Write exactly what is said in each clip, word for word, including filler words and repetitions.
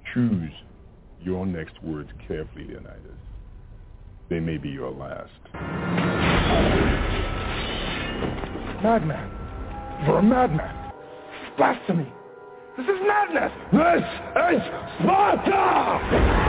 Choose your next words carefully, Leonidas. They may be your last. Madman. You're a madman. Blasphemy. This is madness. This is Sparta!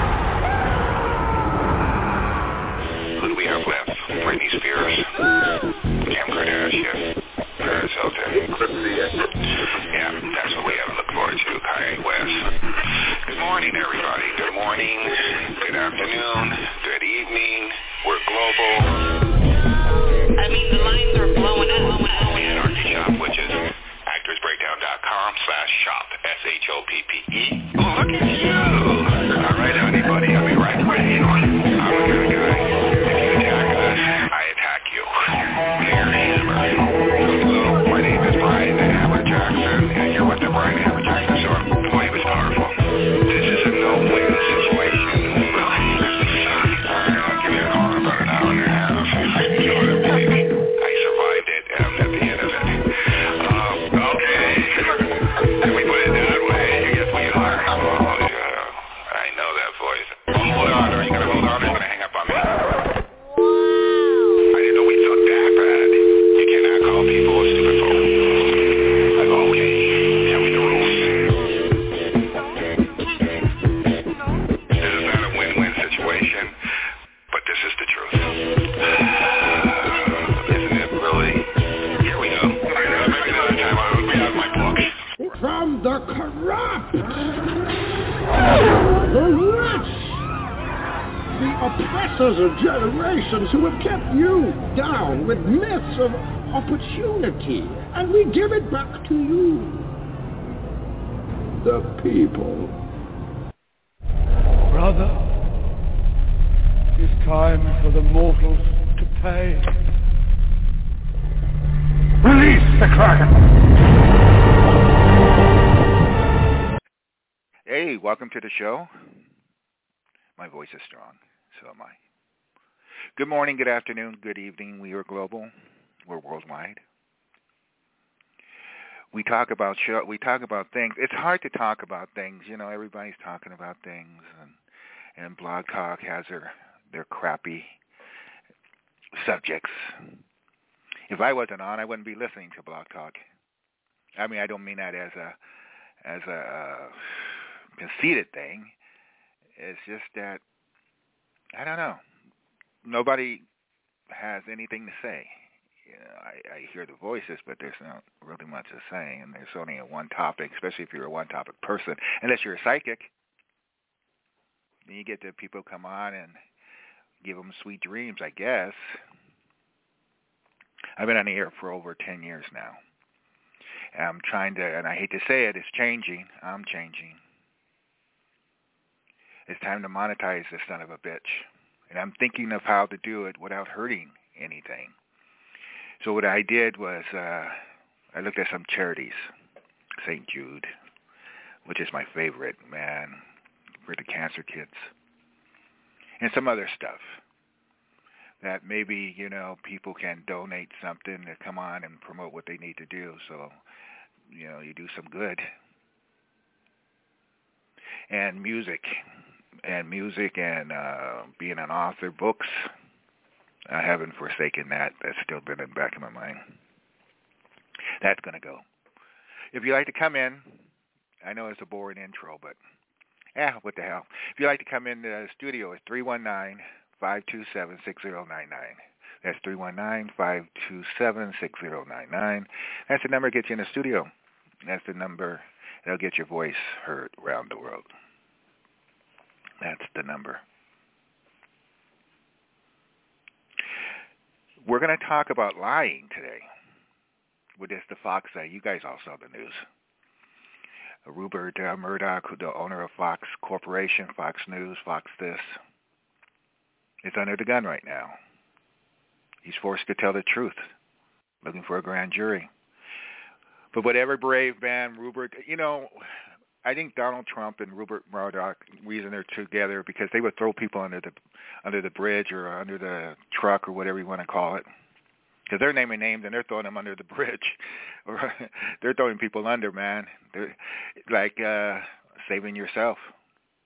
Who do we have left? Britney Spears, Kim Kardashian, Paris Hilton. Yeah, that's what we have to look forward to, Kanye West. Good morning, everybody. Good morning, good afternoon, good evening. We're global. I mean, the lines are blowing up. And our shop, which is actorsbreakdown.com slash shop, S H O P P E. Oh, look at you. All right, anybody, I'll be right with you. I'm the kind of guy, if you attack us, I attack you. Here, Hammer. Hello, my name is Brian Hammer Jackson, and you're with the Brian Hammer Jackson Show. Boy, it was powerful. This is a no-win situation. I'll give you a call in about an hour and a half. You know what I mean? I survived it, and I'm at the end of it. Um, okay. Can we put it that way? I guess we are. Oh, yeah. I know that voice. Hold on. Are you going to hold on? Or are you going to hang up on me? I didn't know we took that bad. You cannot call people a stupid phone. I go, okay. Tell me the rules. This is not a win-win situation, but this is the truth. Isn't it really? Here we go. Maybe another time I'll be out of my book. From the corrupt, the rich, the oppressors of generations who have kept you down with myths of opportunity, and we give it back to you, the people. Brother, it's time for the mortals to pay. Release the Kraken! Hey, welcome to the show. My voice is strong, so am I. Good morning, good afternoon, good evening. We are global. We're worldwide. We talk about show. We talk about things. It's hard to talk about things. You know, everybody's talking about things, and and Blog Talk has their their crappy subjects. If I wasn't on, I wouldn't be listening to Blog Talk. I mean, I don't mean that as a as a uh, conceited thing. It's just that, I don't know, nobody has anything to say. You know, I, I hear the voices, but there's not really much to say, and there's only a one topic, especially if you're a one-topic person, unless you're a psychic. Then you get the people come on and give them sweet dreams, I guess. I've been on the air for over ten years now. I'm trying to, and I hate to say it, it's changing. I'm changing. It's time to monetize this son of a bitch. And I'm thinking of how to do it without hurting anything. So what I did was uh, I looked at some charities. Saint Jude, which is my favorite, man, for the cancer kids. And some other stuff that maybe, you know, people can donate something to come on and promote what they need to do. So, you know, you do some good. And music. And music and uh, being an author, books, I haven't forsaken that. That's still been in the back of my mind. That's going to go. If you'd like to come in, I know it's a boring intro, but eh, what the hell. If you'd like to come in the studio, it's three one nine, five two seven, six zero nine nine. That's three one nine, five two seven, six zero nine nine. That's the number that gets you in the studio. That's the number that'll get your voice heard around the world. That's the number. We're going to talk about lying today. With this, the Fox, uh, you guys all saw the news. Rupert uh, Murdoch, the owner of Fox Corporation, Fox News, Fox this, is under the gun right now. He's forced to tell the truth, looking for a grand jury. But whatever brave man, Rupert, you know, I think Donald Trump and Rupert Murdoch, reason they're together because they would throw people under the under the bridge or under the truck or whatever you want to call it. Because they're naming names and they're throwing them under the bridge. Or they're throwing people under, man. They're like uh, saving yourself.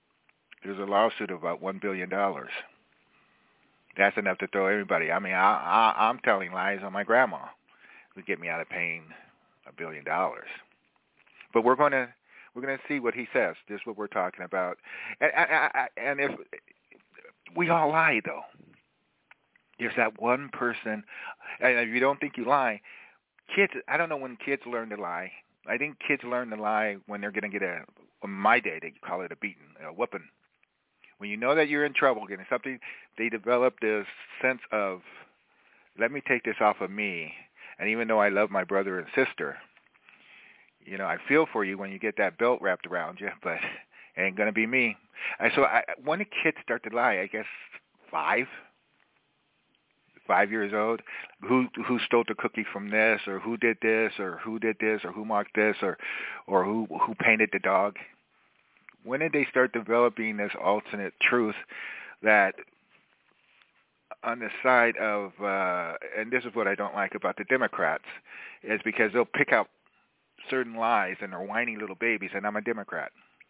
There's a lawsuit of about one billion dollars. That's enough to throw everybody. I mean, I, I, I'm telling lies on my grandma to get me out of paying a billion dollars. But we're going to we're going to see what he says. This is what we're talking about. And, and, and if we all lie, though. There's that one person, and if you don't think you lie, kids, I don't know when kids learn to lie. I think kids learn to lie when they're going to get a, in my day, they call it a beating, a whooping. When you know that you're in trouble, getting something, they develop this sense of, let me take this off of me. And even though I love my brother and sister, you know, I feel for you when you get that belt wrapped around you, but it ain't going to be me. And so I, when a kid start to lie, I guess five, five years old, who who stole the cookie from this, or who did this, or who did this, or who marked this, or or who who painted the dog? When did they start developing this alternate truth that on the side of, uh, and this is what I don't like about the Democrats, is because they'll pick out certain lies and they're whiny little babies, and I'm a Democrat.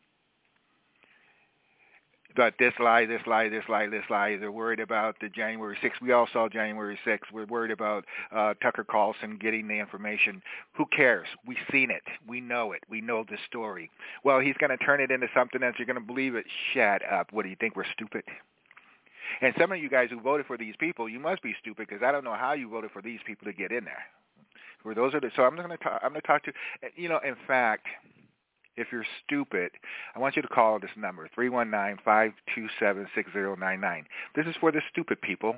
But this lie, this lie, this lie, this lie. They're worried about the January sixth. We all saw January sixth. We're worried about uh, Tucker Carlson getting the information. Who cares? We've seen it. We know it. We know the story. Well, he's going to turn it into something else. You're going to believe it. Shut up. What, do you think we're stupid? And some of you guys who voted for these people, you must be stupid, because I don't know how you voted for these people to get in there. For those are the, so I'm going to talk. I'm going to talk to. You know, in fact, if you're stupid, I want you to call this number, three one nine, five two seven, six zero nine nine. This is for the stupid people.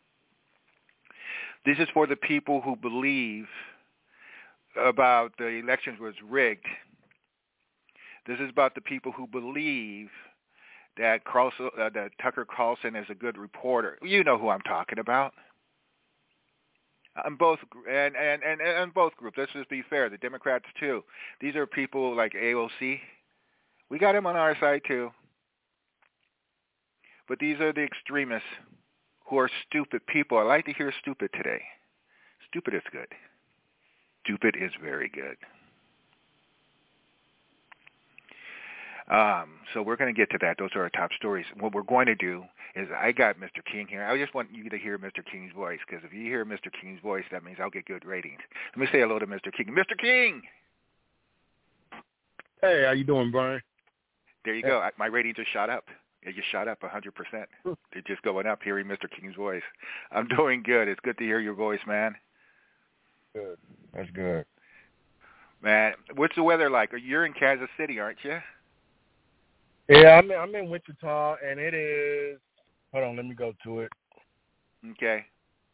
This is for the people who believe about the elections was rigged. This is about the people who believe that, Carlson, uh, that Tucker Carlson is a good reporter. You know who I'm talking about. On both and, and, and, and both groups, let's just be fair, the Democrats too. These are people like A O C. We got him on our side too. But these are the extremists who are stupid people. I like to hear stupid today. Stupid is good. Stupid is very good. Um, so we're going to get to that. Those are our top stories. What we're going to do is I got Mister King here. I just want you to hear Mister King's voice, because if you hear Mister King's voice, that means I'll get good ratings. Let me say hello to Mister King. Mister King! Hey, how you doing, Brian? There you go. My ratings are shot up. They just shot up one hundred percent. They're just going up hearing Mister King's voice. I'm doing good. It's good to hear your voice, man. Good. That's good. Man, what's the weather like? You're in Kansas City, aren't you? Yeah, I'm in, I'm in Wichita, and it is, hold on, let me go to it. Okay.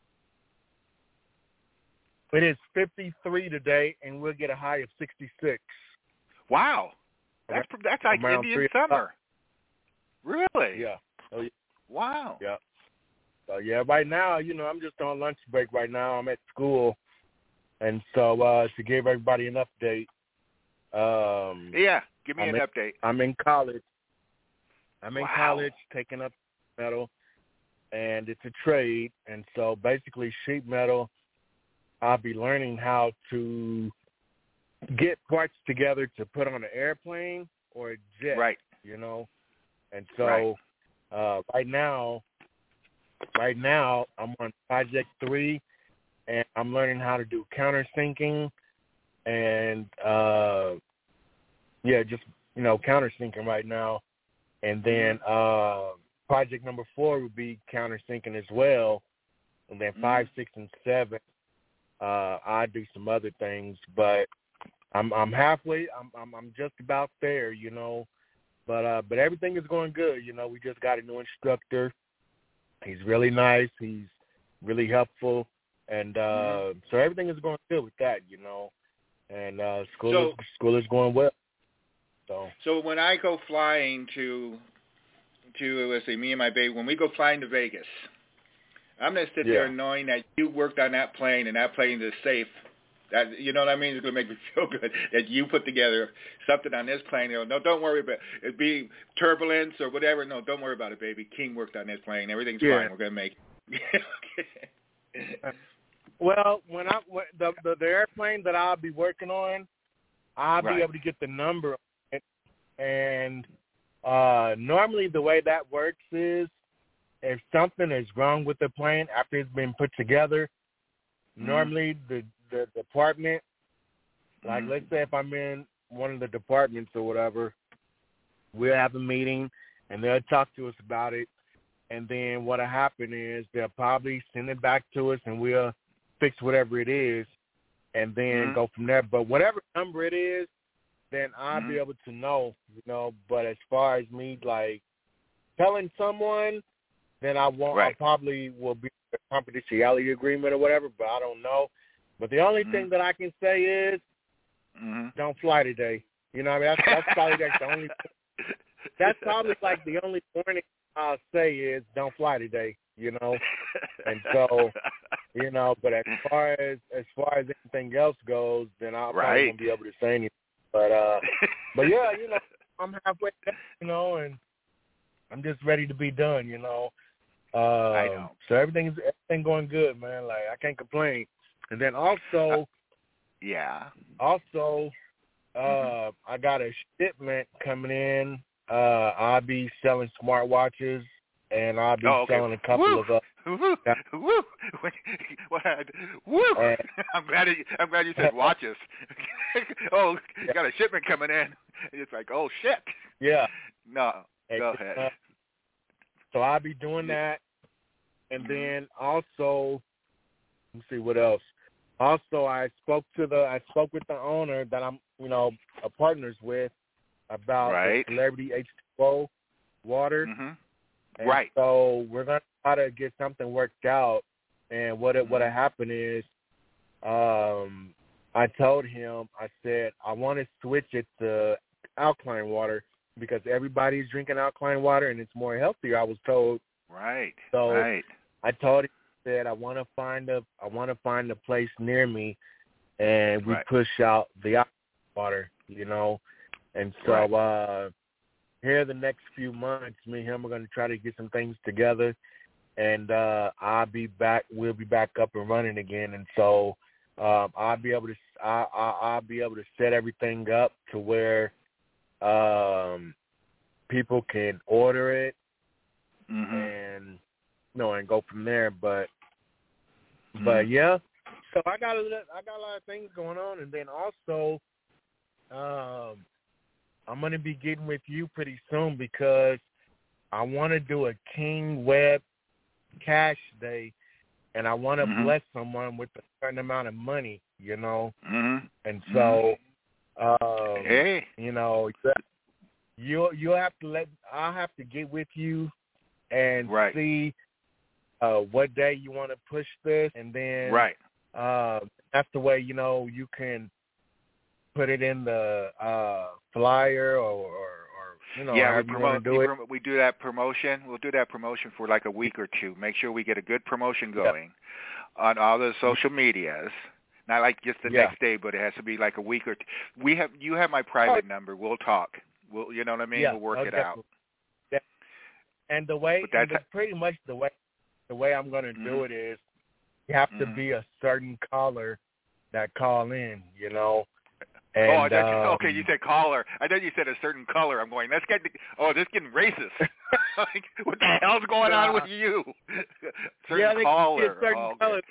It is fifty-three today, and we'll get a high of sixty-six. Wow. That's that's like Around Indian summer. Really? Yeah. Oh, yeah. Wow. Yeah. So, yeah, right now, you know, I'm just on lunch break right now. I'm at school. And so uh, to give everybody an update. Um, yeah, give me I'm an in, update. I'm in college. I'm in wow. college taking up metal, and it's a trade. And so basically sheet metal, I'll be learning how to get parts together to put on an airplane or a jet, right. you know. And so right. Uh, right now, right now I'm on project three, and I'm learning how to do countersinking and, uh, yeah, just, you know, countersinking right now. And then uh, project number four would be countersinking as well. And then five, mm-hmm. six, and seven, uh, I do some other things. But I'm I'm halfway. I'm I'm, I'm just about there, you know. But uh, but everything is going good. You know, we just got a new instructor. He's really nice. He's really helpful. And uh, mm-hmm. so everything is going good with that, you know. And uh, school, so, is, school is going well. So. so when I go flying to, to let's say, me and my baby, when we go flying to Vegas, I'm going to sit yeah. there knowing that you worked on that plane and that plane is safe. That, you know what I mean? It's going to make me feel good that you put together something on this plane. You know, no, don't worry about it. It'd be turbulence or whatever. No, don't worry about it, baby. King worked on this plane. Everything's yeah. fine. We're going to make it. Well, when I the, the the airplane that I'll be working on, I'll right. be able to get the number on it, and uh, normally the way that works is if something is wrong with the plane after it's been put together, mm-hmm. normally the, the department, like mm-hmm. let's say if I'm in one of the departments or whatever, we'll have a meeting and they'll talk to us about it. And then what'll happen is they'll probably send it back to us and we'll fix whatever it is and then mm-hmm. go from there. But whatever number it is, then I'll mm-hmm. be able to know, you know. But as far as me, like, telling someone, then I won't. Right. I probably will be a confidentiality agreement or whatever, but I don't know. But the only mm-hmm. thing that I can say is mm-hmm. don't fly today. You know what I mean? That's, that's probably that's the only that's probably like the only warning I'll say is don't fly today, you know. And so, you know, but as far as as far as anything else goes, then I'll right. probably won't be able to say anything. But uh, but yeah, you know, I'm halfway there, you know, and I'm just ready to be done, you know. Uh, I know. So everything's everything going good, man. Like I can't complain. And then also, uh, yeah, also, uh, mm-hmm. I got a shipment coming in. Uh, I'll be selling smartwatches, and I'll be oh, okay. selling a couple Woo! of. Uh, Woo! Woo! What? Woo! And, I'm glad. You, I'm glad you said watches. Oh, you got a shipment coming in. It's like, oh shit. Yeah. No, and, go ahead. Uh, so I'll be doing that, and mm-hmm. then also, let me see what else. Also, I spoke to the. I spoke with the owner that I'm, you know, a partners with about right. the Celebrity H two O water. Mm-hmm. And right. So we're gonna try to get something worked out. And what it, mm-hmm. what happened is, um, I told him, I said I want to switch it to alkaline water because everybody's drinking alkaline water and it's more healthier. I was told. Right. So right. I told him, I said I want to find a I want to find a place near me, and we right. push out the alkaline water, you know. And so right. uh, here the next few months, me and him are going to try to get some things together, and uh, I'll be back. We'll be back up and running again, and so um, I'll be able to. I, I, I'll be able to set everything up to where um, people can order it, mm-hmm. and you know, and go from there. But mm-hmm. but yeah, so I got a I got a lot of things going on, and then also. Um, I'm going to be getting with you pretty soon because I want to do a King Web Cash Day, and I want to mm-hmm. bless someone with a certain amount of money, you know. Mm-hmm. And so, um, hey. you know, you you have to let I'll have to get with you and right. see uh, what day you want to push this, and then right. uh, that's the way you know you can. Put it in the uh, flyer or, or, or you know, yeah, how we you promote. do it. We do that promotion. We'll do that promotion for like a week or two. Make sure we get a good promotion going yep. on all the social medias. Not like just the yeah. next day, but it has to be like a week or two. We have you have my private oh. number. We'll talk. We'll you know what I mean. Yeah, we'll work oh, it definitely. out. Yeah. And the way, but that's and the, pretty much the way, the way I'm going to mm-hmm. do it is, you have to mm-hmm. be a certain caller that call in. You know. And, oh, I thought you, um, okay. You said caller. I thought you said a certain color. I'm going. That's getting. Oh, this is getting racist. Like, what the hell's going on with you? Certain yeah, they caller. Certain oh, color.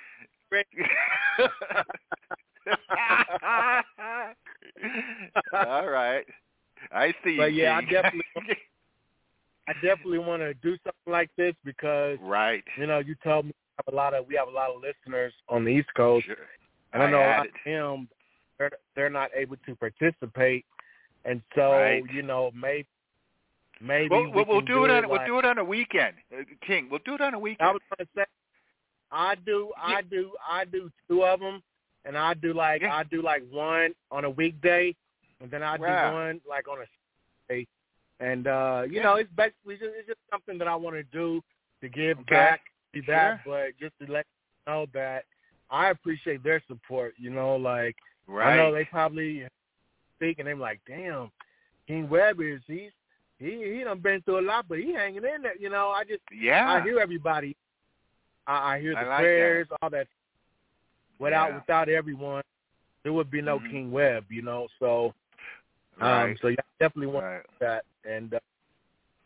All right. I see. But yeah, I King. definitely, I definitely want to do something like this because, right. You know, you told me we have a lot of we have a lot of listeners on the East Coast, sure. and I, I know a lot it. of them. They're, they're not able to participate, and so right. you know maybe maybe well, we we'll, we'll can do, do it on it we'll like, do it on a weekend, uh, King. We'll do it on a weekend. I was going to say I do I yeah. do I do two of them, and I do like yeah. I do like one on a weekday, and then I wow. do one like on a Saturday, and uh, you yeah. know it's basically just, it's just something that I want to do to give okay. back to that, sure. but just to let you know that I appreciate their support. You know, like. Right. I know they probably speak and they're like, damn, King Web is he's he he done been through a lot, but he hanging in there. You know, I just yeah. I hear everybody. I, I hear the I like prayers, that. all that. Without yeah. without everyone, there would be no mm-hmm. King Web. You know, so right. um, so yeah, definitely want right. that. And uh,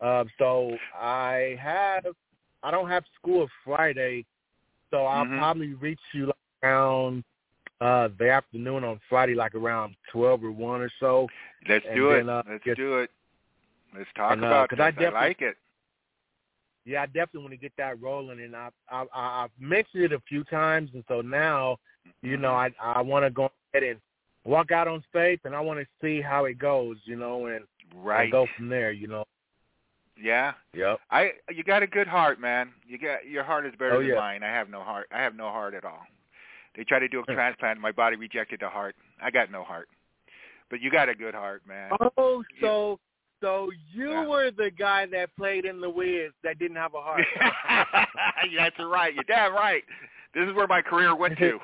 Uh, so I have, I don't have school Friday, so I'll mm-hmm. probably reach you like around uh, the afternoon on Friday, like around twelve or one or so. Let's and do then, it. Uh, Let's get, do it. Let's talk and, uh, about this. I, I like it. Yeah, I definitely want to get that rolling, and I, I, I, I've mentioned it a few times, and so now, you know, I, I want to go ahead and walk out on faith, and I want to see how it goes, you know, and, right. and go from there, you know. Yeah. Yep. I you got a good heart, man. You got your heart is better oh, than yeah. mine. I have no heart. I have no heart at all. They tried to do a transplant, my body rejected the heart. I got no heart. But you got a good heart, man. Oh, so you, so you yeah. were the guy that played in The Wiz that didn't have a heart. That's right. You're damn right. This is where my career went to.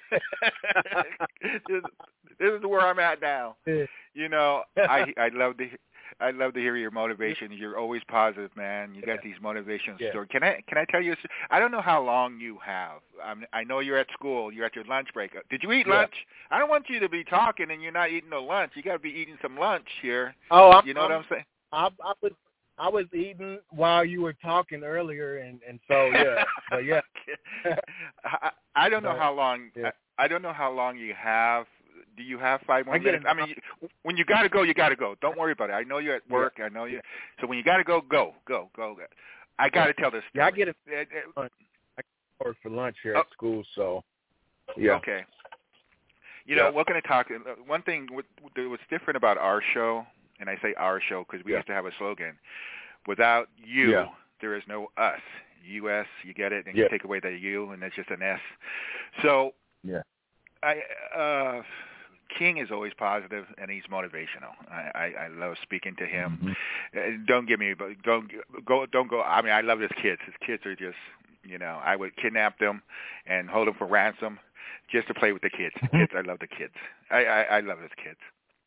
this, this is where I'm at now. You know, I I love to I love to hear your motivation. You're always positive, man. You got these motivational yeah. stories. Can I can I tell you? I don't know how long you have. I'm, I know you're at school. You're at your lunch break. Did you eat yeah. lunch? I don't want you to be talking and you're not eating no lunch. You got to be eating some lunch here. Oh, I'm, you know I'm, what I'm saying? I, I was I was eating while you were talking earlier, and, and so yeah, but yeah. I, I don't know but, how long. Yeah. I, I don't know how long you have. Do you have five more I minutes? I mean, you, when you got to go, you got to go. Don't worry about it. I know you're at work. Yeah. I know you. So when you got to go, go, go, go. go. I got to tell this story. Yeah, I get it. it, it I work for lunch here oh, at school, so yeah. Okay. You know, yeah. we're going to talk. One thing what's different about our show, and I say our show because we yeah. used to have a slogan: without you, yeah. there is no us. U S, you get it, and yeah. you take away the U, and it's just an S. So, yeah. I. Uh, King is always positive and he's motivational. I, I, I love speaking to him. Mm-hmm. Don't give me, don't go, don't go. I mean, I love his kids. His kids are just, you know, I would kidnap them and hold them for ransom just to play with the kids. The kids, I love the kids. I, I, I love his kids.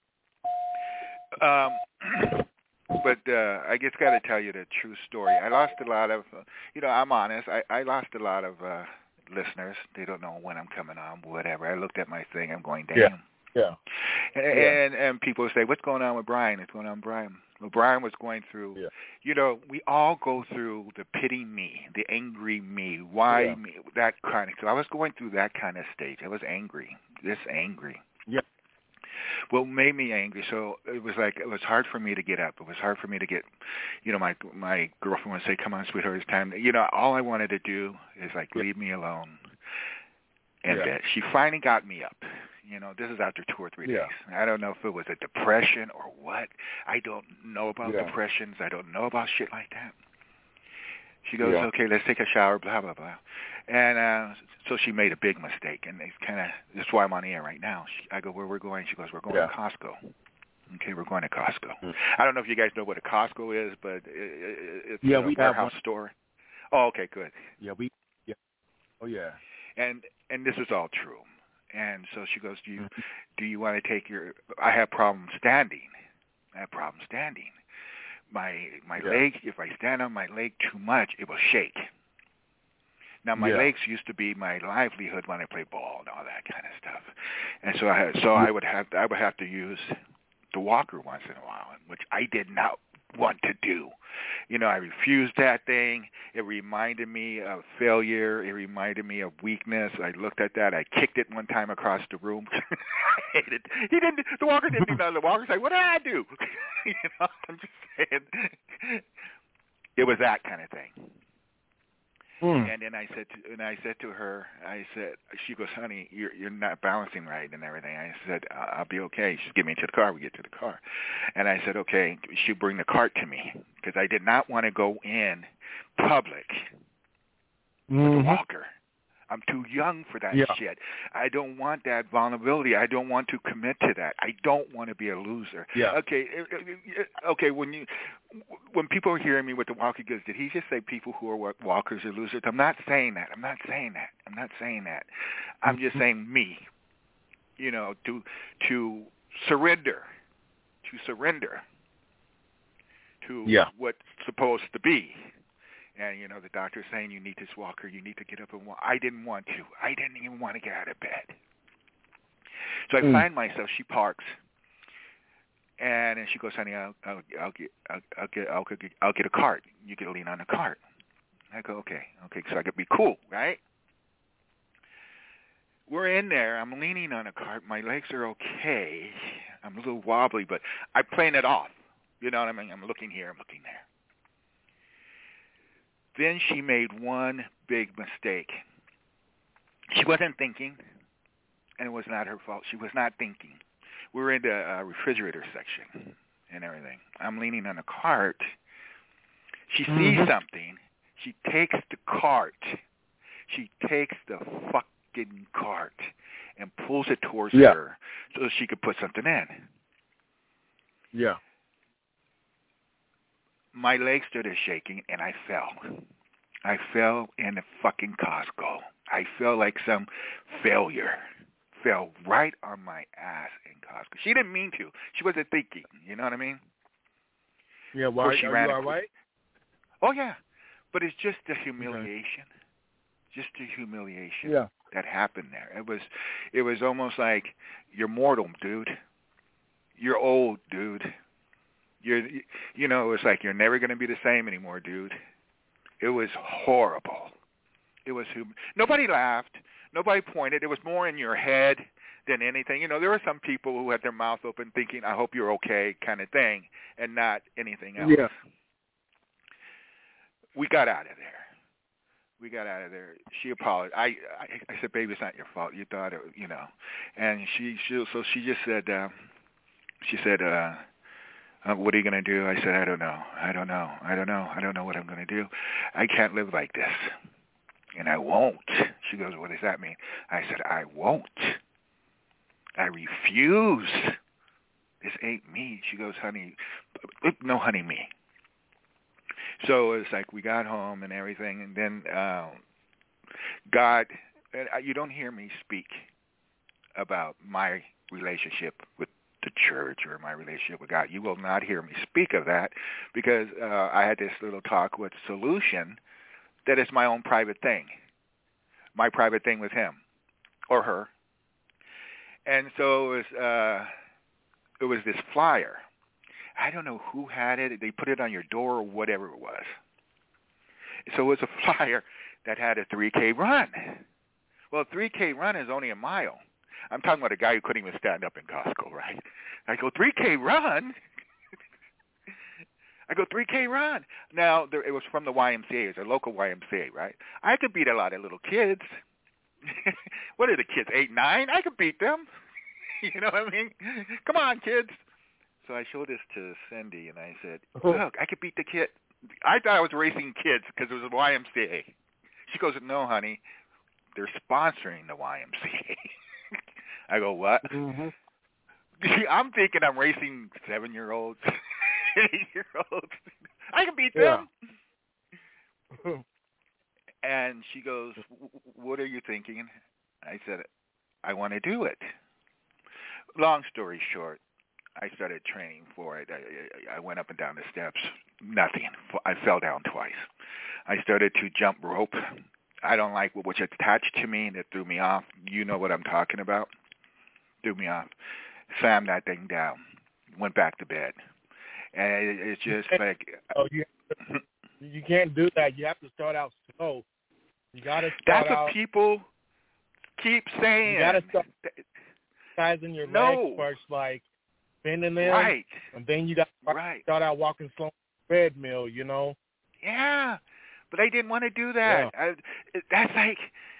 Um, but uh, I just got to tell you the true story. I lost a lot of, uh, you know, I'm honest. I, I lost a lot of uh, listeners. They don't know when I'm coming on, whatever. I looked at my thing. I'm going, damn. Yeah. Yeah. And, yeah. and and people say, what's going on with Brian? What's going on with Brian? Well, Brian was going through, yeah. you know, we all go through the pity me, the angry me, why yeah. me, that kind of stuff. I was going through that kind of stage. I was angry, just angry. Yeah. Well, made me angry. So it was like, it was hard for me to get up. It was hard for me to get, you know, my my girlfriend would say, come on, sweetheart, it's time. You know, all I wanted to do is like, yeah. leave me alone. And yeah. uh, she finally got me up. You know, this is after two or three days. Yeah. I don't know if it was a depression or what. I don't know about yeah. depressions. I don't know about shit like that. She goes, yeah. okay, let's take a shower, blah, blah, blah. And uh, so she made a big mistake, and it's kind of, that's why I'm on the air right now. She, I go, where we're going? She goes, we're going yeah. to Costco. Okay, we're going to Costco. Mm-hmm. I don't know if you guys know what a Costco is, but it, it, it's yeah, a we warehouse have store. Oh, okay, good. Yeah, we, yeah. Oh, yeah. And and this is all true. And so she goes, do you mm-hmm. do you want to take your, I have problems standing. I have problems standing. My my yeah. leg, if I stand on my leg too much, it will shake. Now, my yeah. legs used to be my livelihood when I played ball and all that kind of stuff. And so I had, so I would have I would have to use the walker once in a while, which I did not want to do. You know, I refused that thing. It reminded me of failure. It reminded me of weakness. I looked at that. I kicked it one time across the room. I hated it. He didn't. The walker didn't do nothing. The walker's like, "What did I do?" You know, I'm just saying. It was that kind of thing. Mm. And then I said, to, and I said to her, I said, she goes, honey, you're you're not balancing right and everything. I said, I'll be okay. She's get me into the car. We get to the car, and I said, okay. She bring the cart to me because I did not want to go in public mm-hmm. with a walker. I'm too young for that yeah. shit. I don't want that vulnerability. I don't want to commit to that. I don't want to be a loser. Yeah. Okay. Okay. When you, when people are hearing me with the walker goods, did he just say people who are walkers are losers? I'm not saying that. I'm not saying that. I'm not saying that. I'm just saying me. You know, to to surrender, to surrender to yeah. what's supposed to be. And, you know, the doctor's saying you need this walker, you need to get up and walk. I didn't want to. I didn't even want to get out of bed. So I mm. find myself, she parks, And then she goes, honey, I'll, I'll, I'll get, I'll, I'll get, I'll get, I'll get a cart. You can lean on the cart. I go, okay, okay, so I could be cool, right? We're in there. I'm leaning on a cart. My legs are okay. I'm a little wobbly, but I'm playing it off. You know what I mean? I'm looking here. I'm looking there. Then she made one big mistake. She wasn't thinking, and it was not her fault. She was not thinking. We were in the uh, refrigerator section and everything. I'm leaning on a cart. She sees mm-hmm. something. She takes the cart. She takes the fucking cart and pulls it towards yeah. her so she could put something in. Yeah. My legs started shaking, and I fell. I fell in the fucking Costco. I felt like some failure. Fell right on my ass in Costco. She didn't mean to. She wasn't thinking. You know what I mean? Yeah, why? She are ran you all right? Oh, yeah. But it's just the humiliation. Okay. Just the humiliation yeah. that happened there. It was, it was almost like, you're mortal, dude. You're old, dude. You're, you know, it was like, you're never going to be the same anymore, dude. It was horrible. It was, hum- nobody laughed. Nobody pointed. It was more in your head than anything. You know, there were some people who had their mouth open thinking, I hope you're okay, kind of thing, and not anything else. Yeah. We got out of there. We got out of there. She apologized. I, I, I said, baby, it's not your fault. You thought it, you know. And she, she so she just said, uh, she said, uh, uh, what are you going to do? I said, I don't know. I don't know. I don't know. I don't know what I'm going to do. I can't live like this. And I won't. She goes, what does that mean? I said, I won't. I refuse. This ain't me. She goes, honey, no honey me. So it's like we got home and everything, and then uh, God, you don't hear me speak about my relationship with the church or my relationship with God. You will not hear me speak of that because uh, I had this little talk with Solution that is my own private thing, my private thing with him or her. And so it was, uh, it was this flyer. I don't know who had it. They put it on your door or whatever it was. So it was a flyer that had a three K run. Well, a three K run is only a mile. I'm talking about a guy who couldn't even stand up in Costco, right? I go, three K run? I go, three K run. Now, there, it was from the Y M C A. It's a local Y M C A, right? I could beat a lot of little kids. What are the kids, eight, nine? I could beat them. You know what I mean? Come on, kids. So I showed this to Cindy, and I said, look, I could beat the kid. I thought I was racing kids because it was a Y M C A. She goes, no, honey, they're sponsoring the Y M C A. I go, what? Mm-hmm. I'm thinking I'm racing seven-year-olds, eight-year-olds. I can beat them. Yeah. And she goes, what are you thinking? I said, I want to do it. Long story short, I started training for it. I, I went up and down the steps. Nothing. I fell down twice. I started to jump rope. I don't like what was attached to me that threw me off. You know what I'm talking about. Threw me off. Slammed that thing down. Went back to bed. And it, it's just like... Oh, you, you can't do that. You have to start out slow. You got to start That's out... what people keep saying. You got to start sizing your no. legs first, like bending them. Right. And then you got to right. start out walking slow on the treadmill, you know? Yeah. But I didn't want to do that. Yeah. I, that's like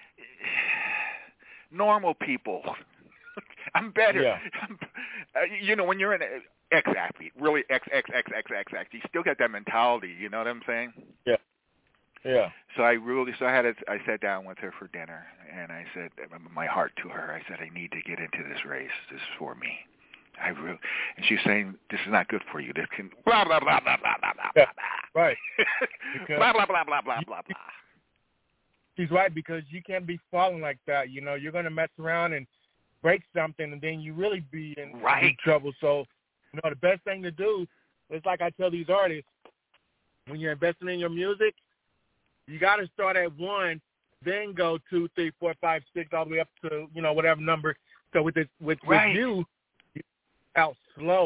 normal people. I'm better. Yeah. I'm, uh, you know, when you're an ex-athlete, really ex, ex, ex, ex, ex, ex, you still got that mentality. You know what I'm saying? Yeah. Yeah. So I really, so I had, a, I sat down with her for dinner, and I said, my heart to her, I said, I need to get into this race. This is for me. I really, and she's saying, this is not good for you. This can, blah, blah, blah, blah, blah, blah, blah, yeah. blah. Right. blah, blah, blah, blah, blah, blah, blah. She's right, because you can't be falling like that. You know, you're going to mess around and break something, and then you really be in, right. in trouble. So, you know, the best thing to do is, like I tell these artists, when you're investing in your music, you got to start at one, then go two, three, four, five, six, all the way up to, you know, whatever number. So with this, with, right. with you, you out slow,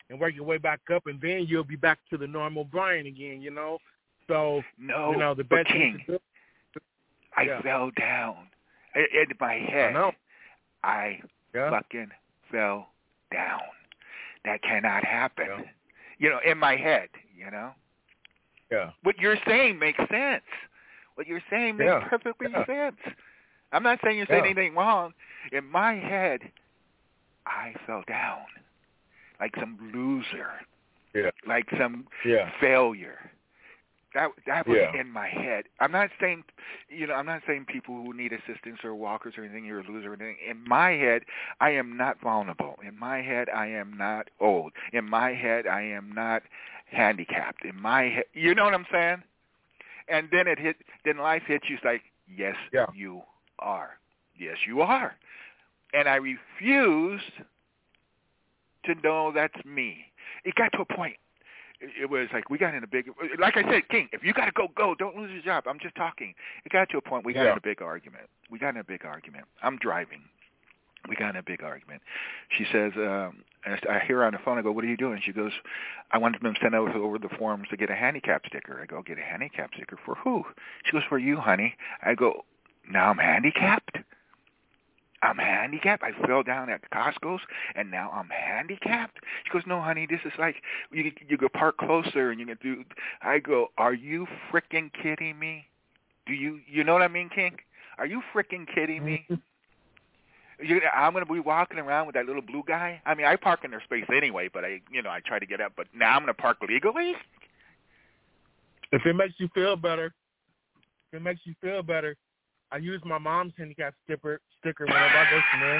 and work your way back up, and then you'll be back to the normal Brian again, you know? So, no, you know, the but best King, thing to do, I yeah. fell down. In, in my head, I, know. I yeah. fucking fell down. That cannot happen. Yeah. You know, in my head, you know? Yeah. What you're saying makes sense. What you're saying makes yeah. perfectly yeah. sense. I'm not saying you're saying yeah. anything wrong. In my head, I fell down like some loser, yeah. like some yeah. failure. That that was yeah. in my head. I'm not saying, you know, I'm not saying people who need assistance or walkers or anything, you're a loser or anything. In my head, I am not vulnerable. In my head, I am not old. In my head, I am not handicapped. In my head, you know what I'm saying? And then it hit. Then life hits you. It's like, yes, yeah. you are. Yes, you are. And I refused to know that's me. It got to a point. It was like we got in a big, like I said, King, if you got to go, go. Don't lose your job. I'm just talking. It got to a point we got yeah. in a big argument. We got in a big argument. I'm driving. We got in a big argument. She says, um, I hear her on the phone. I go, what are you doing? She goes, I wanted them to send out over the forms to get a handicap sticker. I go, get a handicap sticker for who? She goes, for you, honey. I go, now I'm handicapped? I'm handicapped. I fell down at Costco's, and now I'm handicapped. She goes, no, honey, this is like you you go park closer, and you can do. I go, are you freaking kidding me? Do you you know what I mean, King? Are you freaking kidding me? you, I'm gonna be walking around with that little blue guy. I mean, I park in their space anyway, but I you know I try to get up. But now I'm gonna park legally. If it makes you feel better, if it makes you feel better. I use my mom's handicap sticker sticker whenever I go somewhere.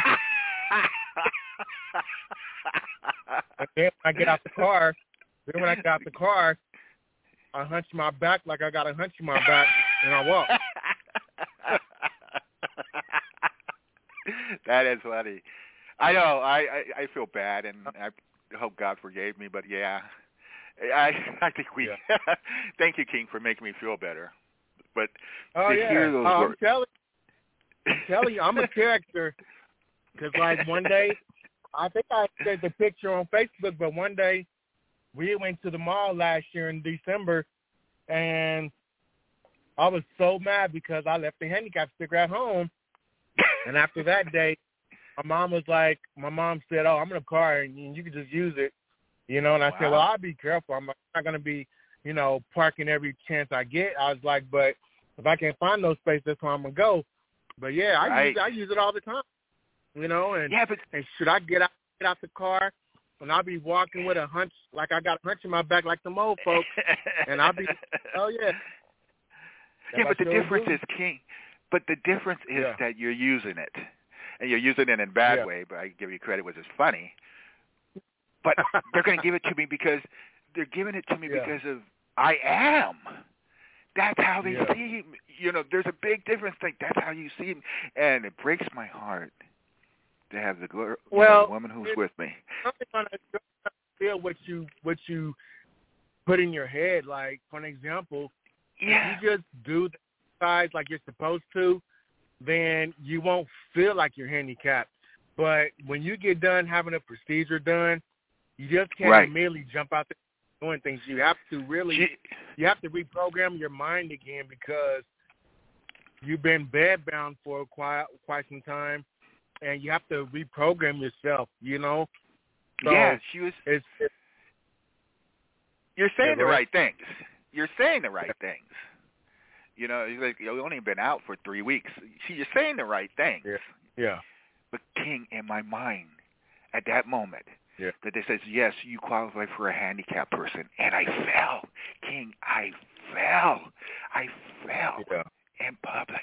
And then when I get out the car, then when I get out the car, I hunch my back like I got a hunch in my back, and I walk. That is funny. I know. I, I, I feel bad, and I hope God forgave me. But yeah, I I think we. Yeah. Thank you, King, for making me feel better. But oh, to yeah. hear those oh, words. I'm telling, I'm telling you, I'm a character. Because, like, one day, I think I said the picture on Facebook, but one day we went to the mall last year in December, and I was so mad because I left the handicap sticker at home. And after that day, my mom was like, my mom said, oh, I'm in a car, and you can just use it. You know, and I wow. said, well, I'll be careful. I'm not going to be, you know, parking every chance I get. I was like, but if I can't find no space, that's where I'm going to go. But, yeah, I, right. use, I use it all the time, you know. And, yeah, but and should I get out, get out the car, and I'll be walking with a hunch, like I got a hunch in my back like some old folks, and I'll be, oh, yeah. That's yeah, but the difference do. is, King, but the difference is yeah. that you're using it. And you're using it in a bad yeah. way, but I give you credit, which is funny. But they're going to give it to me because they're giving it to me yeah. because of I am. That's how they yeah. see me. You know, there's a big difference. Like that's how you see me, and it breaks my heart to have the girl, well, you know, the woman who's it, with me. I'm going to feel what you what you put in your head. Like for an example, yeah. if you just do the exercise like you're supposed to, then you won't feel like you're handicapped. But when you get done having a procedure done, you just can't right. immediately jump out there doing things. You have to really, she, you have to reprogram your mind again because you've been bedbound for quite quite some time, and you have to reprogram yourself. You know. So yeah, she was. It's, it's, you're saying yeah, the right things. You're saying the right things. You know, like you've only been out for three weeks. See, you're saying the right things. Yeah. Yeah. But King, in my mind, at that moment, yeah. that they says, yes, you qualify for a handicapped person, and I fell. King, I fell. I fell yeah. in public.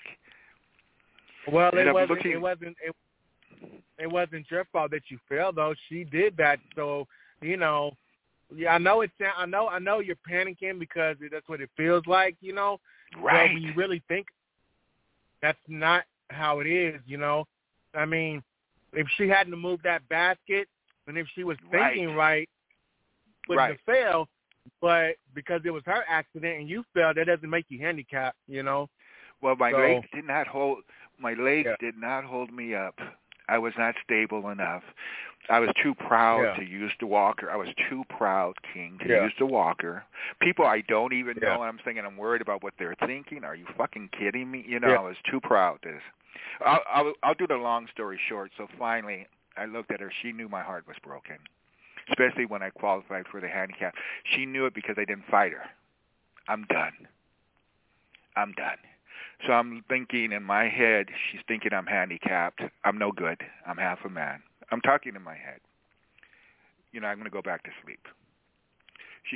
Well, and it I'm wasn't. Looking, it wasn't. It, it wasn't your fault that you fell, though. She did that, so you know. Yeah, I know it's. I know. I know you're panicking because that's what it feels like, you know. Right. But when you really think, that's not how it is, you know. I mean, if she hadn't moved that basket, and if she was thinking right, right wouldn't right. have failed. But because it was her accident and you fell, that doesn't make you handicapped, you know. Well, my so, legs did not hold. My legs yeah. did not hold me up. I was not stable enough. I was too proud Yeah. to use the walker. I was too proud, King, to Yeah. use the walker. People I don't even Yeah. know, and I'm thinking I'm worried about what they're thinking. Are you fucking kidding me? You know, Yeah. I was too proud. This. I'll, I'll, I'll do the long story short. So finally, I looked at her. She knew my heart was broken, especially when I qualified for the handicap. She knew it because I didn't fight her. I'm done. I'm done. So I'm thinking in my head, she's thinking I'm handicapped. I'm no good. I'm half a man. I'm talking in my head. You know, I'm going to go back to sleep. She,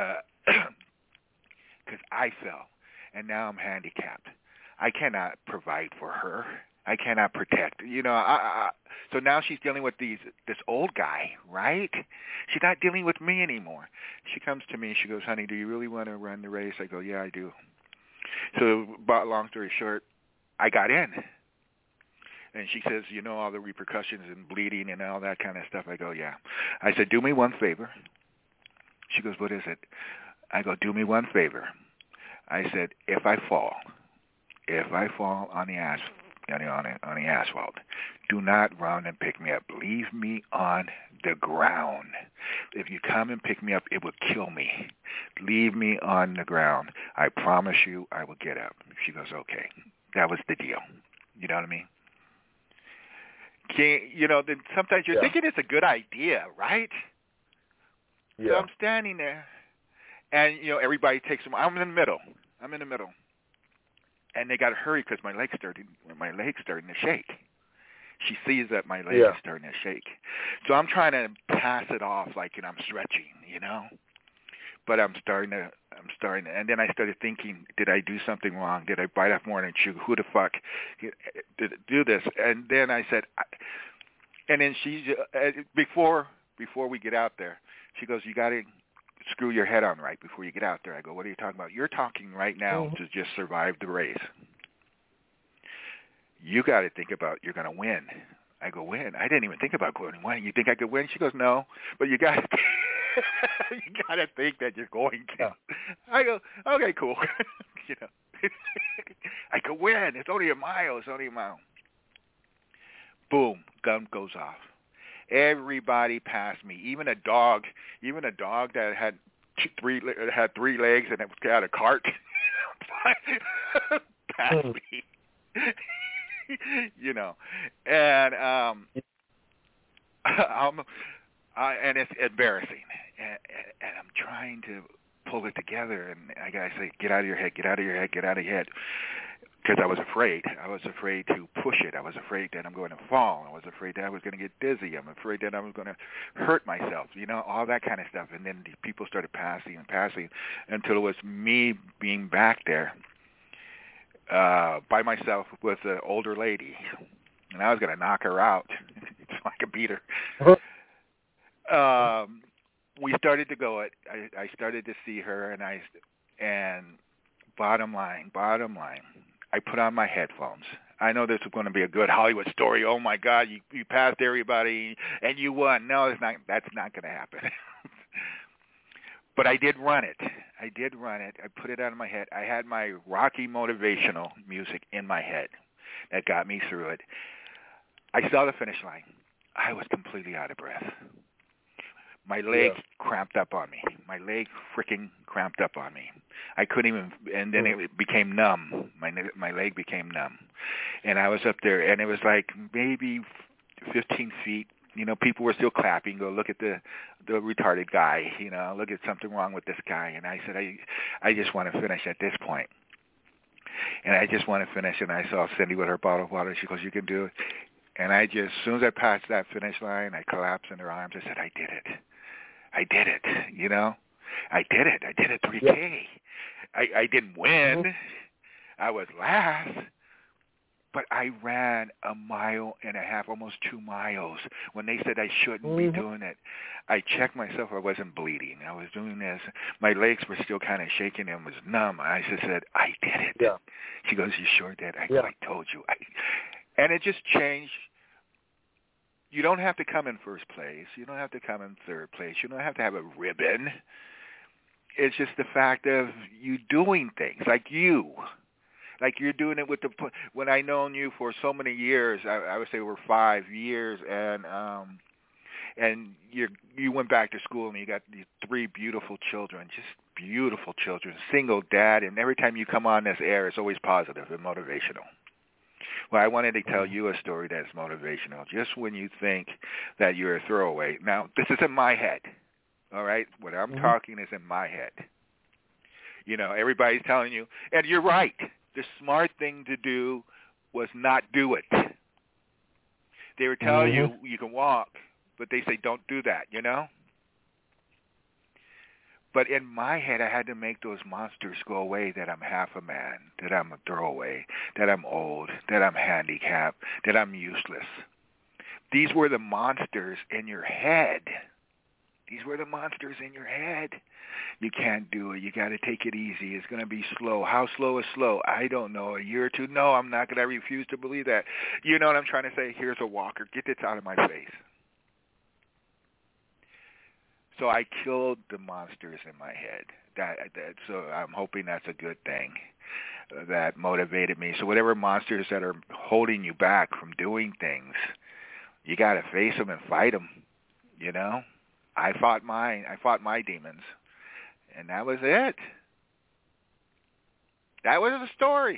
because uh, I fell, and now I'm handicapped. I cannot provide for her. I cannot protect. You know, I, I, so now she's dealing with these this old guy, right? She's not dealing with me anymore. She comes to me. She goes, "Honey, do you really want to run the race?" I go, "Yeah, I do." So, but long story short, I got in. And she says, "You know, all the repercussions and bleeding and all that kind of stuff." I go, "Yeah." I said, "Do me one favor." She goes, "What is it?" I go, "Do me one favor." I said, "If I fall, if I fall on the ass, on the, on the asphalt, do not run and pick me up. Leave me on the ground. If you come and pick me up, it will kill me. Leave me on the ground. I promise you I will get up." She goes, "Okay." That was the deal. You know what I mean? Can, you know, then sometimes you're Yeah. thinking it's a good idea, right? Yeah. So I'm standing there, and, you know, everybody takes them. I'm in the middle. I'm in the middle. And they got to hurry because my leg's starting, my leg's starting to shake. She sees that my leg Yeah. is starting to shake. So I'm trying to pass it off like, you know, I'm stretching, you know. But I'm starting to, I'm starting to, and then I started thinking, did I do something wrong? Did I bite off more than chew? Who the fuck did do this? And then I said, I, and then she, uh, before before we get out there, she goes, "You got to screw your head on right before you get out there." I go, "What are you talking about?" "You're talking right now Mm-hmm. to just survive the race. You got to think about you're going to win." I go, "Win?" I didn't even think about going to win. "You think I could win?" She goes, "No, but you got to you got to think that you're going to." Yeah. I go, "Okay, cool." You know, I could win. It's only a mile. It's only a mile. Boom, gun goes off. Everybody passed me. Even a dog, even a dog that had two, three had three legs and it had a cart passed Mm. me. You know, and um, I'm, I, and it's embarrassing, and, and I'm trying to pull it together, and I gotta say, "Get out of your head, get out of your head, get out of your head," because I was afraid. I was afraid to push it. I was afraid that I'm going to fall. I was afraid that I was going to get dizzy. I'm afraid that I was going to hurt myself. You know, all that kind of stuff. And then the people started passing and passing until it was me being back there. Uh, by myself with an older lady, and I was going to knock her out so I could beat her. Um, we started to go. At, I, I started to see her, and I, and bottom line, bottom line, I put on my headphones. I know this is going to be a good Hollywood story. Oh my God, you you passed everybody and you won. No, it's not. That's not going to happen. But I did run it. I did run it. I put it out of my head. I had my Rocky motivational music in my head that got me through it. I saw the finish line. I was completely out of breath. My leg Yeah. cramped up on me. My leg freaking cramped up on me. I couldn't even, and then it became numb. My my leg became numb. And I was up there, and it was like maybe fifteen feet. You know, people were still clapping. Go, "Look at the the retarded guy. You know, look at something wrong with this guy." And I said, I I just want to finish at this point. And I just want to finish. And I saw Cindy with her bottle of water. She goes, "You can do it." And I just, as soon as I passed that finish line, I collapsed in her arms. I said, "I did it. I did it." You know, I did it. I did it three K. Yeah. I, I didn't win. Mm-hmm. I was last. But I ran a mile and a half, almost two miles. When they said I shouldn't mm-hmm. be doing it, I checked myself. I wasn't bleeding. I was doing this. My legs were still kind of shaking and was numb. I just said, "I did it." Yeah. She goes, "You sure did?" I go, yeah. "I told you." I, and it just changed. You don't have to come in first place. You don't have to come in third place. You don't have to have a ribbon. It's just the fact of you doing things like you. Like you're doing it with the, when I known you for so many years, I, I would say we're five years, and um, and you you went back to school and you got these three beautiful children, just beautiful children, single dad, and every time you come on this air, it's always positive and motivational. Well, I wanted to tell you a story that's motivational, just when you think that you're a throwaway. Now, this is in my head, all right? What I'm mm-hmm. talking is in my head. You know, everybody's telling you, and you're right, the smart thing to do was not do it. They were telling mm-hmm. you you can walk, but they say don't do that, you know? But in my head, I had to make those monsters go away, that I'm half a man, that I'm a throwaway, that I'm old, that I'm handicapped, that I'm useless. These were the monsters in your head. These were the monsters in your head. You can't do it. You got to take it easy. It's going to be slow. How slow is slow? I don't know. A year or two? No, I'm not going to refuse to believe that. You know what I'm trying to say? Here's a walker. Get this out of my face. So I killed the monsters in my head. That, that so I'm hoping that's a good thing. Uh, that motivated me. So whatever monsters that are holding you back from doing things, you got to face them and fight them. You know, I fought mine. I fought my demons, and that was it. That was the story.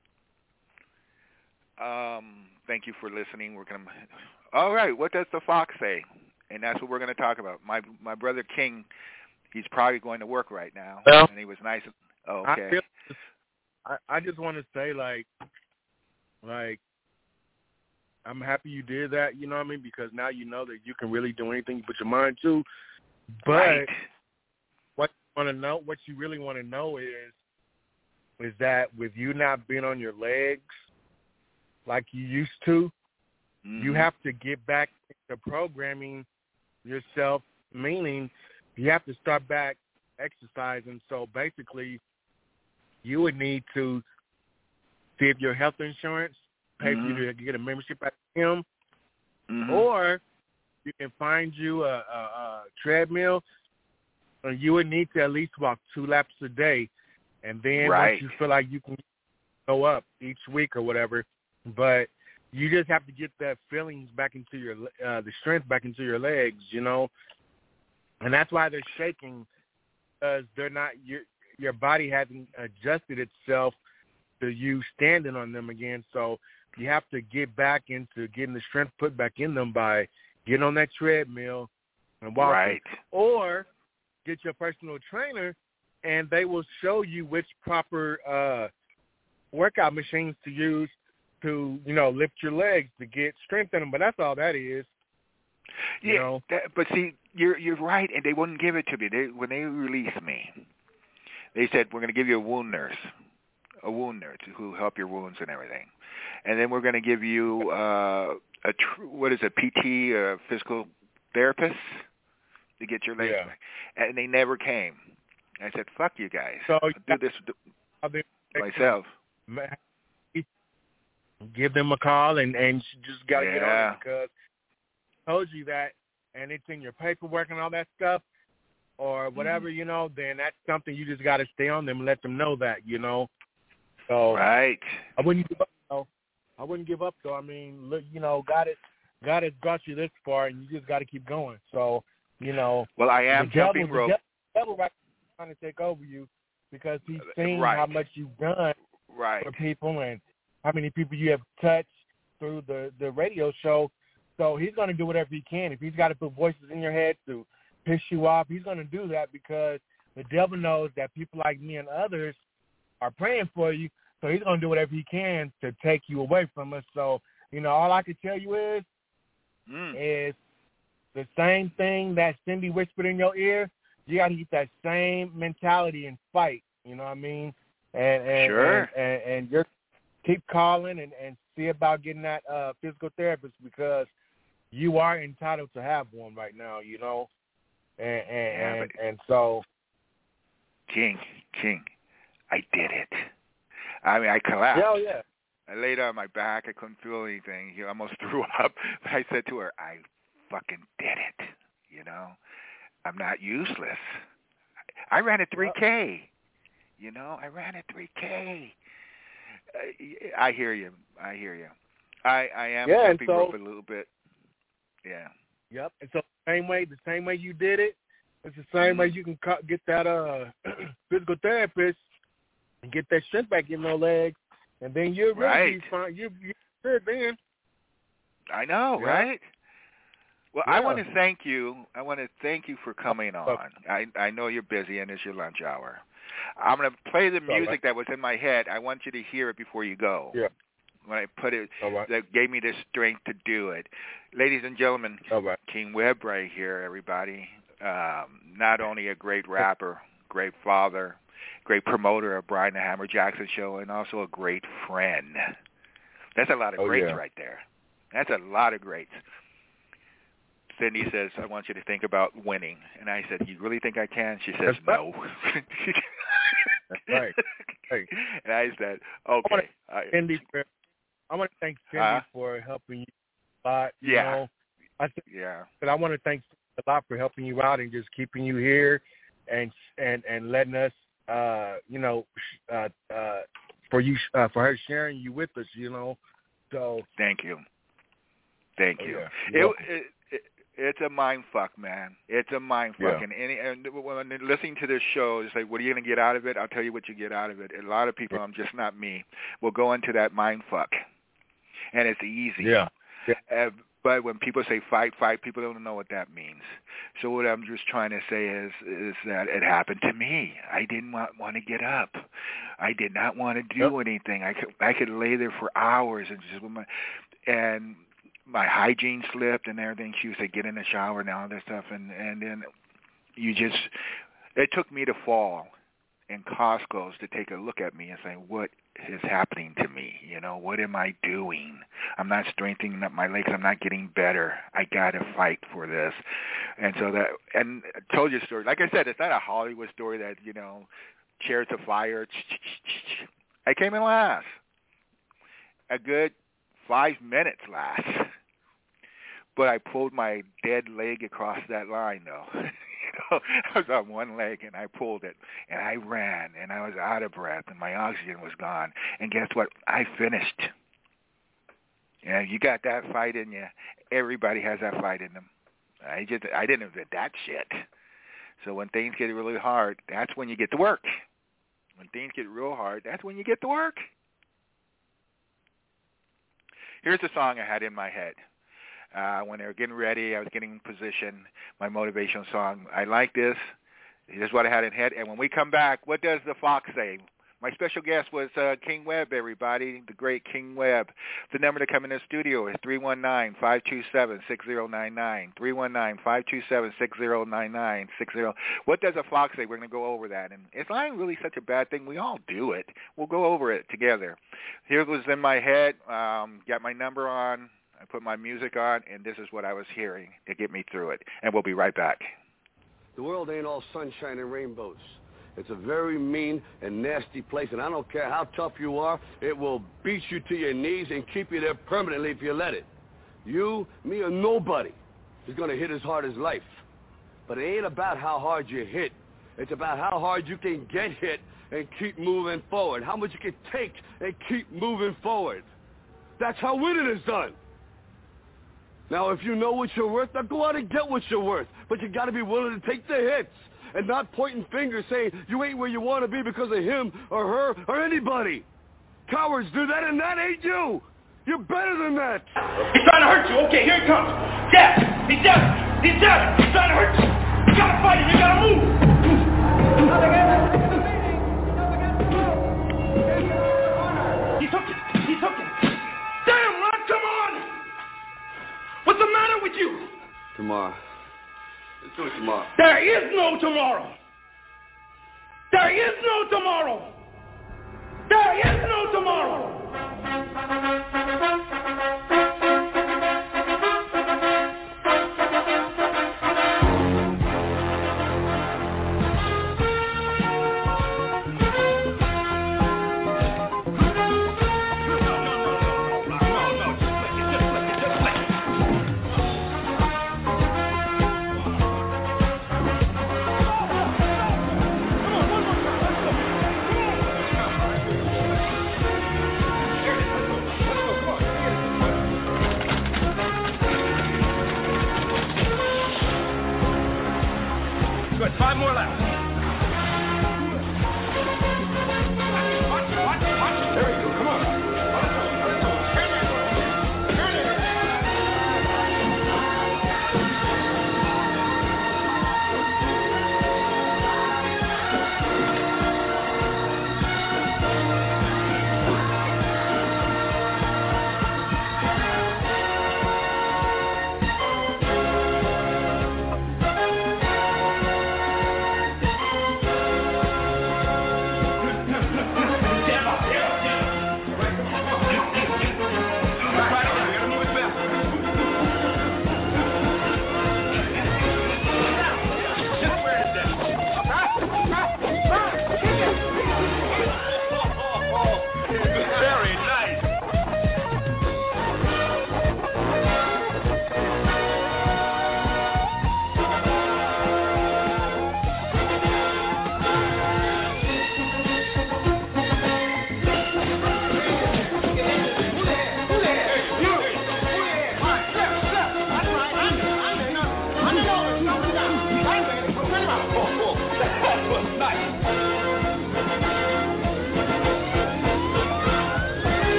Um, thank you for listening. We're gonna. All right. What does the fox say? And that's what we're going to talk about. My my brother King, he's probably going to work right now, well, and he was nice. Oh, okay. I, feel, I, I just want to say, like, like, I'm happy you did that. You know what I mean? Because now you know that you can really do anything you put your mind to. But right. what you want to know, what you really want to know is, is that with you not being on your legs like you used to, mm-hmm. you have to get back to programming yourself, meaning you have to start back exercising. So basically, you would need to see if your health insurance pays mm-hmm. for you to get a membership at him, mm-hmm. or you can find you a, a, a treadmill, and you would need to at least walk two laps a day. And then right. once you feel like you can go up each week or whatever, but you just have to get that feelings back into your, uh, the strength back into your legs, you know. And that's why they're shaking, because they're not, your your body hasn't adjusted itself to you standing on them again. So you have to get back into getting the strength put back in them by getting on that treadmill and walking. Right. Or get your personal trainer, and they will show you which proper uh, workout machines to use to, you know, lift your legs to get strength in them. But that's all that is. Yeah, you know? that, but see, you're you're right, and they wouldn't give it to me. They, when they released me, they said, we're going to give you a wound nurse, a wound nurse who help your wounds and everything. And then we're going to give you uh, a, tr- what is it, P T, a physical therapist, to get your legs yeah. back. And they never came. I said, fuck you guys. So I'll do this myself. Give them a call, and, and you just got to yeah. get on it, because I told you that, and it's in your paperwork and all that stuff, or whatever, mm-hmm. you know, then that's something you just got to stay on them and let them know that, you know. So right. I wouldn't give up, though. I wouldn't give up, though. I mean, look, you know, God has, God has brought you this far, and you just got to keep going. So, you know. Well, I am jumping devil, rope. The devil right now trying to take over you, because he's seen right. how much you've done right. for people and how many people you have touched through the, the radio show. So he's going to do whatever he can. If he's got to put voices in your head to piss you off, he's going to do that, because the devil knows that people like me and others are praying for you. So he's going to do whatever he can to take you away from us. So, you know, all I can tell you is, mm. is the same thing that Cindy whispered in your ear. You got to get that same mentality and fight. You know what I mean? And and sure. and, and, and just keep calling and, and see about getting that uh, physical therapist, because you are entitled to have one right now, you know. And and, yeah, and, and so, King, King, I did it. I mean, I collapsed. Yeah, yeah. I laid on my back. I couldn't feel anything. He almost threw up. But I said to her, I fucking did it. You know, I'm not useless. I ran a three K. You know, I ran a three K. I hear you. I hear you. I, I am yeah, jumping so, rope a little bit. Yeah. Yep. And so the same way, the same way you did it, it's the same mm-hmm. way you can co- get that uh physical therapist and get that strength back in those legs, and then you're really right. fine. You're, you're good then. I know, yeah. right? Well, yeah. I want to thank you. I want to thank you for coming on. I I know you're busy and it's your lunch hour. I'm going to play the music right. that was in my head. I want you to hear it before you go. Yeah. When I put it, right. that gave me the strength to do it. Ladies and gentlemen, right. King Webb right here, everybody. Um, not only a great rapper, great father, great promoter of Brian the Hammer Jackson Show, and also a great friend. That's a lot of oh, greats yeah. right there. That's a lot of greats. Cindy says, I want you to think about winning. And I said, you really think I can? She says, That's no. That's right. Hey. And I said, okay. I want to, Cindy, for, I want to thank Cindy uh, for helping you a lot. You yeah. know, I th- yeah. But I want to thank a lot for helping you out and just keeping you here and and, and letting us, uh, you know, uh, uh, for you uh, for her sharing you with us, you know. So thank you. Thank oh, you. Yeah. It, it, it, it's a mind fuck, man. It's a mind fuck. Yeah. And, any, and when listening to this show, it's like, what are you going to get out of it? I'll tell you what you get out of it. A lot of people, I'm just not me, will go into that mind fuck. And it's easy. Yeah. yeah. Uh, but when people say fight, fight, people don't know what that means. So what I'm just trying to say is is that it happened to me. I didn't want, want to get up. I did not want to do yep. anything. I could I could lay there for hours and just with my and my hygiene slipped and everything. She would say, get in the shower and all that stuff. And, and then you just, it took me to fall in Costco's to take a look at me and say, what is happening to me? You know, what am I doing? I'm not strengthening up my legs. I'm not getting better. I got to fight for this. And so that, and I told you a story. Like I said, it's not a Hollywood story that, you know, chariots of fire. I came in last. A good five minutes last. But I pulled my dead leg across that line, though. you know, I was on one leg, and I pulled it, and I ran, and I was out of breath, and my oxygen was gone. And guess what? I finished. Yeah, you got that fight in you. Everybody has that fight in them. I just, I didn't invent that shit. So when things get really hard, that's when you get to work. When things get real hard, that's when you get to work. Here's the song I had in my head. Uh, when they were getting ready, I was getting in position, my motivational song. I like this. This is what I had in head. And when we come back, what does the fox say? My special guest was uh, King Webb, everybody, the great King Webb. The number to come in the studio is three one nine, five two seven, six zero nine nine, three one nine, five two seven, six zero nine nine, six zero. What does a fox say? We're going to go over that. And it's not really such a bad thing. We all do it. We'll go over it together. Here was in my head. Um, got my number on. I put my music on, and this is what I was hearing to get me through it. And we'll be right back. The world ain't all sunshine and rainbows. It's a very mean and nasty place, and I don't care how tough you are, it will beat you to your knees and keep you there permanently if you let it. You, me, or nobody is going to hit as hard as life. But it ain't about how hard you hit. It's about how hard you can get hit and keep moving forward, how much you can take and keep moving forward. That's how winning is done. Now, if you know what you're worth, now go out and get what you're worth. But you got to be willing to take the hits and not pointing fingers saying you ain't where you want to be because of him or her or anybody. Cowards do that, and that ain't you. You're better than that. He's trying to hurt you. Okay, here he comes. Yes, he's dead. He's dead. He's trying to hurt you. You got to fight him. You got to move. He's hooking. He's hooking. Damn, Ron, come on. What's the matter with you? Tomorrow. Let's do it tomorrow. There is no tomorrow. There is no tomorrow. There is no tomorrow.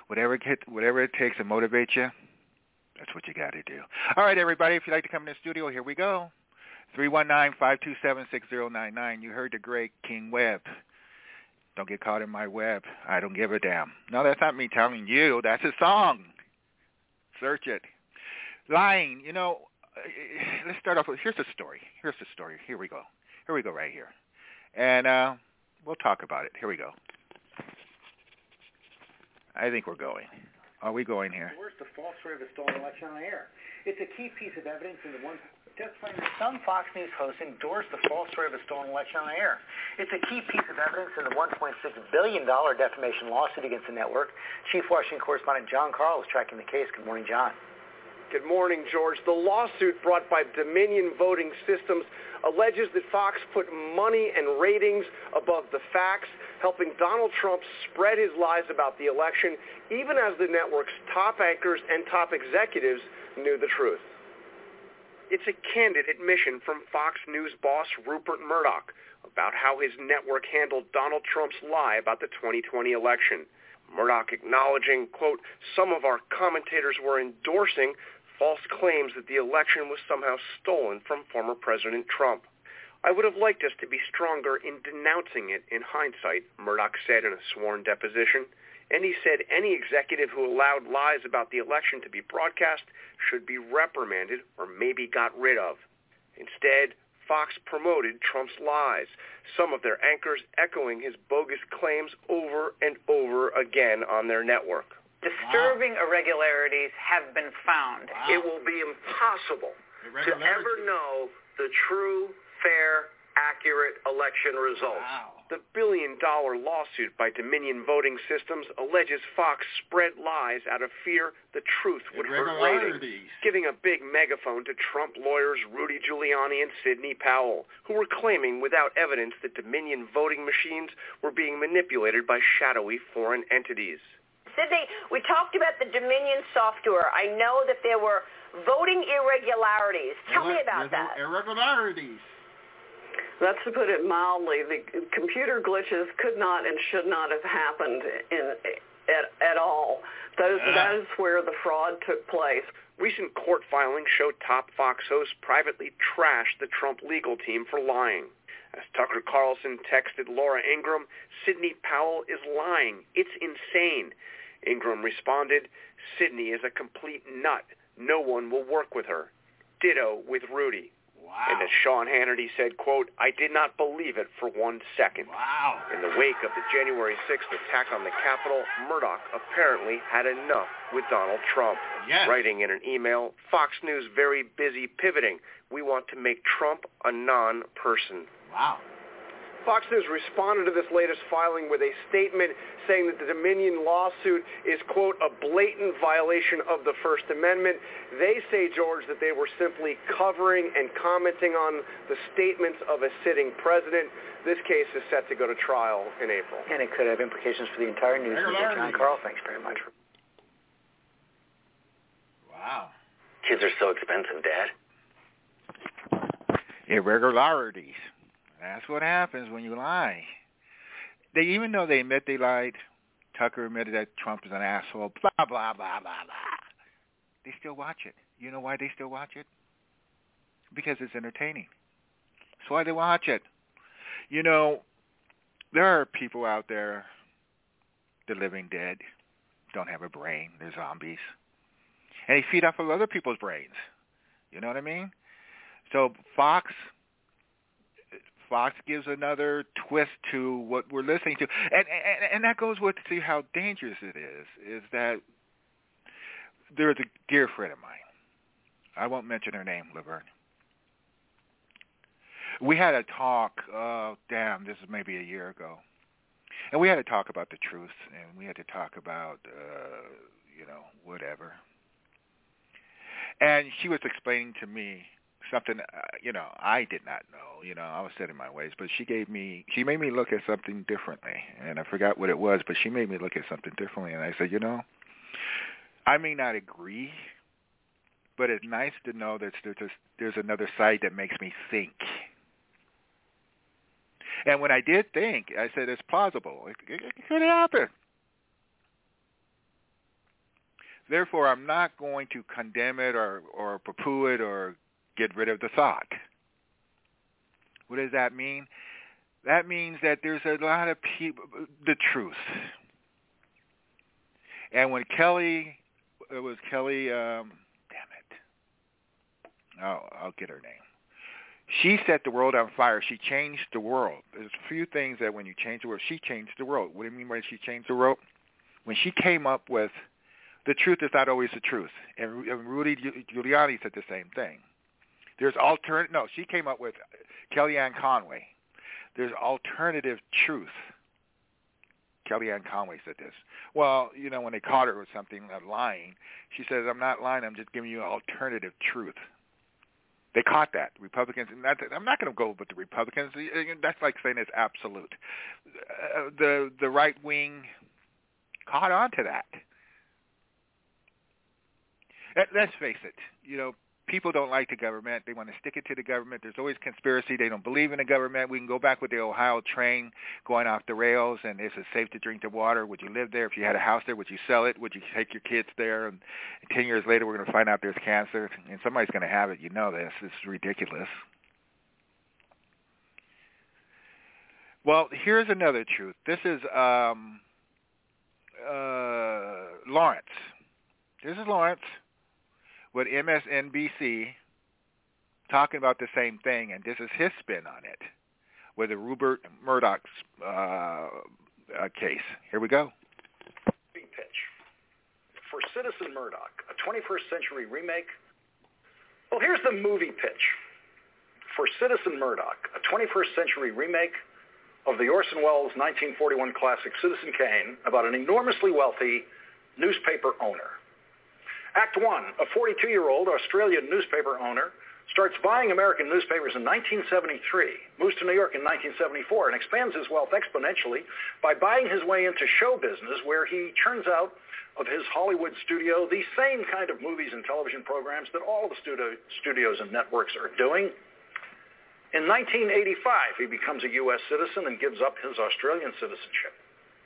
whatever it, whatever it takes to motivate you, that's what you got to do. All right, everybody, if you'd like to come in the studio, here we go. three one nine, five two seven, six zero nine nine. You heard the great King Webb. Don't get caught in my web. I don't give a damn. No, that's not me telling you. That's a song. Search it. Lying. You know, let's start off with, here's the story. Here's the story. Here we go. Here we go right here. And uh, we'll talk about it. Here we go. I think we're going. Are we going here? Where's the false story of a stolen election on air? It's a key piece of evidence in the one testifying that some Fox News hosts endorsed the false story of a stolen election on air. It's a key piece of evidence in the one point six billion dollars defamation lawsuit against the network. Chief Washington correspondent John Carl is tracking the case. Good morning, John. Good morning, George. The lawsuit brought by Dominion Voting Systems alleges that Fox put money and ratings above the facts, helping Donald Trump spread his lies about the election, even as the network's top anchors and top executives knew the truth. It's a candid admission from Fox News boss Rupert Murdoch about how his network handled Donald Trump's lie about the twenty twenty election. Murdoch acknowledging, quote, some of our commentators were endorsing false claims that the election was somehow stolen from former President Trump. I would have liked us to be stronger in denouncing it in hindsight, Murdoch said in a sworn deposition. And he said any executive who allowed lies about the election to be broadcast should be reprimanded or maybe got rid of. Instead, Fox promoted Trump's lies, some of their anchors echoing his bogus claims over and over again on their network. Disturbing wow. irregularities have been found. Wow. It will be impossible to ever know the true, fair, accurate election results. Wow. The billion-dollar lawsuit by Dominion Voting Systems alleges Fox spread lies out of fear the truth would hurt ratings, giving a big megaphone to Trump lawyers Rudy Giuliani and Sidney Powell, who were claiming without evidence that Dominion voting machines were being manipulated by shadowy foreign entities. Sidney, we talked about the Dominion software. I know that there were voting irregularities. Tell me about that. Irregularities. That's to put it mildly. The computer glitches could not and should not have happened in, at, at all. Those, uh. That is where the fraud took place. Recent court filings show top Fox hosts privately trashed the Trump legal team for lying. As Tucker Carlson texted Laura Ingraham, Sidney Powell is lying. It's insane. Ingraham responded, Sidney is a complete nut. No one will work with her. Ditto with Rudy. Wow. And as Sean Hannity said, quote, I did not believe it for one second. Wow. In the wake of the January sixth attack on the Capitol, Murdoch apparently had enough with Donald Trump. Yes. Writing in an email, Fox News very busy pivoting. We want to make Trump a non-person. Wow. Fox News responded to this latest filing with a statement saying that the Dominion lawsuit is, quote, a blatant violation of the First Amendment. They say, George, that they were simply covering and commenting on the statements of a sitting president. This case is set to go to trial in April. And it could have implications for the entire news media. John Carl, thanks very much. Wow. Kids are so expensive, Dad. Irregularities. That's what happens when you lie. They, even though they admit they lied, Tucker admitted that Trump is an asshole, blah, blah, blah, blah, blah. They still watch it. You know why they still watch it? Because it's entertaining. That's why they watch it. You know, there are people out there, the living dead, don't have a brain. They're zombies. And they feed off of other people's brains. You know what I mean? So Fox... Fox gives another twist to what we're listening to. And, and and that goes with see how dangerous it is, is that there's a dear friend of mine. I won't mention her name, Laverne. We had a talk, uh, damn, this is maybe a year ago. And we had to talk about the truth, and we had to talk about, uh, you know, whatever. And she was explaining to me something, uh, you know, I did not know. You know, I was set in my ways, but she gave me, she made me look at something differently, and I forgot what it was, but she made me look at something differently, and I said, you know, I may not agree, but it's nice to know that there's, just, there's another side that makes me think. And when I did think, I said it's plausible. It, it, it could happen. Therefore, I'm not going to condemn it or, or poo-poo it or get rid of the thought. What does that mean? That means that there's a lot of people, the truth. And when Kelly, it was Kelly, um, damn it. Oh, I'll get her name. She set the world on fire. She changed the world. There's a few things that when you change the world, she changed the world. What do you mean by she changed the world? When she came up with the truth is not always the truth. And Rudy Giuliani said the same thing. There's alternate. No, she came up with Kellyanne Conway. There's alternative truth. Kellyanne Conway said this. Well, you know, when they caught her with something, uh, lying, she says, I'm not lying. I'm just giving you alternative truth. They caught that. Republicans, and that's, I'm not going to go with the Republicans. That's like saying it's absolute. Uh, the the right wing caught on to that. Let's face it, you know, people don't like the government. They want to stick it to the government. There's always conspiracy. They don't believe in the government. We can go back with the Ohio train going off the rails, and is it safe to drink the water? Would you live there? If you had a house there, would you sell it? Would you take your kids there? And ten years later, we're going to find out there's cancer, and somebody's going to have it. You know this. It's ridiculous. Well, here's another truth. This is um, uh, Lawrence. This is Lawrence with M S N B C talking about the same thing, and this is his spin on it with the Rupert Murdoch's uh, uh, case. Here we go. Pitch for Citizen Murdoch, a twenty-first century remake. Well, here's the movie pitch for Citizen Murdoch, a twenty-first century remake of the Orson Welles nineteen forty-one classic Citizen Kane about an enormously wealthy newspaper owner. Act one, a forty-two-year-old Australian newspaper owner starts buying American newspapers in nineteen seventy-three, moves to New York in nineteen seventy-four, and expands his wealth exponentially by buying his way into show business, where he churns out of his Hollywood studio the same kind of movies and television programs that all of the studio, studios and networks are doing. In nineteen eighty-five, he becomes a U S citizen and gives up his Australian citizenship.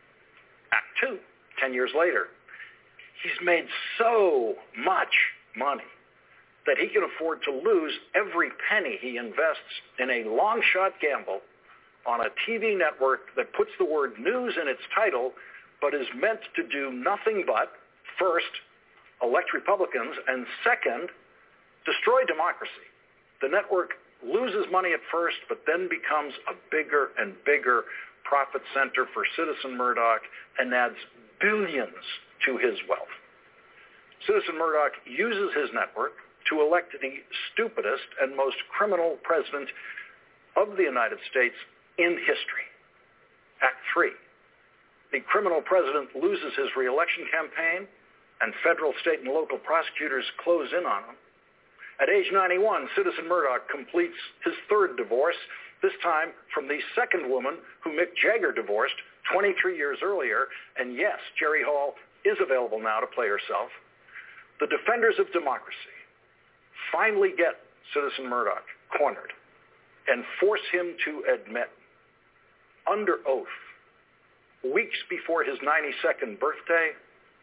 Act two, ten years later. He's made so much money that he can afford to lose every penny he invests in a long-shot gamble on a T V network that puts the word news in its title, but is meant to do nothing but, first, elect Republicans, and second, destroy democracy. The network loses money at first, but then becomes a bigger and bigger profit center for Citizen Murdoch and adds billions to his wealth. Citizen Murdoch uses his network to elect the stupidest and most criminal president of the United States in history. Act three. The criminal president loses his re-election campaign, and federal, state, and local prosecutors close in on him. At age ninety-one, Citizen Murdoch completes his third divorce, this time from the second woman who Mick Jagger divorced twenty-three years earlier. And yes, Jerry Hall is available now to play herself. The defenders of democracy finally get Citizen Murdoch cornered and force him to admit, under oath, weeks before his ninety-second birthday,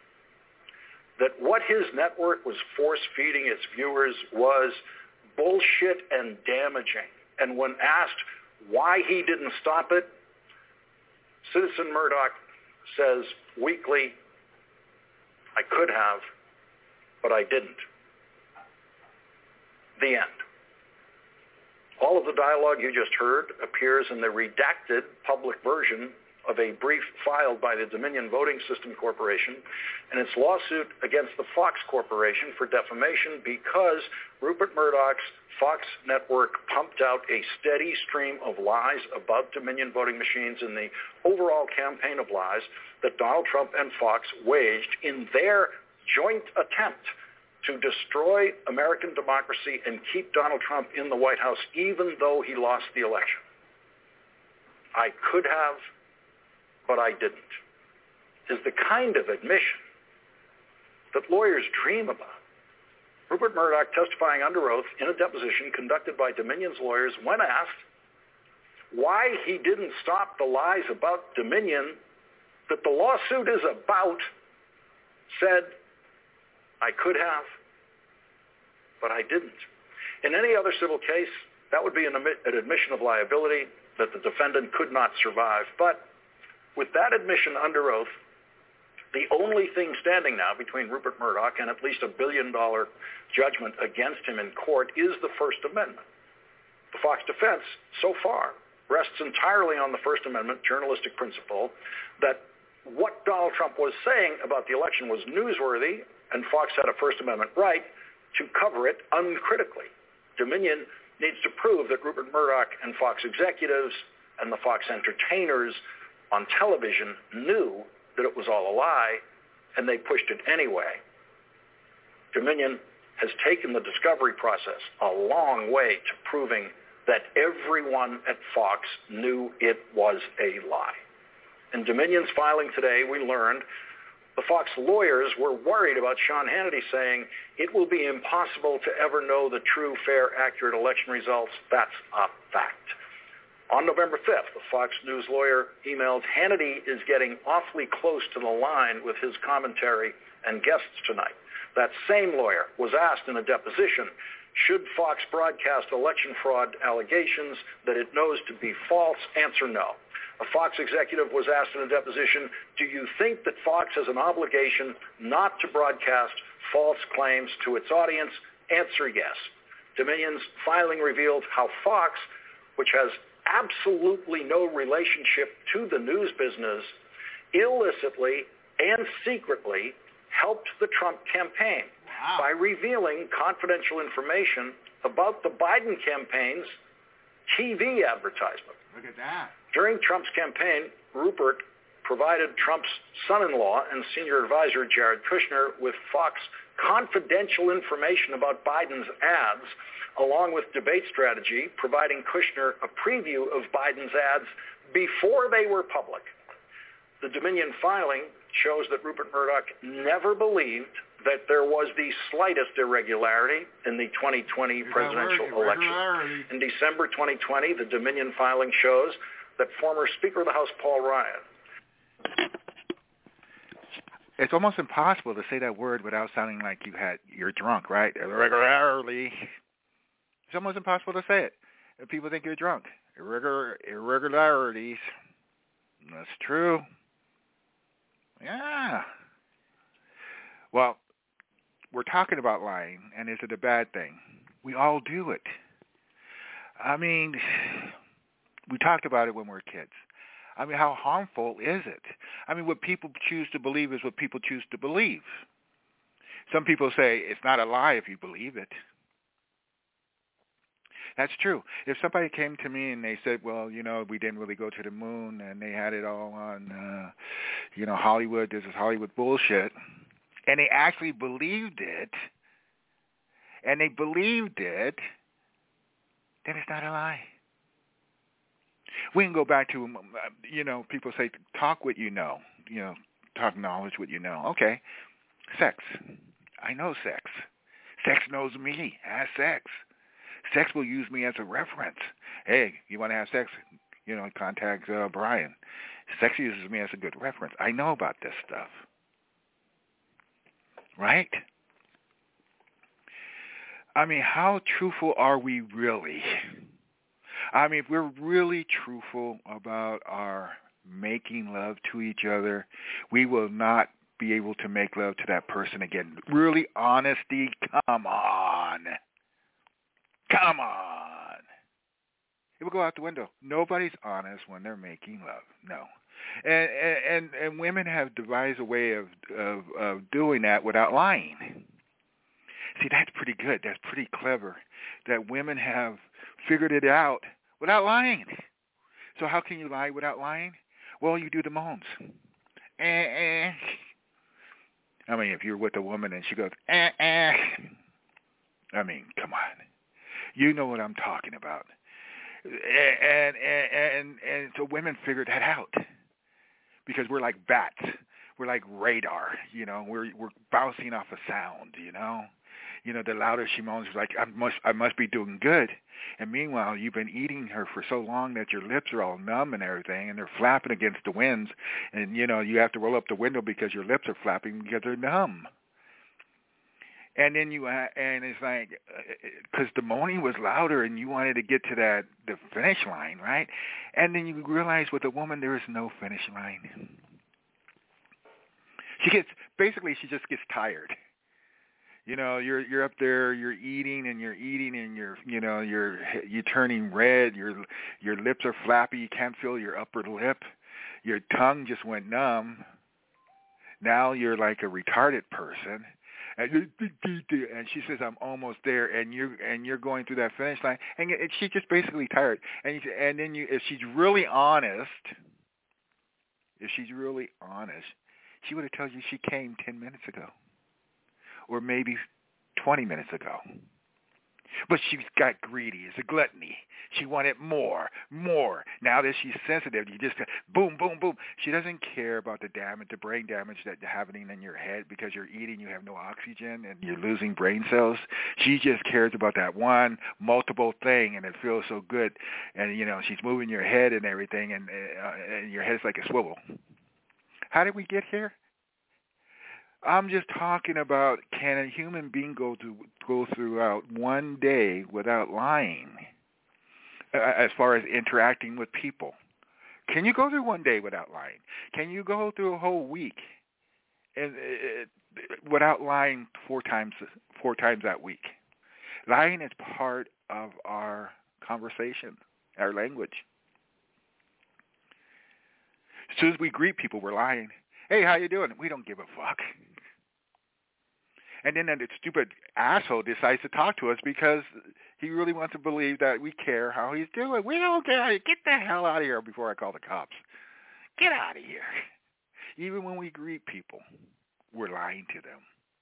that what his network was force-feeding its viewers was bullshit and damaging. And when asked why he didn't stop it, Citizen Murdoch says weakly, I could have, but I didn't. The end. All of the dialogue you just heard appears in the redacted public version of a brief filed by the Dominion Voting System Corporation and its lawsuit against the Fox Corporation for defamation because Rupert Murdoch's Fox network pumped out a steady stream of lies about Dominion voting machines in the overall campaign of lies that Donald Trump and Fox waged in their joint attempt to destroy American democracy and keep Donald Trump in the White House even though he lost the election. I could have, but I didn't, is the kind of admission that lawyers dream about. Rupert Murdoch testifying under oath in a deposition conducted by Dominion's lawyers when asked why he didn't stop the lies about Dominion that the lawsuit is about, said, I could have, but I didn't. In any other civil case, that would be an, an admission of liability that the defendant could not survive. But with that admission under oath, the only thing standing now between Rupert Murdoch and at least a billion-dollar judgment against him in court is the First Amendment. The Fox defense, so far, rests entirely on the First Amendment journalistic principle that what Donald Trump was saying about the election was newsworthy, and Fox had a First Amendment right to cover it uncritically. Dominion needs to prove that Rupert Murdoch and Fox executives and the Fox entertainers on television knew that it was all a lie, and they pushed it anyway. Dominion has taken the discovery process a long way to proving that everyone at Fox knew it was a lie. In Dominion's filing today, we learned the Fox lawyers were worried about Sean Hannity saying it will be impossible to ever know the true, fair, accurate election results. That's a fact. On November fifth, the Fox News lawyer emailed, Hannity is getting awfully close to the line with his commentary and guests tonight. That same lawyer was asked in a deposition, should Fox broadcast election fraud allegations that it knows to be false? Answer no. A Fox executive was asked in a deposition, do you think that Fox has an obligation not to broadcast false claims to its audience? Answer yes. Dominion's filing revealed how Fox, which has absolutely no relationship to the news business, illicitly and secretly helped the Trump campaign wow. by revealing confidential information about the Biden campaign's T V advertisement. Look at that. During Trump's campaign, Rupert provided Trump's son-in-law and senior advisor, Jared Kushner, with Fox confidential information about Biden's ads, along with debate strategy, providing Kushner a preview of Biden's ads before they were public. The Dominion filing shows that Rupert Murdoch never believed that there was the slightest irregularity in the twenty twenty presidential election. In December twenty twenty, the Dominion filing shows that former Speaker of the House Paul Ryan. It's almost impossible to say that word without sounding like you had you're drunk, right? Irregularity. It's almost impossible to say it. People think you're drunk. Irregular irregularities. That's true. Yeah. Well, we're talking about lying, and is it a bad thing? We all do it. I mean, we talked about it when we were kids. I mean, how harmful is it? I mean, what people choose to believe is what people choose to believe. Some people say it's not a lie if you believe it. That's true. If somebody came to me and they said, well, you know, we didn't really go to the moon and they had it all on, uh, you know, Hollywood, this is Hollywood bullshit, and they actually believed it, and they believed it, then it's not a lie. We can go back to, you know, people say, talk what you know, you know, talk knowledge what you know. Okay, sex. I know sex. Sex knows me as sex. Sex will use me as a reference. Hey, you want to have sex? You know, contact uh, Brian. Sex uses me as a good reference. I know about this stuff. Right? I mean, how truthful are we really? I mean, if we're really truthful about our making love to each other, we will not be able to make love to that person again. Really, honesty, come on. Come on. It will go out the window. Nobody's honest when they're making love. No. And and and women have devised a way of, of of doing that without lying. See, that's pretty good. That's pretty clever. That women have figured it out without lying. So how can you lie without lying? Well, you do the moans. Eh, eh. I mean, if you're with a woman and she goes, eh, eh. I mean, come on. You know what I'm talking about. And, and, and, and so women figured that out because we're like bats. We're like radar, you know. We're we're bouncing off a sound, you know. You know, the louder she moans, like, I must I must be doing good. And meanwhile, you've been eating her for so long that your lips are all numb and everything, and they're flapping against the winds. And, you know, you have to roll up the window because your lips are flapping because they're numb. And then you, uh, and it's like, because the moaning was louder and you wanted to get to that, the finish line, right? And then you realize with a woman, there is no finish line. She gets, basically she just gets tired. You know, you're you're up there, you're eating and you're eating and you're, you know, you're you're turning red, your your lips are flappy, you can't feel your upper lip, your tongue just went numb. Now you're like a retarded person. And she says, "I'm almost there," and you're and you're going through that finish line, and she's just basically tired. And you, and then you, if she's really honest, if she's really honest, she would have told you she came ten minutes ago, or maybe twenty minutes ago. But she got greedy. It's a gluttony. She wanted more, more. Now that she's sensitive, you just boom, boom, boom. She doesn't care about the damage, the brain damage that's happening in your head because you're eating, you have no oxygen, and you're losing brain cells. She just cares about that one multiple thing, and it feels so good. And, you know, she's moving your head and everything, and, uh, and your head's like a swivel. How did we get here? I'm just talking about, can a human being go to go throughout one day without lying uh, as far as interacting with people? Can you go through one day without lying? Can you go through a whole week and, uh, without lying four times four times that week? Lying is part of our conversation, our language. As soon as we greet people, we're lying. Hey, how you doing? We don't give a fuck. And then that stupid asshole decides to talk to us because he really wants to believe that we care how he's doing. We don't care. Get the hell out of here before I call the cops. Get out of here. Even when we greet people, we're lying to them.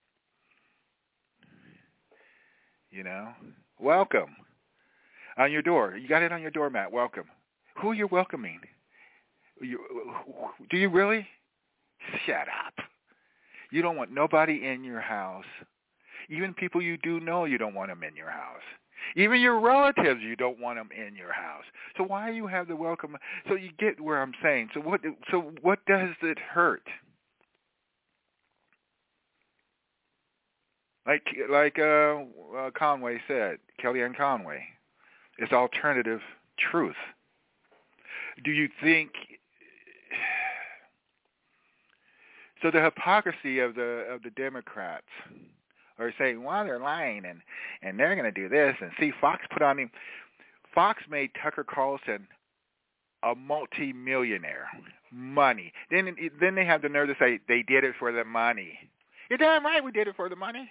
You know? Welcome. On your door. You got it on your doormat. Welcome. Who are you welcoming? You, do you really? Shut up. You don't want nobody in your house. Even people you do know, you don't want them in your house. Even your relatives, you don't want them in your house. So why you have the welcome? So you get where I'm saying. So what? So what does it hurt? Like like uh, uh, Conway said, Kellyanne Conway, it's alternative truth. Do you think? So the hypocrisy of the of the Democrats are saying, well, they're lying and, and they're going to do this. And see, Fox put on him. Fox made Tucker Carlson a multi-millionaire. Money. Then then they have the nerve to say they did it for the money. You're damn right we did it for the money.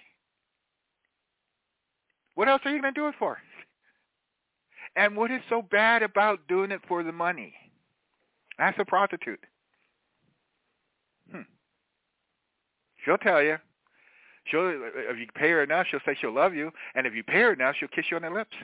What else are you going to do it for? And what is so bad about doing it for the money? Ask a prostitute. Hmm. She'll tell you. She'll, if you pay her enough, she'll say she'll love you. And if you pay her enough, she'll kiss you on the lips.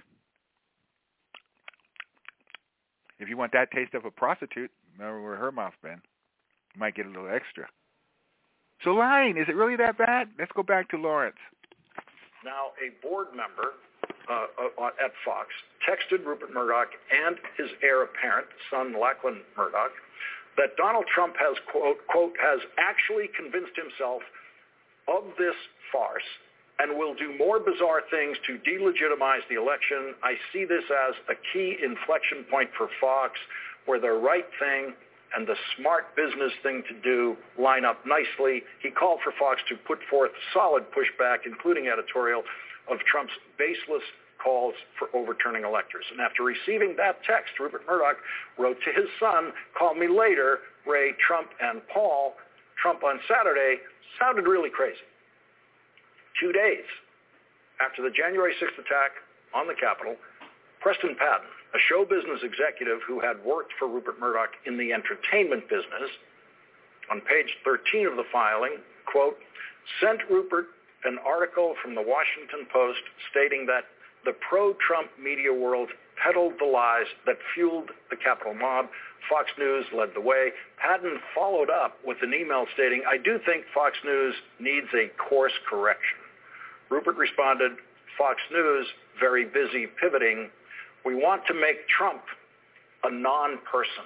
If you want that taste of a prostitute, remember where her mouth been. You might get a little extra. So lying, is it really that bad? Let's go back to Lawrence. Now, a board member uh, at Fox texted Rupert Murdoch and his heir apparent, son Lachlan Murdoch, that Donald Trump has, quote, quote, has actually convinced himself of this farce and will do more bizarre things to delegitimize the election. I see this as a key inflection point for Fox where the right thing and the smart business thing to do line up nicely. He called for Fox to put forth solid pushback, including editorial, of Trump's baseless calls for overturning electors. And after receiving that text, Rupert Murdoch wrote to his son, call me later, Ray, Trump and Paul. Trump on Saturday sounded really crazy. Two days after the January sixth attack on the Capitol, Preston Patton, a show business executive who had worked for Rupert Murdoch in the entertainment business, on page thirteen of the filing, quote, sent Rupert an article from the Washington Post stating that the pro-Trump media world peddled the lies that fueled the Capitol mob. Fox News led the way. Patton followed up with an email stating, I do think Fox News needs a course correction. Rupert responded, Fox News, very busy pivoting. We want to make Trump a non-person.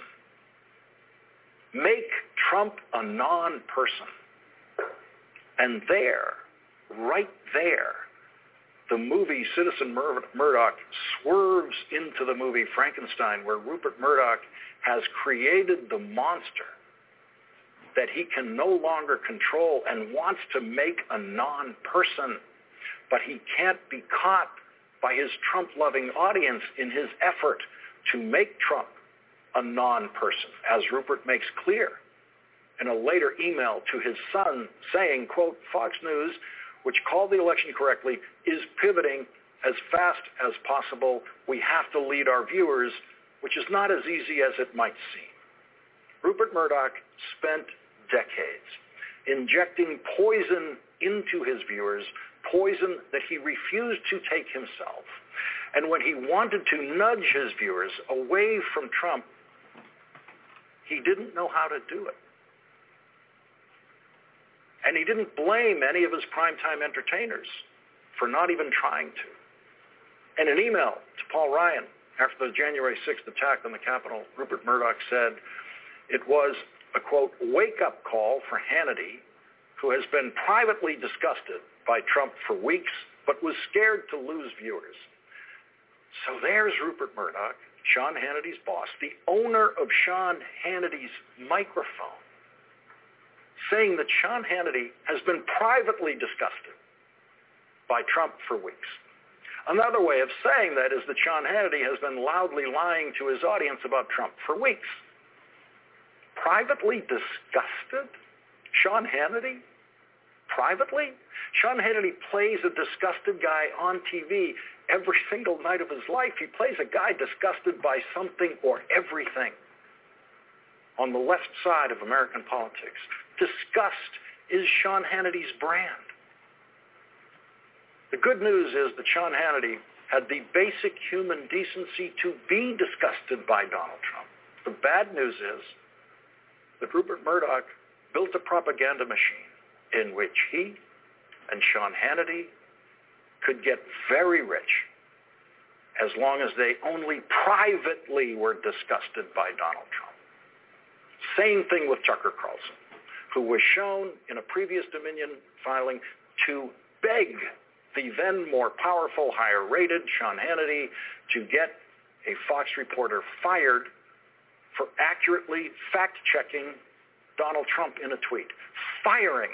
Make Trump a non-person. And there, right there, the movie Citizen Mur- Murdoch swerves into the movie Frankenstein, where Rupert Murdoch has created the monster that he can no longer control and wants to make a non-person, but he can't be caught by his Trump-loving audience in his effort to make Trump a non-person, as Rupert makes clear in a later email to his son saying, quote, Fox News, which called the election correctly, is pivoting as fast as possible. We have to lead our viewers, which is not as easy as it might seem. Rupert Murdoch spent decades injecting poison into his viewers, poison that he refused to take himself. And when he wanted to nudge his viewers away from Trump, he didn't know how to do it. And he didn't blame any of his primetime entertainers for not even trying to. In an email to Paul Ryan after the January sixth attack on the Capitol, Rupert Murdoch said it was a, quote, wake-up call for Hannity, who has been privately disgusted by Trump for weeks, but was scared to lose viewers. So there's Rupert Murdoch, Sean Hannity's boss, the owner of Sean Hannity's microphone, saying that Sean Hannity has been privately disgusted by Trump for weeks. Another way of saying that is that Sean Hannity has been loudly lying to his audience about Trump for weeks. Privately disgusted? Sean Hannity? Privately? Sean Hannity plays a disgusted guy on T V every single night of his life. He plays a guy disgusted by something or everything on the left side of American politics. Disgust is Sean Hannity's brand. The good news is that Sean Hannity had the basic human decency to be disgusted by Donald Trump. The bad news is that Rupert Murdoch built a propaganda machine in which he and Sean Hannity could get very rich as long as they only privately were disgusted by Donald Trump. Same thing with Tucker Carlson, who was shown in a previous Dominion filing to beg the then more powerful, higher-rated Sean Hannity to get a Fox reporter fired for accurately fact-checking Donald Trump in a tweet. Firing.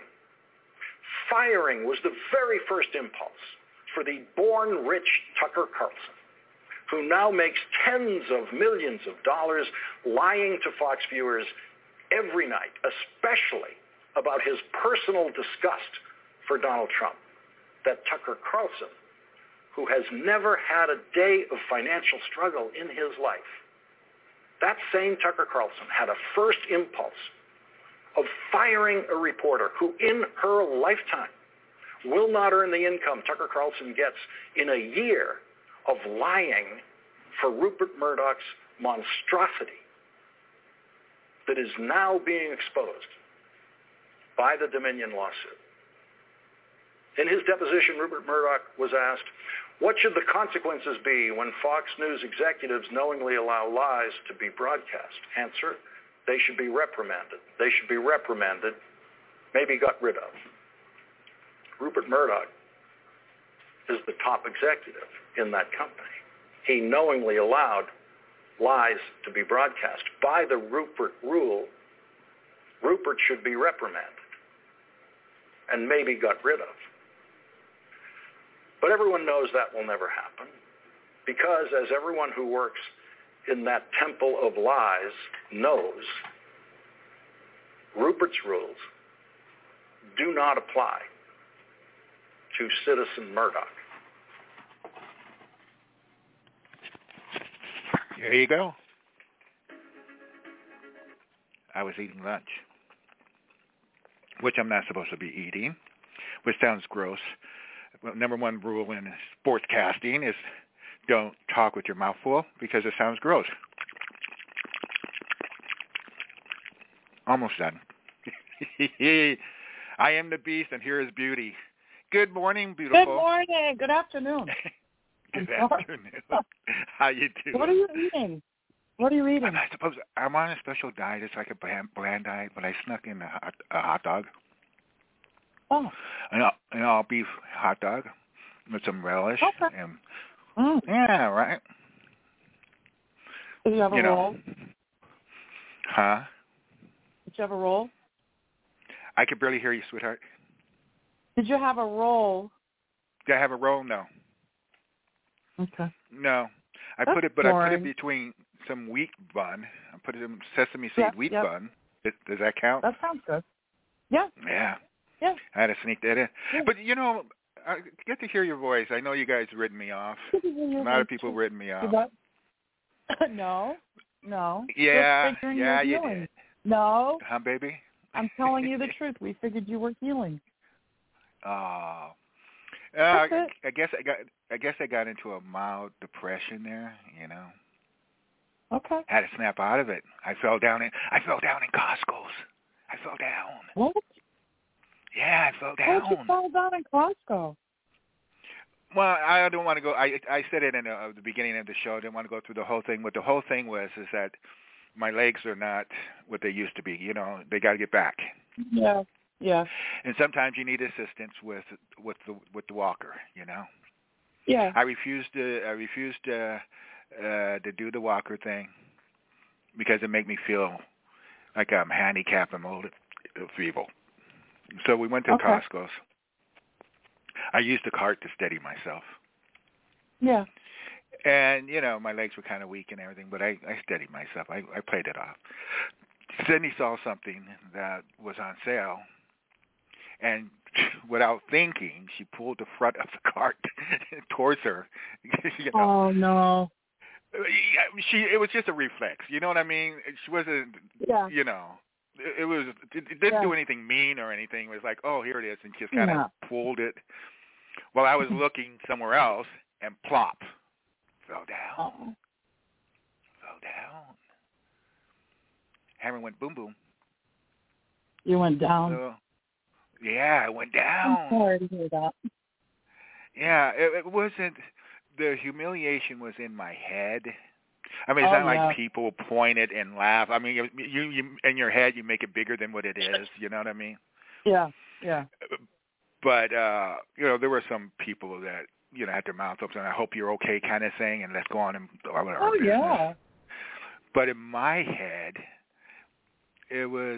Firing was the very first impulse for the born-rich Tucker Carlson, who now makes tens of millions of dollars lying to Fox viewers every night, especially about his personal disgust for Donald Trump. That Tucker Carlson, who has never had a day of financial struggle in his life, that same Tucker Carlson had a first impulse of firing a reporter who in her lifetime will not earn the income Tucker Carlson gets in a year of lying for Rupert Murdoch's monstrosity that is now being exposed by the Dominion lawsuit. In his deposition, Rupert Murdoch was asked, what should the consequences be when Fox News executives knowingly allow lies to be broadcast? Answer, they should be reprimanded. They should be reprimanded, maybe got rid of. Rupert Murdoch is the top executive in that company. He knowingly allowed lies to be broadcast. By the Rupert rule, Rupert should be reprimanded and maybe got rid of. But everyone knows that will never happen because, as everyone who works in that temple of lies knows, Rupert's rules do not apply to Citizen Murdoch. There you go. I was eating lunch, which I'm not supposed to be eating, which sounds gross. Well, number one rule in sportscasting is don't talk with your mouth full because it sounds gross. Almost done. I am the beast, and here is Beauty. Good morning, beautiful. Good morning. Good afternoon. Good afternoon. How you doing? What are you eating? What are you eating? I suppose I'm on a special diet. It's like a bland, bland diet, but I snuck in a hot, a hot dog. Oh. An all, an all beef hot dog with some relish. Okay. And, mm. Yeah, right. Did you have a you roll? know. Huh? Did you have a roll? I could barely hear you, sweetheart. Did you have a roll? Did I have a roll? No. Okay. No. I That's put it, but boring. I put it between some wheat bun. I put it in sesame seed Yep, wheat yep. bun. Does, does that count? That sounds good. Yeah. Yeah. Yeah. I had to sneak that in. Yeah. But, you know, I get to hear your voice. I know you guys written me off. A lot of people written me off. no. No. Yeah. We're figuring Yeah, you're you healing. did. No. Huh, baby? I'm telling you the truth. We figured you were healing. Oh. Uh, I, I guess I got. I guess I got into a mild depression there. You know. Okay. I had to snap out of it. I fell down in. I fell down in Costco's. I fell down. What? Yeah, I fell How down. did you fall down in Costco? Well, I don't want to go. I I said it in the, the beginning of the show. I didn't want to go through the whole thing. But the whole thing was is that my legs are not what they used to be. You know, they got to get back. Yeah. Yeah. And sometimes you need assistance with with the with the walker, you know. Yeah. I refused to I refused to uh, to do the walker thing because it made me feel like I'm handicapped and old, feeble. So we went to Okay. Costco's. I used a cart to steady myself. Yeah. And you know my legs were kind of weak and everything, but I I steadied myself. I I played it off. Sydney saw something that was on sale. And without thinking, she pulled the front of the cart towards her. you know. Oh no! She it was just a reflex. You know what I mean? She wasn't. Yeah. You know, it, it was. It, it didn't Yeah. do anything mean or anything. It was like, oh, here it is, and just kind of Yeah. pulled it. While I was looking somewhere else, and plop, fell down. Oh. Fell down. Hammer went boom boom. You went down. So, yeah, I went down. I'm sorry to hear that. Yeah, it, it wasn't. The humiliation was in my head. I mean, it's Oh, not yeah. like people point it and laugh. I mean, you, you, you in your head you make it bigger than what it is. You know what I mean? Yeah. Yeah. But uh, you know, there were some people that you know had their mouth open, and I hope you're okay, kind of thing, and let's go on and our our Oh business. yeah. But in my head, it was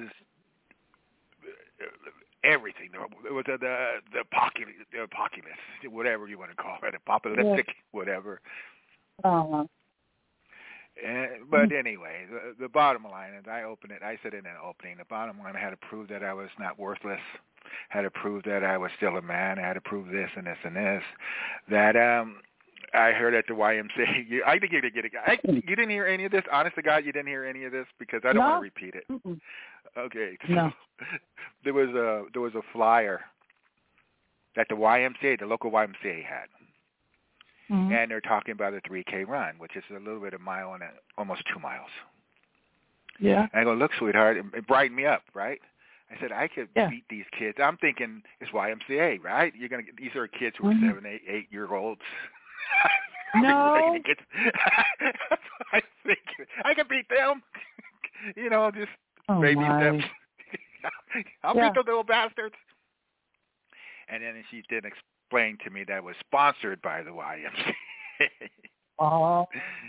everything. It was the the, the populist, the populist, whatever you want to call it, a populistic, yeah. whatever. Uh-huh. And, but anyway, the, the bottom line is, I opened it. I said in an opening, the bottom line, I had to prove that I was not worthless. I had to prove that I was still a man. I had to prove this and this and this. That um, I heard at the Y M C A. You, I think you didn't get it. I, you didn't hear any of this. Honest to God, you didn't hear any of this because I don't No. want to repeat it. Mm-mm. Okay. So No. there was a there was a flyer that the Y M C A, the local Y M C A had. Mm-hmm. And they're talking about a three K run, which is a little bit of a mile and a, almost two miles. Yeah. And I go, look, sweetheart, it, it brightened me up, right? I said, I could Yeah. beat these kids. I'm thinking it's Y M C A, right? You're gonna. These are kids who are Mhm. seven, eight, eight year olds. No. That's what I think. I can beat them. you know, just Oh, maybe my. them. I'll Yeah. beat those little bastards. And then she did explain to me that it was sponsored by the Y M C A. Oh.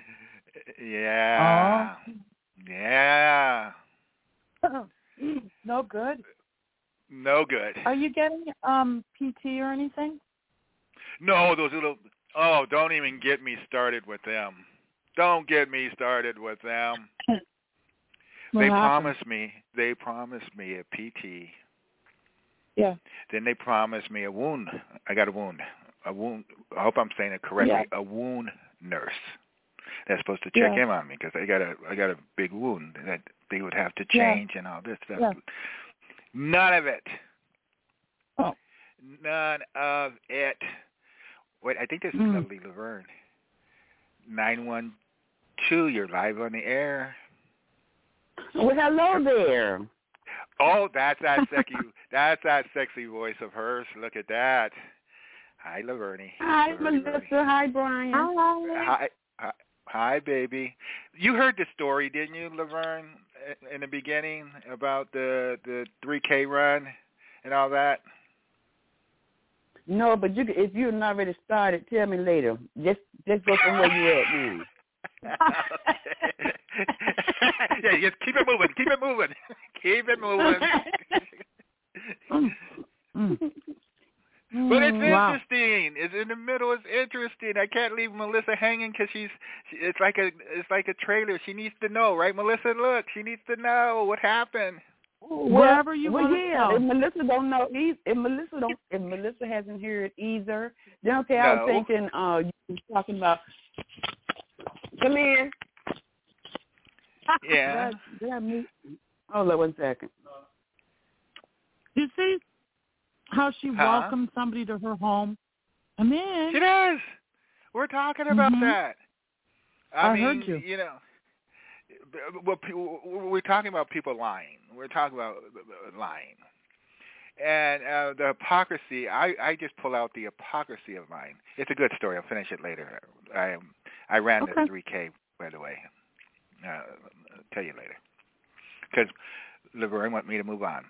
Yeah. Oh. Yeah. No good. No good. Are you getting um P T or anything? No, those little. Oh, don't even get me started with them. Don't get me started with them. What they happened? promised me. They promised me a P T. Yeah. Then they promised me a wound. I got a wound. A wound. I hope I'm saying it correctly. Yeah. A wound nurse that's supposed to check Yeah. in on me because I got a I got a big wound that they would have to Yeah. change and all this stuff. Yeah. None of it. Oh. None of it. Wait, I think this is Mm. Lovely Laverne. nine one two, you're live on the air. Well, hello there. Oh, that's that sexy, that's that sexy voice of hers. Look at that. Hi, Laverne. Hi, Laverne, Melissa. Laverne. Hi, Brian. Hi, hi, hi, baby. You heard the story, didn't you, Laverne, in the beginning about the the three K run and all that? No, but you, if you're not already started, tell me later. Just, just go from where you're at now. Yeah, just keep it moving. Keep it moving. Keep it moving. Mm. But it's Wow. interesting. It's in the middle. It's interesting. I can't leave Melissa hanging because she's. She, it's like a. It's like a trailer. She needs to know, right, Melissa? Look, she needs to know what happened. Whatever you well, want yeah, to if know. Melissa don't know, e- if Melissa don't, if Melissa hasn't heard either, then okay. I was No. thinking, uh, you were talking about. Come in. Yeah. Did I, did I mute? Hold on one second. You see how she Huh? welcomed somebody to her home? And then She does. We're talking about Mhm. that. I, I mean, heard you. You know, well, we're talking about people lying. We're talking about lying. And uh, the hypocrisy, I, I just pull out the hypocrisy of mine. It's a good story. I'll finish it later. I I ran Okay. this three K, by the way. Uh, I'll tell you later. Because Laverne want me to move on.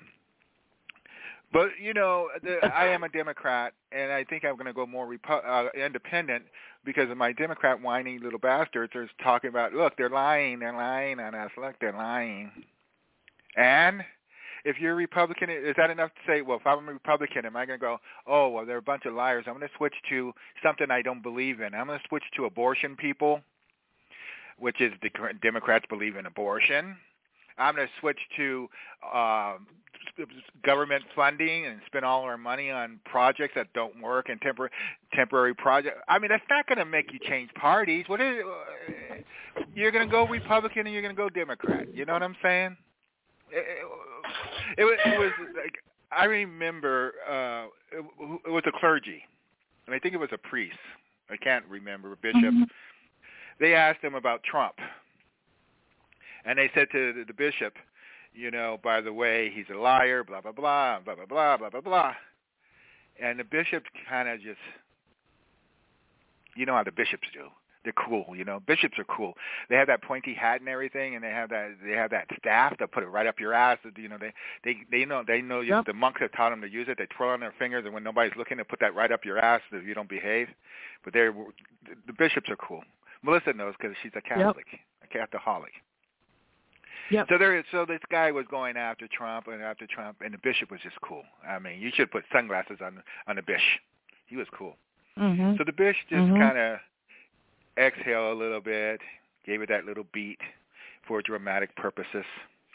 But, you know, the, I am a Democrat, and I think I'm going to go more Repu- uh, independent because of my Democrat whiny little bastards are talking about, look, they're lying, they're lying on us, look, they're lying. And if you're a Republican, is that enough to say, well, if I'm a Republican, am I going to go, oh, well, they're a bunch of liars. I'm going to switch to something I don't believe in. I'm going to switch to abortion people, which is the Democrats believe in abortion. I'm going to switch to um, government funding and spend all our money on projects that don't work and tempor- temporary projects. I mean, that's not going to make you change parties. What is it? You're going to go Republican and you're going to go Democrat. You know what I'm saying? It, it, it, was, it was like, I remember uh, it, it was a clergy, and I think it was a priest. I can't remember, a bishop. Mm-hmm. They asked him about Trump. And they said to the, the bishop, you know, by the way, he's a liar, blah, blah, blah, blah, blah, blah, blah, blah, blah. And the bishop kind of just, you know how the bishops do. They're cool, you know. Bishops are cool. They have that pointy hat and everything, and they have that they have that staff that put it right up your ass. You know, they they they know they know you, Yep. the monks have taught them to use it. They twirl on their fingers, and when nobody's looking, they put that right up your ass if you don't behave. But they're the bishops are cool. Melissa knows because she's a Catholic, yep. a Catholic. Yep. So there, so this guy was going after Trump and after Trump, and the bishop was just cool. I mean, you should put sunglasses on on the bishop. He was cool. Mm-hmm. So the bishop just mm-hmm. kind of exhaled a little bit, gave it that little beat for dramatic purposes.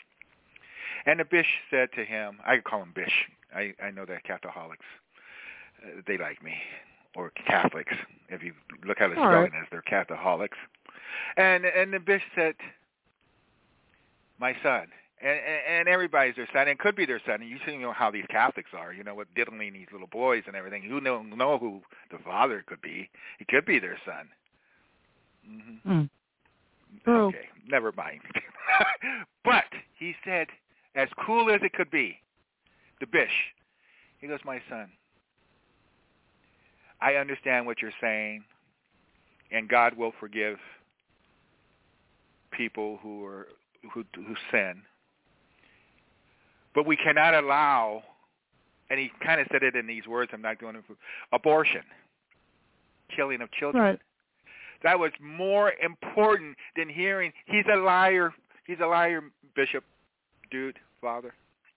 And the bishop said to him, I call him Bish. I, I know they're Catholics. Uh, they like me. Or Catholics. If you look how the All spelling right. is, they're Catholics. And and the bishop said, my son. And, and everybody's their son. And could be their son. And you see, you know how these Catholics are, you know, with diddling these little boys and everything. You know, know who the father could be. He could be their son. Mm-hmm. Mm. Okay, never mind. But he said, as cool as it could be, the bish, he goes, my son, I understand what you're saying, and God will forgive people who are who who sin. But we cannot allow, and he kind of said it in these words, I'm not going to, abortion, killing of children. Right. That was more important than hearing, he's a liar, he's a liar, bishop, dude, father.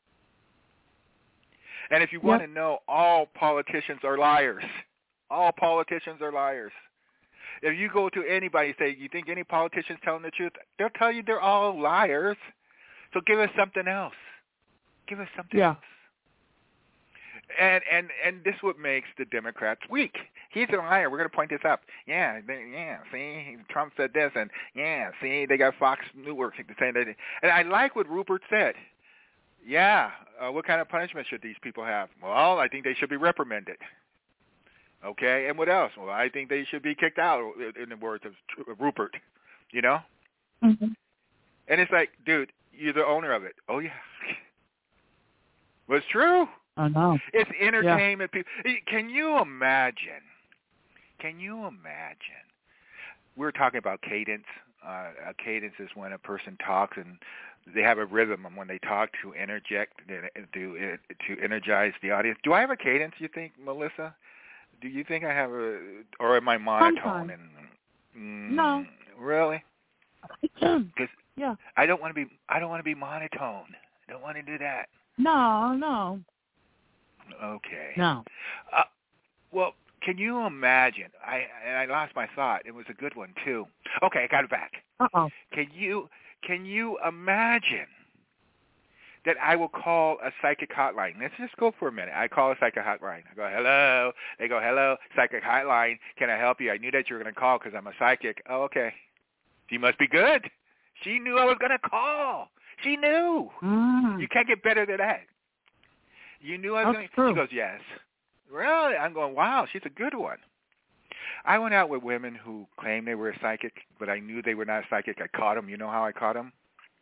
And if you yep. want to know, all politicians are liars. All politicians are liars. If you go to anybody and say, you think any politician's telling the truth? They'll tell you they're all liars. So give us something else. Give us something yeah. else. And and and this what makes the Democrats weak. He's a liar. We're going to point this up. Yeah, they, yeah. See, Trump said this, and yeah, see, they got Fox News saying that. And I like what Rupert said. Yeah, uh, what kind of punishment should these people have? Well, I think they should be reprimanded. Okay, and what else? Well, I think they should be kicked out, in the words of Rupert. You know. Mm-hmm. And it's like, dude, you're the owner of it. Oh yeah. Well, it's true. I know. It's entertainment. Yeah. People, can you imagine? Can you imagine? We're talking about cadence. Uh, a cadence is when a person talks and they have a rhythm, and when they talk to interject, to to energize the audience. Do I have a cadence? You think, Melissa? Do you think I have a, or am I monotone? Sometimes. And, mm, No. Really? Because yeah. I don't want to be. I don't want to be monotone. I don't want to do that. No, no. Okay. No. Uh, well, can you imagine? I and I lost my thought. It was a good one too. Okay, I got it back. Uh-oh. Can you can you imagine that I will call a psychic hotline? Let's just go for a minute. I call a psychic hotline. I go, hello. They go, hello, psychic hotline. Can I help you? I knew that you were going to call because I'm a psychic. Oh, okay. She must be good. She knew I was going to call. She knew. Mm. You can't get better than that. You knew I was going to. She goes, yes. Really? I'm going, wow, she's a good one. I went out with women who claimed they were a psychic, but I knew they were not a psychic. I caught them. You know how I caught them?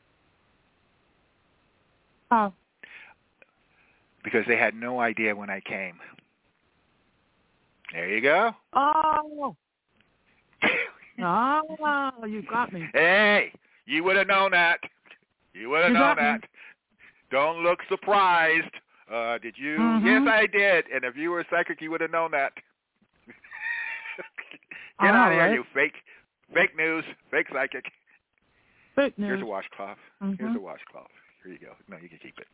Oh. Because they had no idea when I came. There you go. Oh. Oh, you got me. Hey, you would have known that. You would have known that. Me. Don't look surprised. Uh, did you? Mm-hmm. Yes, I did. And if you were psychic, you would have known that. Get All out of right. here, you fake, fake news, fake psychic. Fake news. Here's a washcloth. Mm-hmm. Here's a washcloth. Here you go. No, you can keep it.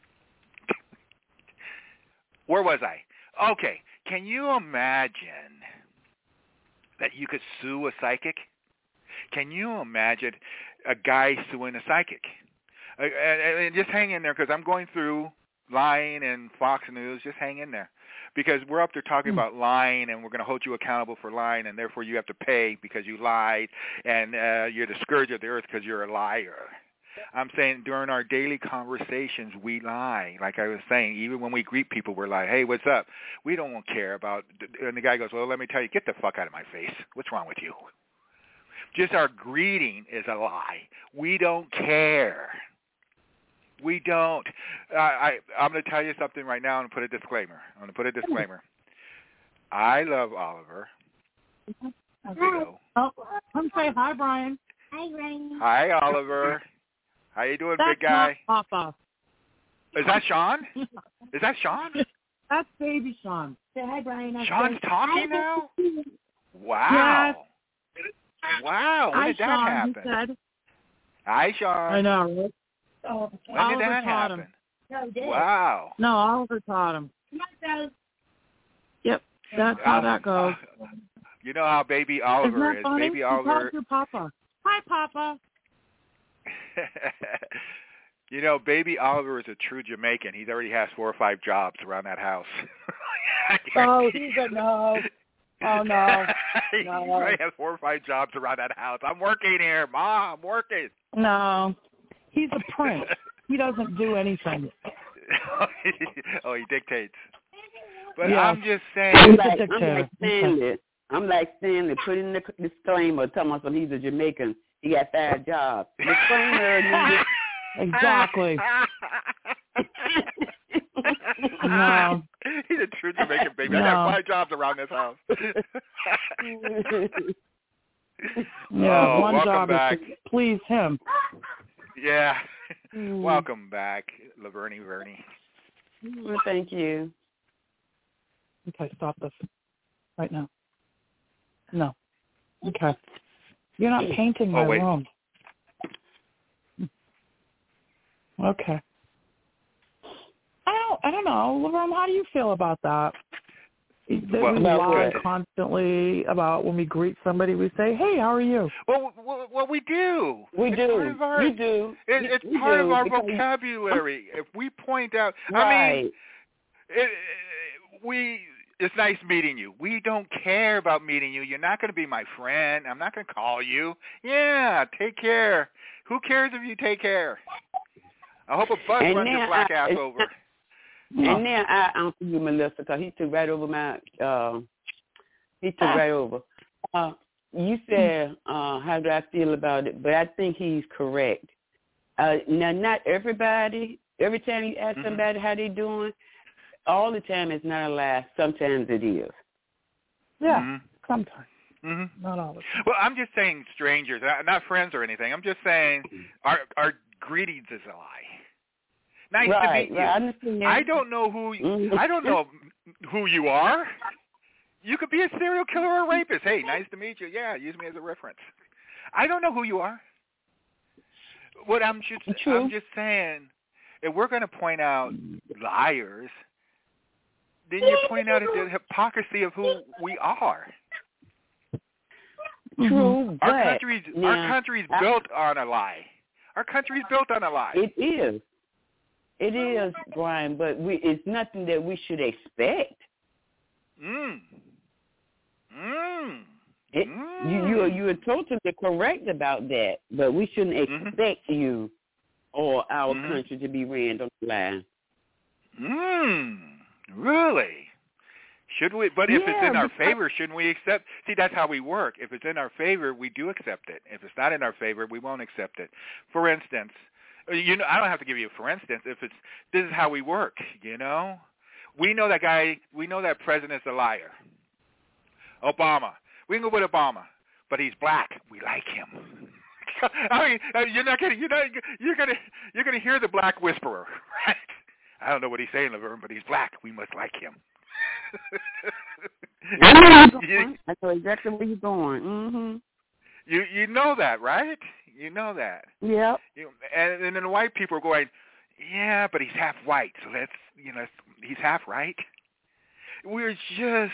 Where was I? Okay. Can you imagine that you could sue a psychic? Can you imagine a guy suing a psychic? Uh, and, and just hang in there because I'm going through lying and Fox News. Just hang in there because we're up there talking mm. about lying and we're going to hold you accountable for lying and therefore you have to pay because you lied and uh, you're the scourge of the earth because you're a liar. I'm saying during our daily conversations, we lie. Like I was saying, even when we greet people, we're like, hey, what's up? We don't care about, and the guy goes, well, let me tell you, get the fuck out of my face. What's wrong with you? Just our greeting is a lie. We don't care. We don't. Uh, I, I'm going to tell you something right now and put a disclaimer. I'm going to put a disclaimer. I love Oliver. Hi. Oh, come say hi, Brian. Hi, Brian. Hi, Oliver. How you doing, That's big guy? Not Papa. Is that Sean? Is that Sean? That's baby Sean. Say hi, Brian. I Sean's say, talking now? Wow. Yes. Wow. When hi, did that Sean, happen? He said. Hi, Sean. I know, right? Oh, when Oliver did that taught happen? Him. No, did. Wow. No, Oliver taught him. Come on, guys. Yep, that's how uh, that goes. Uh, you know how baby Oliver Isn't that is. funny? Baby He Oliver. calls you Papa. Hi, Papa. You know, baby Oliver is a true Jamaican. He already has four or five jobs around that house. Oh, he's a no. Oh, no. He no. already has four or five jobs around that house. I'm working here, Mom. I'm working. No. He's a prince. He doesn't do anything. Oh, he dictates. But yeah. I'm just saying. I'm like, I'm like Stanley. I'm like Stanley. Put in the disclaimer. Tell us he's a Jamaican. He got five jobs. Disclaimer. Exactly. No. He's a true Jamaican baby. No. I got five jobs around this house. Yeah, oh, one job back. is to please him. Yeah. Mm. Welcome back, Laverne Verney. Well, thank you. Okay, stop this right now. No. Okay. You're not painting my oh, wait. room. Okay. I don't. I don't know, Laverne. How do you feel about that? That well, we lie constantly about when we greet somebody. We say, "Hey, how are you?" Well, well, well we do. We it's do. Part of our, we do. It, it's we part do, of our because vocabulary. If we point out, right. I mean, it, we. It's nice meeting you. We don't care about meeting you. You're not going to be my friend. I'm not going to call you. Yeah, take care. Who cares if you take care? I hope a bus and runs your black I, ass and, over. And now I answer you, Melissa, because he took right over my. Uh, he took right over. Uh, you said, uh, "How do I feel about it?" But I think he's correct. Uh, now, not everybody. Every time you ask mm-hmm. somebody how they doing, all the time it's not a lie. Sometimes it is. Yeah, mm-hmm. sometimes. Mm-hmm. Not all the time. Well, I'm just saying strangers, not friends or anything. I'm just saying our our greetings is a lie. Nice right, to meet you. Right, I, I don't know who you, I don't know who you are. You could be a serial killer or a rapist. Hey, nice to meet you. Yeah, use me as a reference. I don't know who you are. What I'm just, True. I'm just saying, if we're going to point out liars, then you point out the hypocrisy of who we are. True, our but country's now, our country's I, built on a lie. Our country's built on a lie. It is. It is, Brian, but we it's nothing that we should expect. Mm. Mm. It, mm. You you are you are totally correct about that, but we shouldn't expect mm-hmm. you or our mm-hmm. country to be ran on the line. Mm. Really? Should we? But if yeah, it's in our favor, shouldn't we accept? See, that's how we work. If it's in our favor, we do accept it. If it's not in our favor, we won't accept it. For instance, you know, I don't have to give you a for instance. If it's this is how we work, you know, we know that guy. We know that president's a liar. Obama. We can go with Obama, but he's black. We like him. I mean, you're not gonna, you're not, you're gonna, you're gonna hear the black whisperer, right? I don't know what he's saying, Laverne, but he's black. We must like him. I know exactly where you're going. Mm-hmm. You you know that, right? You know that. Yep. You, and, and then the white people are going, yeah, but he's half white, so let's, you know, he's half right. We're just,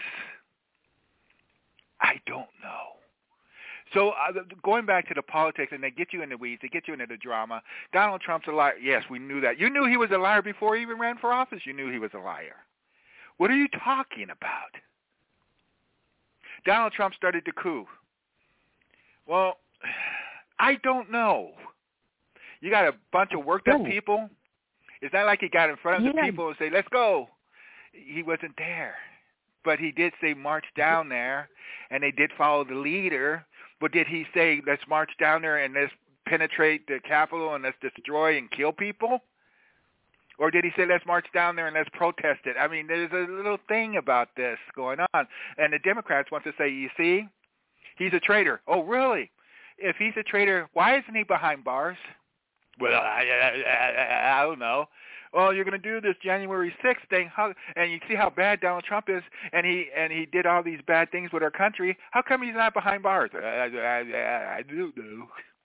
I don't know. So uh, going back to the politics, and they get you in the weeds, they get you into the drama. Donald Trump's a liar. Yes, we knew that. You knew he was a liar before he even ran for office. You knew he was a liar. What are you talking about? Donald Trump started the coup. Well, I don't know. You got a bunch of worked up people. It's not like he got in front of yeah. the people and say, let's go. He wasn't there. But he did say march down there, and they did follow the leader. But did he say let's march down there and let's penetrate the Capitol and let's destroy and kill people? Or did he say let's march down there and let's protest it? I mean, there's a little thing about this going on. And the Democrats want to say, you see, he's a traitor. Oh, really? If he's a traitor, why isn't he behind bars? Well, I, I, I, I don't know. Well, you're going to do this January sixth thing, how, and you see how bad Donald Trump is, and he and he did all these bad things with our country. How come he's not behind bars? I, I, I, I don't know.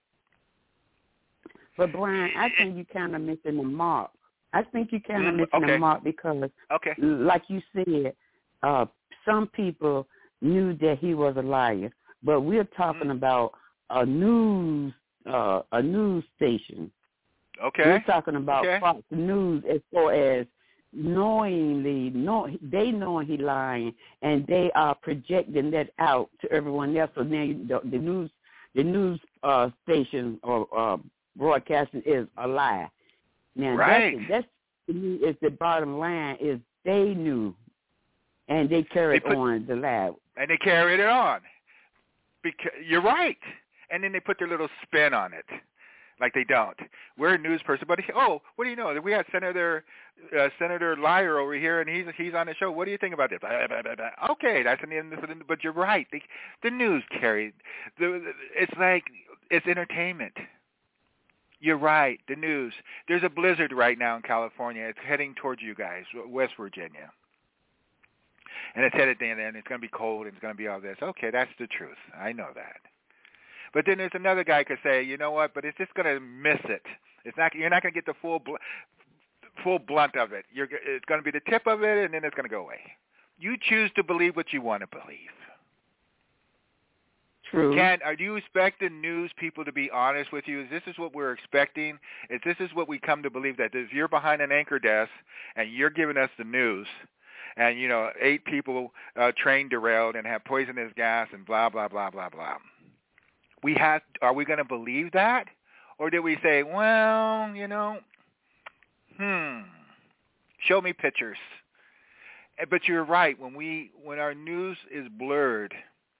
But, Brian, I think you're kind of missing the mark. I think you're kind of mm, missing okay. the mark because, okay. like you said, uh, some people knew that he was a liar. But we're talking mm. about a news uh, a news station. Okay. We're talking about okay. Fox News as far as knowingly, know, they knowing he lying, and they are projecting that out to everyone else. So now the, the news, the news uh, station or uh, broadcasting is a lie. Now right. that's, that's to me is the bottom line is they knew, and they carried they put, on the lie. And they carried it on. Because you're right. And then they put their little spin on it. Like they don't. We're a news person, but oh, what do you know? We got Senator uh, Senator Liar over here, and he's he's on the show. What do you think about this? Blah, blah, blah, blah. Okay, that's an end. But you're right. The, the news carried. The, it's like it's entertainment. You're right. The news. There's a blizzard right now in California. It's heading towards you guys, West Virginia, and it's headed there, and it's going to be cold, and it's going to be all this. Okay, that's the truth. I know that. But then there's another guy could say, you know what? But it's just going to miss it. It's not. You're not going to get the full, bl- full blunt of it. You're. It's going to be the tip of it, and then it's going to go away. You choose to believe what you want to believe. True. Ken, are you expecting news people to be honest with you? Is this is what we're expecting? Is this is what we come to believe that if you're behind an anchor desk and you're giving us the news, and you know eight people uh, train derailed and have poisonous gas and blah blah blah blah blah. We have. Are we going to believe that, or did we say, well, you know, hmm, show me pictures? But you're right. When we when our news is blurred,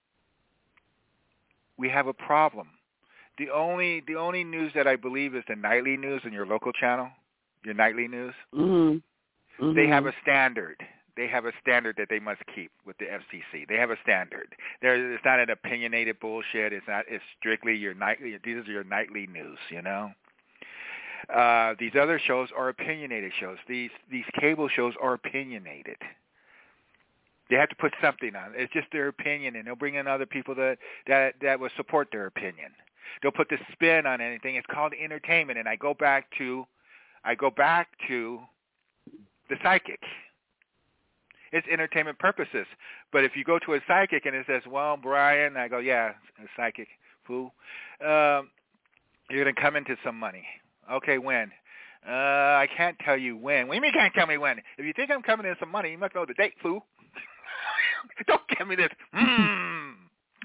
we have a problem. The only the only news that I believe is the nightly news on your local channel, your nightly news. Mm-hmm. Mm-hmm. They have a standard. They have a standard that they must keep with the F C C. They have a standard. There, it's not an opinionated bullshit. It's not. It's strictly your nightly. These are your nightly news. You know. Uh, these other shows are opinionated shows. These these cable shows are opinionated. They have to put something on. It's just their opinion, and they'll bring in other people that, that, that will support their opinion. They'll put the spin on anything. It's called entertainment, and I go back to, I go back to the psychic. It's entertainment purposes. But if you go to a psychic and it says, well, Brian, I go, yeah, a psychic, fool. Um, you're going to come into some money. Okay, when? Uh, I can't tell you when. What do you mean you can't tell me when? If you think I'm coming in some money, you must know the date, fool. Don't give me this. Mm.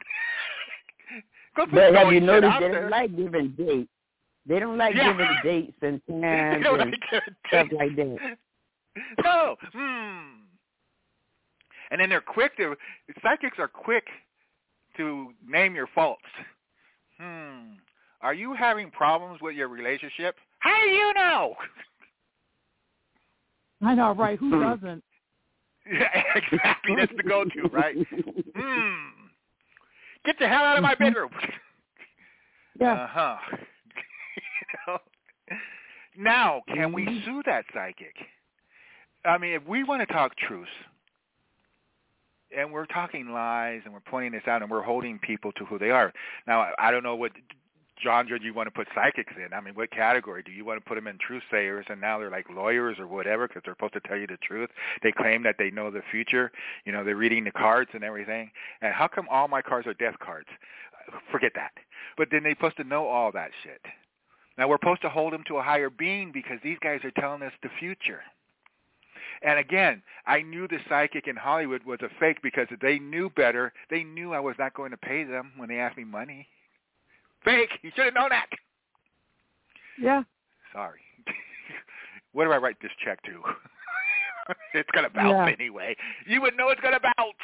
Go But have you noticed they there. don't like giving dates? They don't like yeah. giving dates and times and like stuff like that. No. Hmm. And then they're quick to, psychics are quick to name your faults. Hmm. Are you having problems with your relationship? How do you know? I know, right? Who doesn't? Yeah, exactly. That's the go-to, right? Hmm. Get the hell out of my bedroom. Yeah. Uh-huh. You know? Now, can we sue that psychic? I mean, if we want to talk truth, and we're talking lies, and we're pointing this out, and we're holding people to who they are. Now, I don't know what genre you want to put psychics in. I mean, what category? Do you want to put them in truth sayers, and now they're like lawyers or whatever because they're supposed to tell you the truth? They claim that they know the future. You know, they're reading the cards and everything. And how come all my cards are death cards? Forget that. But then they're supposed to know all that shit. Now, we're supposed to hold them to a higher being because these guys are telling us the future. And again, I knew the psychic in Hollywood was a fake because they knew better. They knew I was not going to pay them when they asked me money. Fake. You should have known that. Yeah. Sorry. What do I write this check to? It's going to bounce yeah. anyway. You would know it's going to bounce.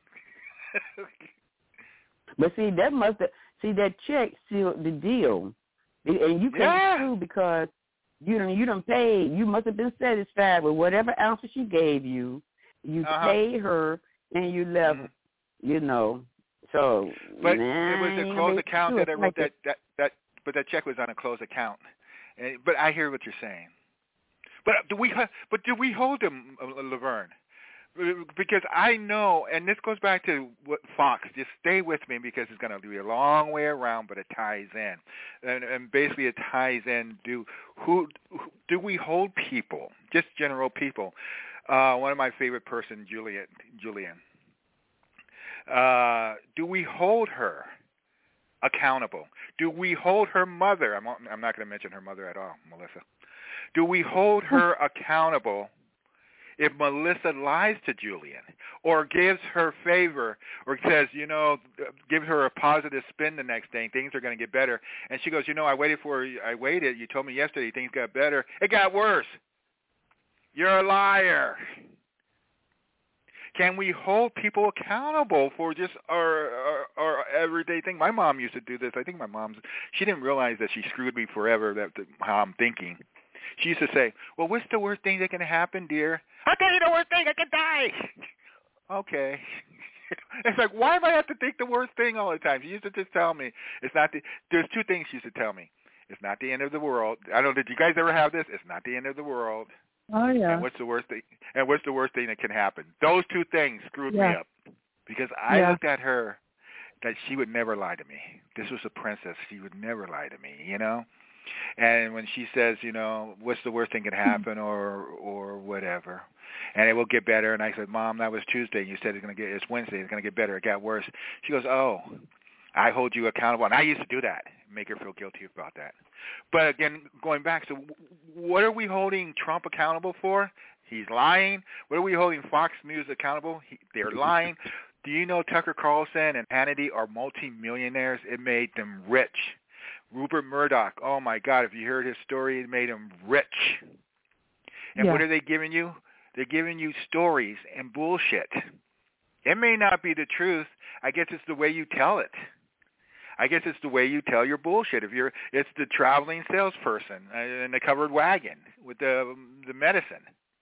But see, that must have, see, that check sealed the deal. And you can't yeah. sue because you done, you done paid. You must have been satisfied with whatever ounces she gave you. You uh-huh. paid her, and you left, mm-hmm. you know. So, but nah, it was a closed account that I wrote that, that, that, but that check was on a closed account. And, but I hear what you're saying. But do we, but do we hold him, Laverne? Because I know, and this goes back to what Fox, just stay with me because it's going to be a long way around, but it ties in. And, and basically it ties in, do who do we hold people, just general people? Uh, one of my favorite person, Julian, Julian. Uh, do we hold her accountable? Do we hold her mother? I'm, I'm not going to mention her mother at all, Melissa. Do we hold her accountable if Melissa lies to Julian or gives her favor or says, you know, gives her a positive spin the next day, things are going to get better. And she goes, you know, I waited for you. I waited. You told me yesterday things got better. It got worse. You're a liar. Can we hold people accountable for just our, our, our everyday thing? My mom used to do this. I think my mom's, she didn't realize that she screwed me forever, that, that how I'm thinking. She used to say, well, what's the worst thing that can happen, dear? I'll tell you the worst thing. I can die. Okay. It's like, why do I have to think the worst thing all the time? She used to just tell me, it's not the, there's two things she used to tell me. It's not the end of the world. I don't know, did you guys ever have this? It's not the end of the world. Oh, yeah. And what's the worst thing? And what's the worst thing that can happen? Those two things screwed yeah. me up because I yeah. looked at her that she would never lie to me. This was a princess. She would never lie to me, you know? And when she says, you know, what's the worst thing can happen or or whatever, and it will get better. And I said, Mom, that was Tuesday. You said it's going to get, it's Wednesday. It's going to get better. It got worse. She goes, oh, I hold you accountable. And I used to do that, make her feel guilty about that. But again, going back, so what are we holding Trump accountable for? He's lying. What are we holding Fox News accountable? He, they're lying. Do you know Tucker Carlson and Hannity are multimillionaires? It made them rich. Rupert Murdoch, oh, my God, if you heard his story, it made him rich. And yeah. what are they giving you? They're giving you stories and bullshit. It may not be the truth. I guess it's the way you tell it. I guess it's the way you tell your bullshit. If you're, it's the traveling salesperson in the covered wagon with the the medicine.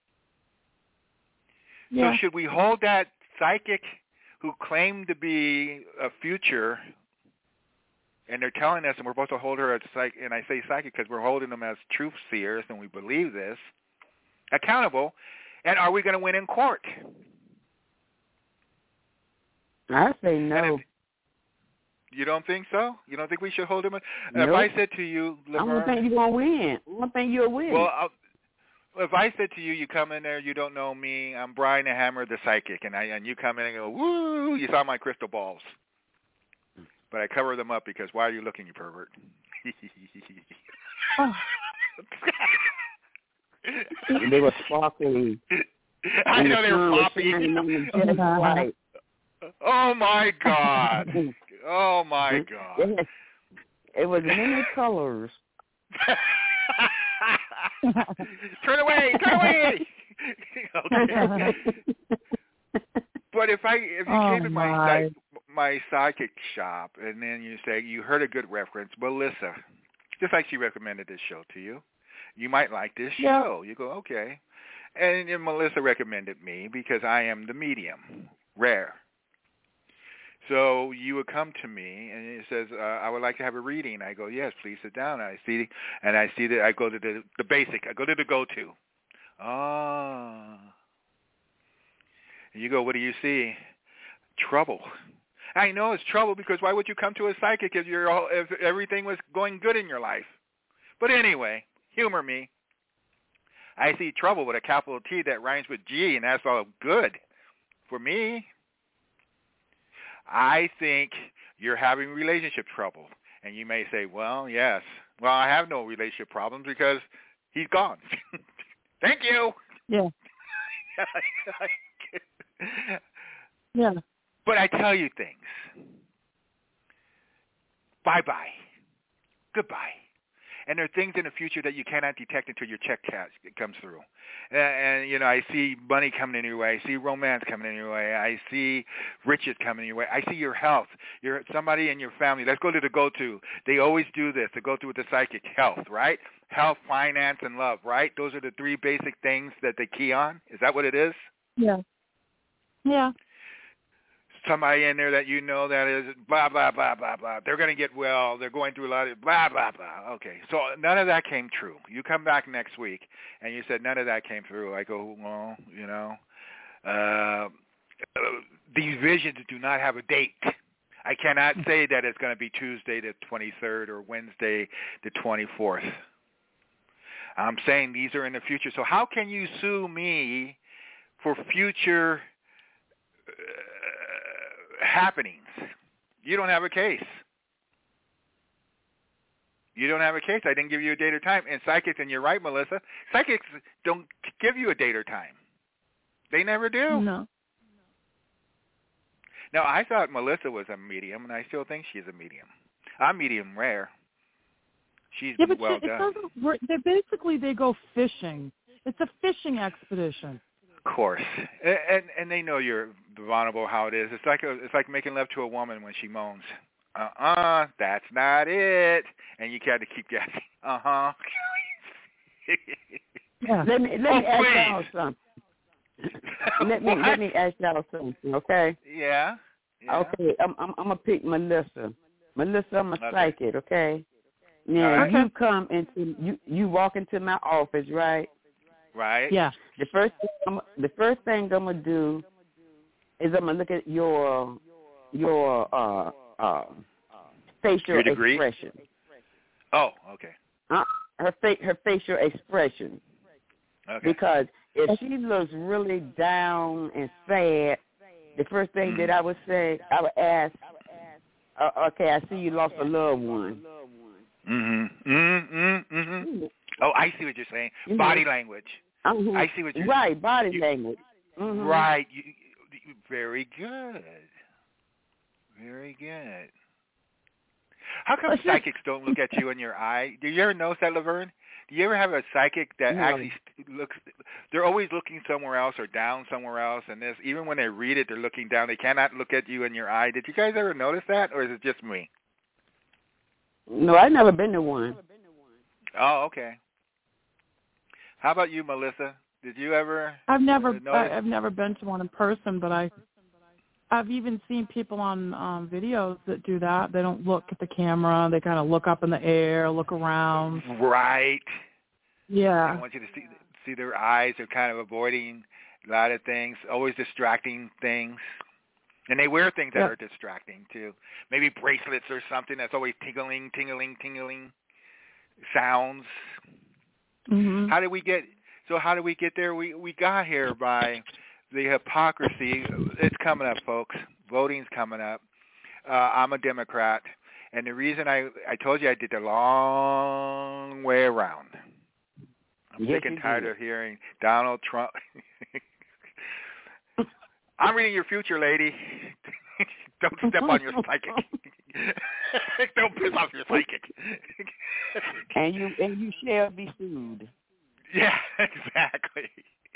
Yeah. So should we hold that psychic who claimed to be a future, and they're telling us, and we're supposed to hold her as psych, and I say psychic because we're holding them as truth seers, and we believe this, accountable, and are we going to win in court? I say no. You don't think so? You don't think we should hold him? Nope. If I said to you, Laverne, I don't think you're going to win. I don't think you'll win. Well, I'll, if I said to you, you come in there, you don't know me, I'm Brian the Hammer, the psychic, and I and you come in and go, woo, you saw my crystal balls. But I cover them up because why are you looking, you pervert? Oh. They were sparkling. I know they were popping. Oh, my God. Oh, my God. It was many colors. Turn away, turn away. Okay. But if I if you oh came to my my, my psychic shop and then you say you heard a good reference, Melissa, just like she recommended this show to you, you might like this yeah. show. You go, okay. And, and Melissa recommended me because I am the medium, rare. So you would come to me and it says, uh, I would like to have a reading. I go, yes, please sit down. And I see, and I see that I go to the, the basic. I go to the go-to. Ah. And you go, what do you see? Trouble. I know it's trouble because why would you come to a psychic if you're all, if everything was going good in your life? But anyway, humor me. I see trouble with a capital T that rhymes with G, and that's all good for me. I think you're having relationship trouble. And you may say, well, yes. Well, I have no relationship problems because he's gone. Thank you. Yeah. Yeah. But I tell you things. Bye-bye. Goodbye. And there are things in the future that you cannot detect until your check cash comes through. And, and, you know, I see money coming in your way. I see romance coming in your way. I see riches coming in your way. I see your health. You're somebody in your family. Let's go to the go-to. They always do this. They go to with the psychic health, right? Health, finance, and love, right? Those are the three basic things that they key on. Is that what it is? Yeah. Yeah. Somebody in there that you know that is blah, blah, blah, blah, blah. They're going to get well. They're going through a lot of blah, blah, blah. Okay, so none of that came true. You come back next week, and you said none of that came through. I go, well, you know, uh, these visions do not have a date. I cannot say that it's going to be Tuesday the twenty-third or Wednesday the twenty-fourth. I'm saying these are in the future. So how can you sue me for future uh, happenings? You don't have a case. You don't have a case. I didn't give you a date or time. And psychics, and you're right, Melissa, psychics don't give you a date or time. They never do. No. Now, I thought Melissa was a medium, and I still think she's a medium. I'm medium rare. She's yeah, but well it done. doesn't work. They basically they go fishing. It's a fishing expedition. Of course, and, and and they know you're vulnerable. How it is. It's like a, it's like making love to a woman when she moans. Uh uh, that's not it. And you got to keep guessing. Uh huh. Yeah. Let me let oh, me ask please. y'all something. let me let me ask y'all something, okay? Yeah. yeah. Okay, I'm I'm I'm gonna pick Melissa. Melissa, I'm a okay. psychic, okay? Now okay. you come into you you walk into my office, right? Right. Yeah. The first thing I'm, the first thing I'm gonna do is I'm gonna look at your your uh uh facial your degree? expression. Oh, okay. Uh, her fa- her facial expression. Okay. Because if she looks really down and sad, the first thing mm. that I would say, I would ask, uh, okay, I see you lost a loved one. Mm-hmm. Mm-hmm. Mm-hmm. Oh, I see what you're saying. Mm-hmm. Body language. Mm-hmm. I see what you're right, saying. body you, language. Mm-hmm. Right. You, you, very good. Very good. How come psychics don't look at you in your eye? Do you ever notice that, Laverne? Do you ever have a psychic that no. actually looks, they're always looking somewhere else or down somewhere else, and this, even when they read it, they're looking down. They cannot look at you in your eye. Did you guys ever notice that, or is it just me? No, I've never been to one. Oh, okay. How about you, Melissa? Did you ever I've never notice? I, I've never been to one in person, but I I've even seen people on um, videos that do that. They don't look at the camera. They kind of look up in the air, look around. Right. Yeah. I want you to see see their eyes. They're kind of avoiding a lot of things, always distracting things. And they wear things that Yep. are distracting too. Maybe bracelets or something that's always tingling, tingling, tingling sounds. Mm-hmm. How did we get? So how did we get there? We we got here by the hypocrisy. It's coming up, folks. Voting's coming up. Uh, I'm a Democrat, and the reason I I told you I did the long way around. I'm Yes, sick and you tired did. of hearing Donald Trump. I'm reading your future, lady. Don't step on your psychic. Don't piss off your psychic. And you and you shall be sued. Yeah, exactly.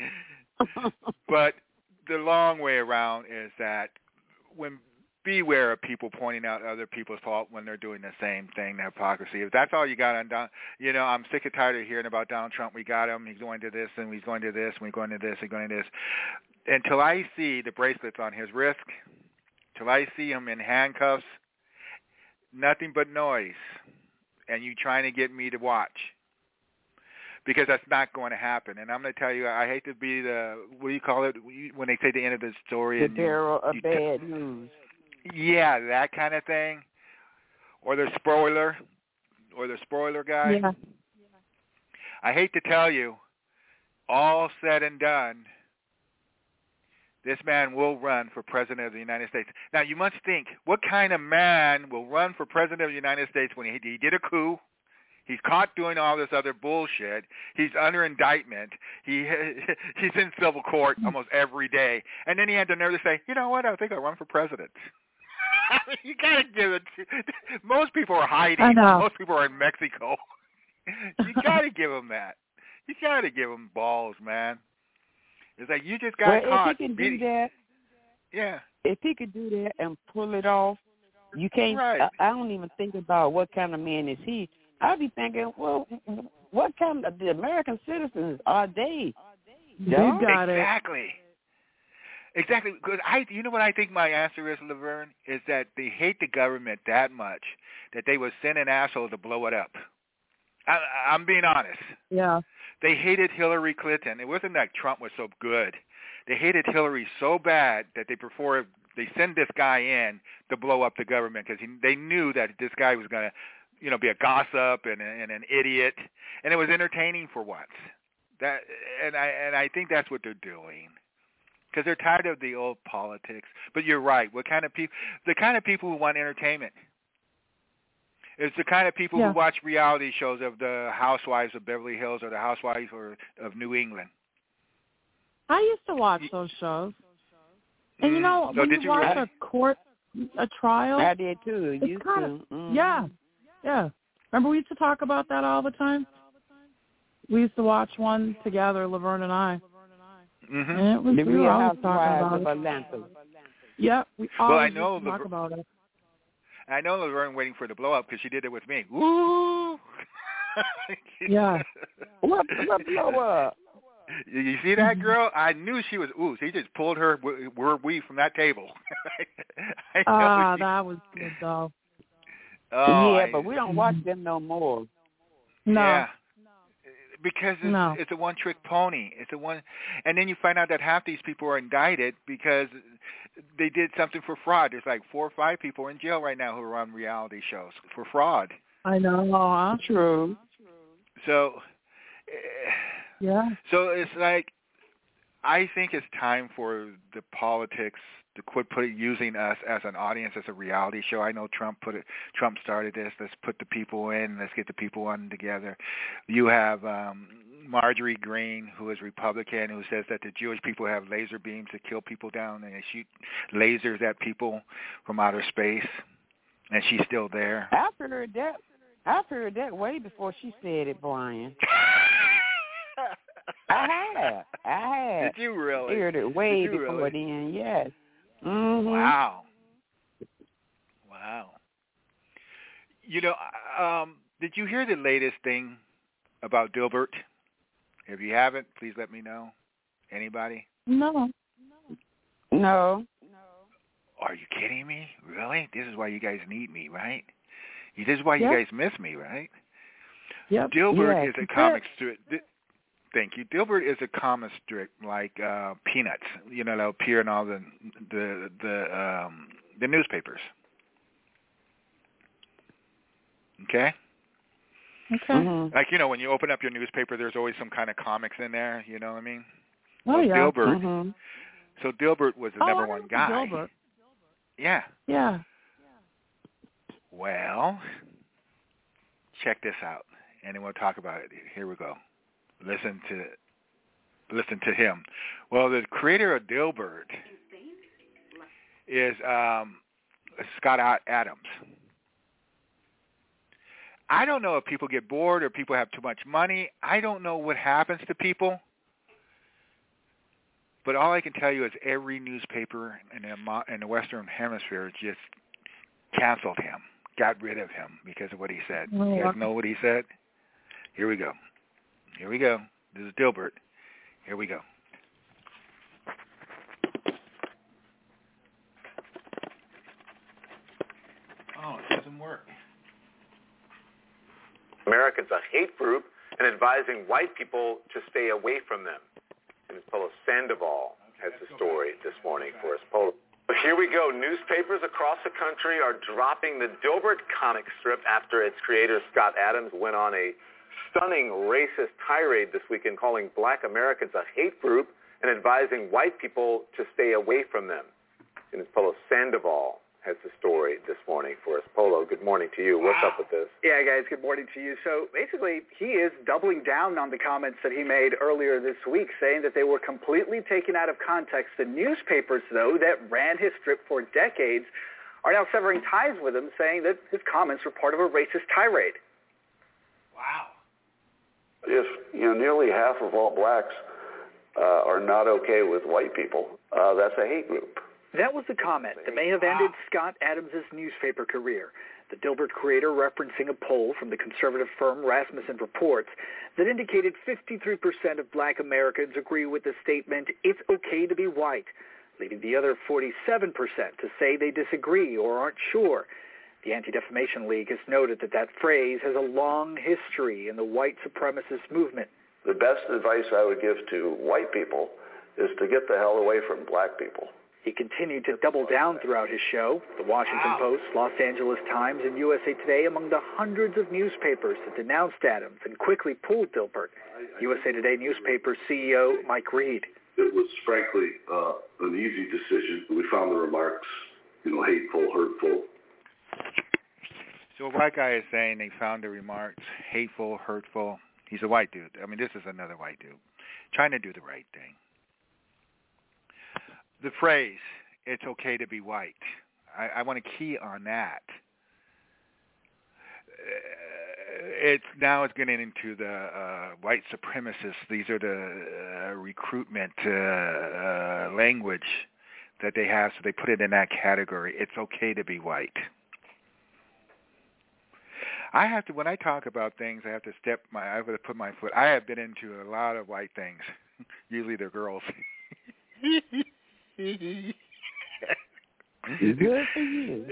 But the long way around is that when beware of people pointing out other people's fault when they're doing the same thing, the hypocrisy. If that's all you got on Don, you know, I'm sick and tired of hearing about Donald Trump. We got him. He's going to this, and he's going to this, and we're going to this, and going to this. Until I see the bracelets on his wrist, till I see him in handcuffs, nothing but noise, and you trying to get me to watch. Because that's not going to happen. And I'm going to tell you, I hate to be the, what do you call it, when they say the end of the story? The and you, bearer of you bad t- news. Yeah, that kind of thing. Or the spoiler, or the spoiler guy. Yeah. I hate to tell you, all said and done, this man will run for president of the United States. Now, you must think, what kind of man will run for president of the United States when he, he did a coup? He's caught doing all this other bullshit. He's under indictment. He He's in civil court almost every day. And then he had the nerve to say, you know what, I think I'll run for president. You got to give it to, most people are hiding. I know. Most people are in Mexico. You got to give him that. You got to give him balls, man. It's like you just got well, caught. if he can beating. do that, yeah. If he could do that and pull it off, you can't. Right. I, I don't even think about what kind of man is he. I'd be thinking, well, what kind of the American citizens are they? You got it. Exactly. Exactly. Because I, you know what I think my answer is, Laverne, is that they hate the government that much that they would send an asshole to blow it up. I, I'm being honest. Yeah. They hated Hillary Clinton. It wasn't that Trump was so good. They hated Hillary so bad that they prefer they send this guy in to blow up the government because they knew that this guy was going to, you know, be a gossip and, and an idiot, and it was entertaining for once. That and I and I think that's what they're doing because they're tired of the old politics. But you're right. What kind of people? The kind of people who want entertainment. It's the kind of people yeah. who watch reality shows of the Housewives of Beverly Hills or the Housewives or of New England. I used to watch those shows. And you know, so when did you you watch really? a court, a trial, I did too. it's Used kind to. of, Mm-hmm. yeah, yeah. Remember we used to talk about that all the time? We used to watch one together, Laverne and I. Mm-hmm. And it was, The we Real were always talking Housewives about of it. Atlanta. Yep, we Well, always I know used to talk Laver- about it. I know Laverne waiting for the blow up because she did it with me. Woo! Yeah. What, what blow up? You, you see that girl? I knew she was. Ooh, he just pulled her were we from that table. I Ah, uh, she, that was good though. Oh, yeah, I, but we don't watch them no more. No. Yeah. Because it's, no. it's a one-trick pony. It's a one, and then you find out that half these people are indicted because they did something for fraud. There's like four or five people in jail right now who are on reality shows for fraud. I know. Huh? True. So, yeah. So it's like, I think it's time for the politics to quit putting using us as an audience as a reality show. I know Trump put it. Trump started this. Let's put the people in. Let's get the people on together. You have um, Marjorie Greene, who is Republican, who says that the Jewish people have laser beams to kill people down, and they shoot lasers at people from outer space, and she's still there. I've heard that. I've heard that way before she said it, Brian. I have. I have. Did you really? Heard it way Did you before really? then, yes. Mm-hmm. Wow. Wow. You know, um, did you hear the latest thing about Dilbert? If you haven't, please let me know. Anybody? No. No. Are you kidding me? Really? This is why you guys need me, right? This is why Yep. you guys miss me, right? Yep. Dilbert Yeah, is a he comic strip. Thank you. Dilbert is a comic strip like uh, Peanuts. You know, they'll appear in all the the the um, the newspapers. Okay. Okay. Mm-hmm. Like, you know, when you open up your newspaper, there's always some kind of comics in there. You know what I mean? Oh well, yeah. Dilbert. Mm-hmm. So Dilbert was the oh, number I one know guy. Dilbert. Yeah. Yeah. Well, check this out, and then we'll talk about it. Here we go. Listen to listen to him. Well, the creator of Dilbert is um, Scott Adams. I don't know if people get bored or people have too much money. I don't know what happens to people. But all I can tell you is every newspaper in the, in the Western Hemisphere just canceled him, got rid of him because of what he said. Oh, you guys know what he said? Here we go. Here we go. This is Dilbert. Here we go. Oh, it doesn't work. Americans a hate group and advising white people to stay away from them. And Polo Sandoval has the story this morning for us. Polo. Here we go. Newspapers across the country are dropping the Dilbert comic strip after its creator, Scott Adams, went on a stunning racist tirade this weekend calling black Americans a hate group and advising white people to stay away from them. And Polo Sandoval has the story this morning for us. Polo, good morning to you. What's wow. up with this? Yeah, guys, good morning to you. So basically, he is doubling down on the comments that he made earlier this week, saying that they were completely taken out of context. The newspapers, though, that ran his strip for decades are now severing ties with him, saying that his comments were part of a racist tirade. Wow. If, you know, nearly half of all blacks uh, are not okay with white people, uh, that's a hate group. That was the comment that may have ended Scott Adams' newspaper career. The Dilbert creator referencing a poll from the conservative firm Rasmussen Reports that indicated fifty-three percent of black Americans agree with the statement, "It's okay to be white," leaving the other forty-seven percent to say they disagree or aren't sure. The Anti-Defamation League has noted that that phrase has a long history in the white supremacist movement. The best advice I would give to white people is to get the hell away from black people. He continued to double down throughout his show. The Washington wow. Post, Los Angeles Times, and U S A Today among the hundreds of newspapers that denounced Adams and quickly pulled Dilbert. U S A Today newspaper C E O Mike Reed. It was frankly uh, an easy decision. We found the remarks, you know, hateful, hurtful. So a white guy is saying they found the remarks hateful, hurtful. He's a white dude. I mean, this is another white dude trying to do the right thing. The phrase, "it's okay to be white," I, I want to key on that. Uh, it's now it's getting into the uh, white supremacists. These are the uh, recruitment uh, uh, language that they have, so they put it in that category. It's okay to be white. I have to, when I talk about things, I have to step my, I have to put my foot. I have been into a lot of white things. Usually they're girls. Good for you.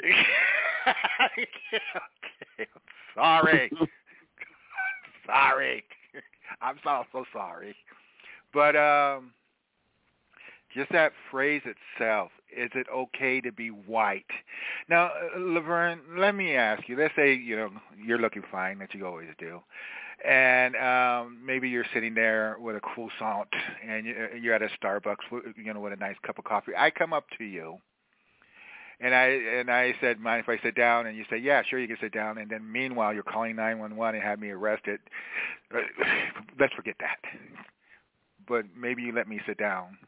Okay, I'm sorry. sorry. I'm so, so sorry. But um, just that phrase itself, is it okay to be white? Now, uh, Laverne, let me ask you. Let's say, you know, you're looking fine, that you always do. And um, maybe you're sitting there with a croissant, and you're at a Starbucks, you know, with a nice cup of coffee. I come up to you, and I and I said, "Mind if I sit down?" And you say, "Yeah, sure, you can sit down." And then meanwhile, you're calling nine one one and have me arrested. Let's forget that. But maybe you let me sit down.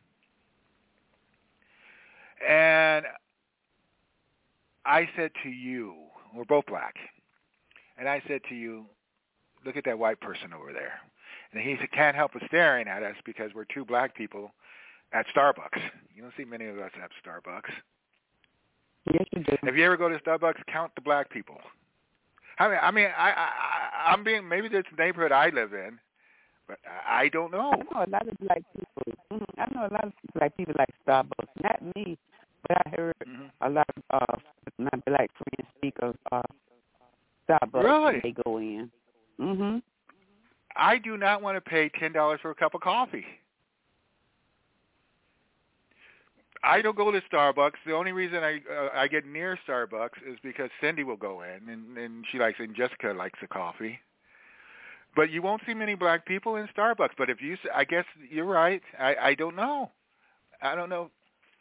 And I said to you, we're both black, and I said to you, "Look at that white person over there." And he can't help but staring at us because we're two black people at Starbucks. You don't see many of us at Starbucks. Yes, you do. If you ever go to Starbucks, count the black people. I mean, I mean, I, I, I'm being, maybe it's the neighborhood I live in, but I don't know. I know a lot of black people. Mm-hmm. I know a lot of black people like Starbucks. Not me, but I heard mm-hmm. a lot of uh, my black friends speak of uh, Starbucks really? when they go in. Mhm. I do not want to pay ten dollars for a cup of coffee. I don't go to Starbucks. The only reason I uh, I get near Starbucks is because Cindy will go in, and, and she likes, and Jessica likes the coffee. But you won't see many black people in Starbucks. But if you, I guess you're right. I, I don't know. I don't know.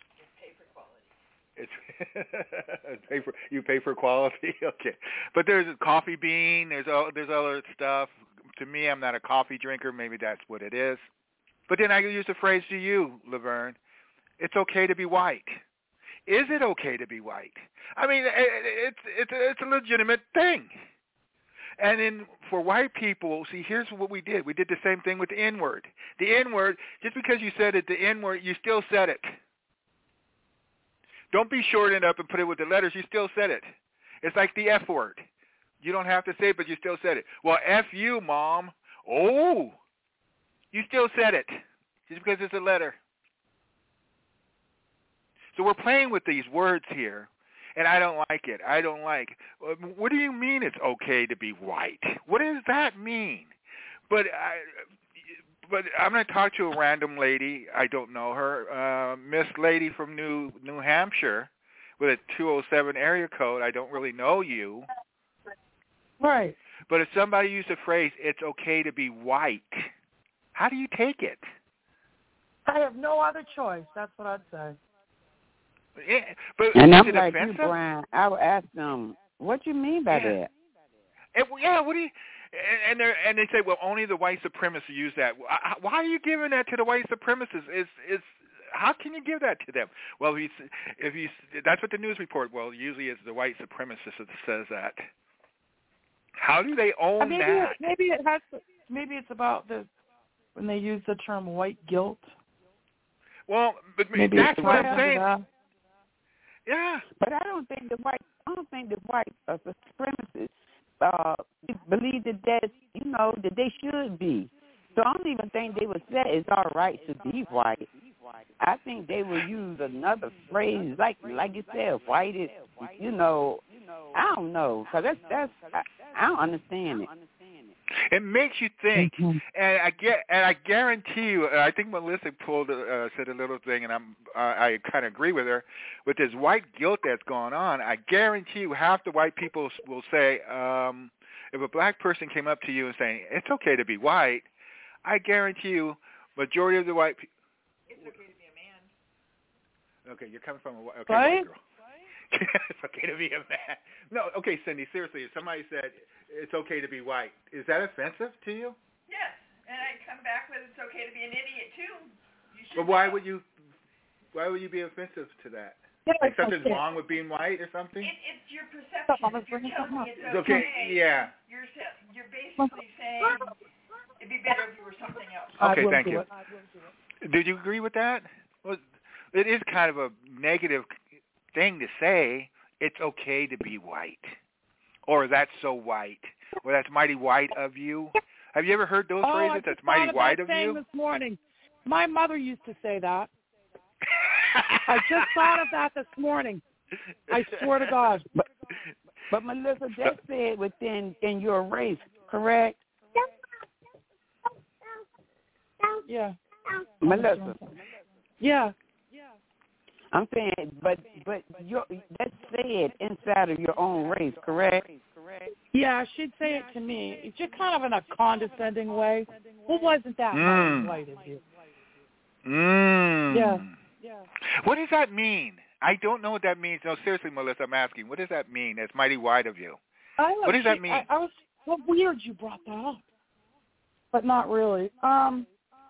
It's pay for you pay for quality. Okay, but there's a coffee bean. There's all there's other stuff. To me, I'm not a coffee drinker. Maybe that's what it is. But then I use the phrase to you, Laverne. It's okay to be white. Is it okay to be white? I mean, it's it's it's a legitimate thing. And then for white people, see, here's what we did. We did the same thing with the N-word. The N-word, just because you said it, the N-word, you still said it. Don't be shorting up and put it with the letters. You still said it. It's like the F word. You don't have to say it, but you still said it. Well, F you, Mom. Oh, you still said it just because it's a letter. So we're playing with these words here, and I don't like it. I don't like. What do you mean it's okay to be white? What does that mean? But I, but I'm going to talk to a random lady. I don't know her, uh, Miss Lady from New New Hampshire, with a two oh seven area code. I don't really know you. Right. But if somebody used the phrase, "It's okay to be white," how do you take it? I have no other choice. That's what I'd say. Yeah, but and is I'm it like offensive? you, Brian. I would ask them, "What do you mean by yeah. that?" And, yeah, what do you? And they and they say, well, only the white supremacists use that. Why are you giving that to the white supremacists? Is is how can you give that to them? Well, if you, if you that's what the news report. Well, usually it's the white supremacist that says that. How do they own maybe that? It, maybe it has. To, maybe it's about the when they use the term white guilt. Well, but maybe that's it's what I'm saying. That. Yeah, but I don't think the white. I don't think the white uh, supremacists uh, believe that that you know that they should be. So I don't even think they would say it's all right to be white. I think they would use another phrase like like you said, white is. You know, I don't know because that's that's I, I don't understand it. It makes you think, mm-hmm. and I get, and I guarantee you. I think Melissa pulled, uh, said a little thing, and I'm, uh, I kind of agree with her. With this white guilt that's going on, I guarantee you, half the white people will say, um, if a black person came up to you and saying it's okay to be white, I guarantee you, majority of the white people. It's okay to be a man. Okay, you're coming from a okay, right? white girl. It's okay to be a man. No, okay, Cindy, seriously, if somebody said it's okay to be white, is that offensive to you? Yes, and I come back with it's okay to be an idiot too. You should but why know. would you why would you be offensive to that? Yeah, like something's okay. wrong with being white or something? It, it's your perception. If you're telling me it's okay, okay, yeah. You're, you're basically saying it'd be better if you were something else. Okay, thank you. Did you agree with that? Well, it is kind of a negative thing to say, it's okay to be white, or that's so white, or that's mighty white of you. Have you ever heard those oh, phrases? I That's mighty white of you. This morning, my mother used to say that. I just thought of that this morning. I swear to God. But, but Melissa, that said within in your race, correct? Yeah. Melissa. Yeah. I'm saying, but but your that's said inside of your own race, correct? Yeah, she'd say it to me. It's just kind of in a condescending way. Well, wasn't that mm. white of you? Mm. Yeah. Yeah. What does that mean? I don't know what that means. No, seriously, Melissa, I'm asking. What does that mean? That's mighty white of you. I what does she, that mean? I, I was well, weird you brought that up, but not really. Um,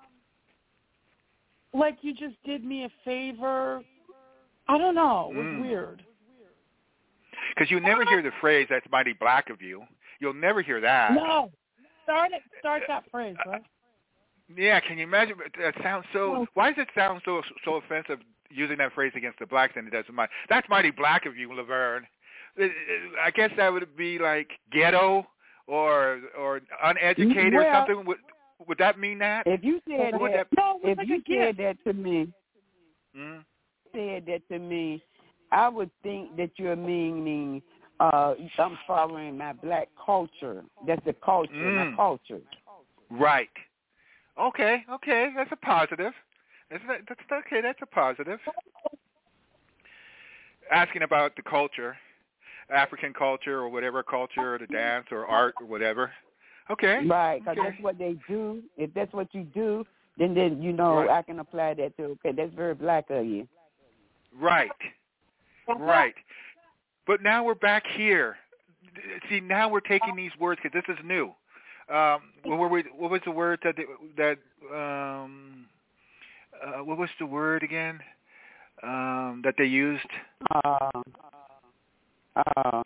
like you just did me a favor. I don't know. It was mm. weird. Because you never hear the phrase, that's mighty black of you. You'll never hear that. No. Start it. Start that phrase, right? Yeah, can you imagine? That sounds so, no. Why does it sound so so offensive using that phrase against the blacks and it doesn't mind? That's mighty black of you, Laverne. I guess that would be like ghetto or or uneducated well, or something. Would, would that mean that? If you said what that, that no, if like you said that to me, mm? said that to me, I would think that you're meaning uh, I'm following my black culture. That's the culture, mm. my culture. Right. Okay, okay, that's a positive. That's, that's okay, that's a positive. Asking about the culture, African culture or whatever culture, or the dance or art or whatever. Okay. Right, because okay. that's what they do. If that's what you do, then, then you know, right. I can apply that to, okay, that's very black of you. Right, right. But now we're back here. See, now we're taking these words, because this is new. Um, what, were we, what was the word that, that um, uh, what was the word again um, that they used? Uh, uh,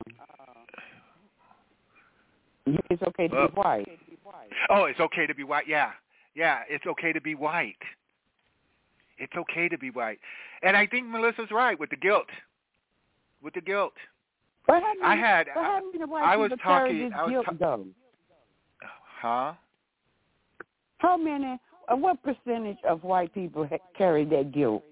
it's okay to uh, be white. Oh, it's okay to be white. Yeah, yeah, it's okay to be white. It's okay to be white. And I think Melissa's right with the guilt. With the guilt. But how many, I had. but how many white I was people talking. carry this I was guilt, ta- though? Huh? How many? Uh, what percentage of white people ha- carry that guilt?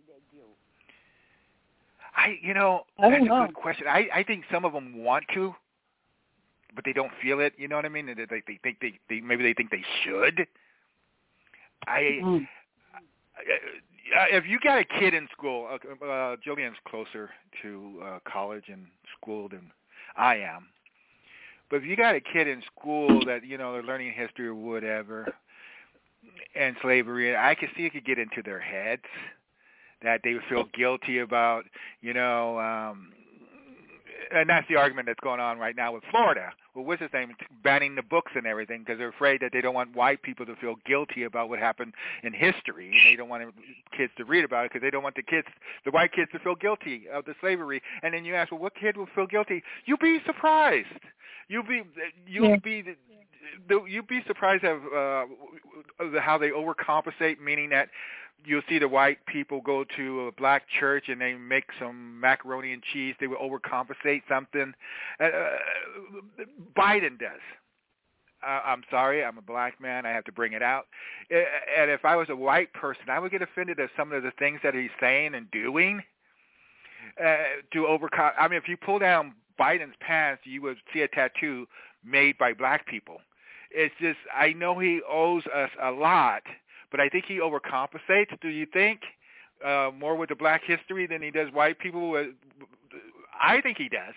I, you know, I that's don't a know. good question. I, I think some of them want to, but they don't feel it. You know what I mean? They, they, they think they, they, maybe they think they should. I, Mm. uh, if you got a kid in school, uh, uh, Jillian's closer to uh, college and school than I am. But if you got a kid in school that, you know, they're learning history or whatever, and slavery, I could see it could get into their heads that they would feel guilty about, you know, um, and that's the argument that's going on right now with Florida. Well, what's his name? Banning the books and everything because they're afraid that they don't want white people to feel guilty about what happened in history, and they don't want kids to read about it because they don't want the kids, the white kids, to feel guilty of the slavery. And then you ask, well, what kid will feel guilty? You'll be surprised. You'll be, you'll yeah. be. The, you'd be surprised of uh, how they overcompensate, meaning that you'll see the white people go to a black church and they make some macaroni and cheese. They will overcompensate something. Uh, Biden does. Uh, I'm sorry, I'm a black man. I have to bring it out. And if I was a white person, I would get offended at some of the things that he's saying and doing uh, to overcome. I mean, if you pull down Biden's pants, you would see a tattoo made by black people. It's just, I know he owes us a lot, but I think he overcompensates. Do you think uh, more with the black history than he does white people? I think he does.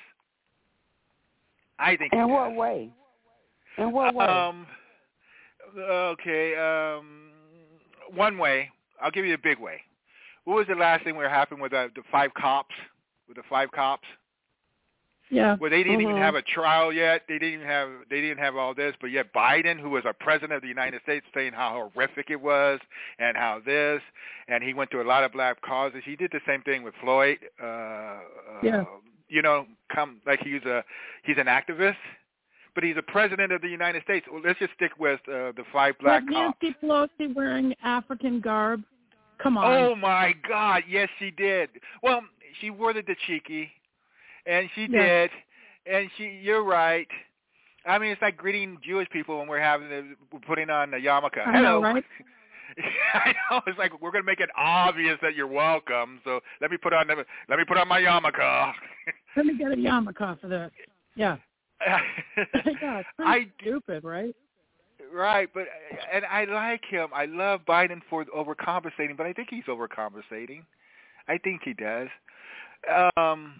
I think. In he what does. way? In what way? Um. Okay. Um. One way. I'll give you a big way. What was the last thing we were happening with uh, the five cops? With the five cops. Yeah. Where they didn't mm-hmm. even have a trial yet. They didn't even have they didn't have all this, but yet Biden, who was our president of the United States, saying how horrific it was and how this, and he went to a lot of black causes. He did the same thing with Floyd. Uh, yeah. Uh, you know, come like he's a he's an activist, but he's a president of the United States. Well, let's just stick with uh, the five black was Nancy cops. Pelosi wearing African garb? Come on. Oh my God! Yes, she did. Well, she wore the dashiki. And she yeah. did, and she. You're right. I mean, it's like greeting Jewish people when we're having the, we're putting on the yarmulke. I Hello. know, right? I know. It's like we're going to make it obvious that you're welcome. So let me put on the, let me put on my yarmulke. Let me get a yarmulke for this. Yeah. God, I stupid, right? Right, but and I like him. I love Biden for overcompensating, but I think he's overcompensating. I think he does. Um.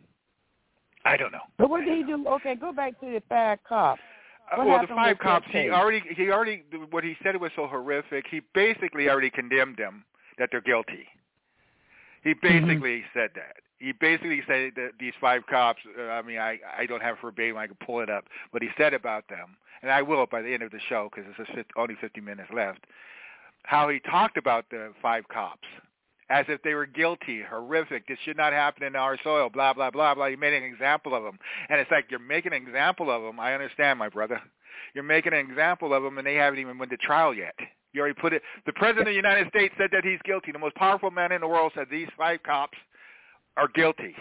I don't know. But what did he do? Okay, go back to the five cops. Uh, well, the five cops, he already, he already, what he said was so horrific. He basically already condemned them that they're guilty. He basically mm-hmm. said that. He basically said that these five cops. Uh, I mean, I, I don't have verbatim. I can pull it up. What he said about them, and I will by the end of the show because there's only fifty minutes left. How he talked about the five cops. As if they were guilty, horrific, this should not happen in our soil, blah, blah, blah, blah. You made an example of them. And it's like, you're making an example of them. I understand, my brother. You're making an example of them, and they haven't even went to trial yet. You already put it. The President of the United States said that he's guilty. The most powerful man in the world said these five cops are guilty.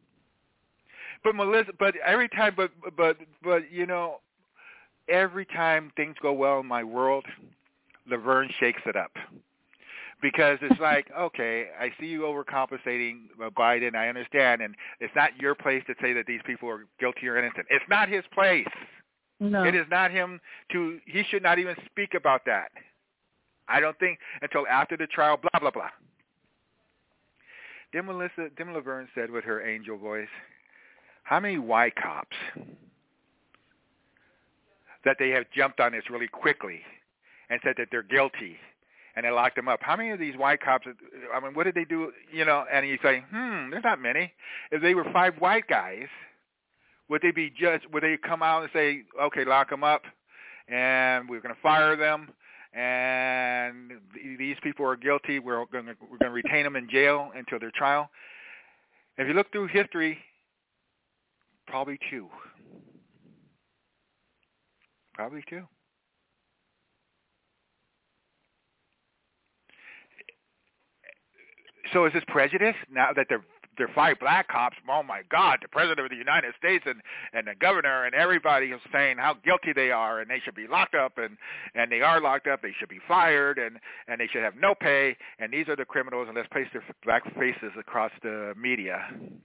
But Melissa, but every time, but, but, but, you know, every time things go well in my world, Laverne shakes it up. Because it's like, okay, I see you overcompensating uh, Biden. I understand, and it's not your place to say that these people are guilty or innocent. It's not his place. No. It is not him to, he should not even speak about that. I don't think until after the trial, blah, blah, blah. Then Melissa, then Laverne said with her angel voice, how many white cops that they have jumped on this really quickly and said that they're guilty and they locked them up. How many of these white cops, I mean, what did they do, you know, and you say, hmm, there's not many. If they were five white guys, would they be judged, would they come out and say, okay, lock them up and we're going to fire them and these people are guilty, we're going to, we're going to retain them in jail until their trial? If you look through history, probably two. Probably two. So is this prejudice now that they're they're five black cops? Oh my God, the president of the United States and, and the governor and everybody is saying how guilty they are and they should be locked up and, and they are locked up. They should be fired and, and they should have no pay. And these are the criminals and let's place their black faces across the media.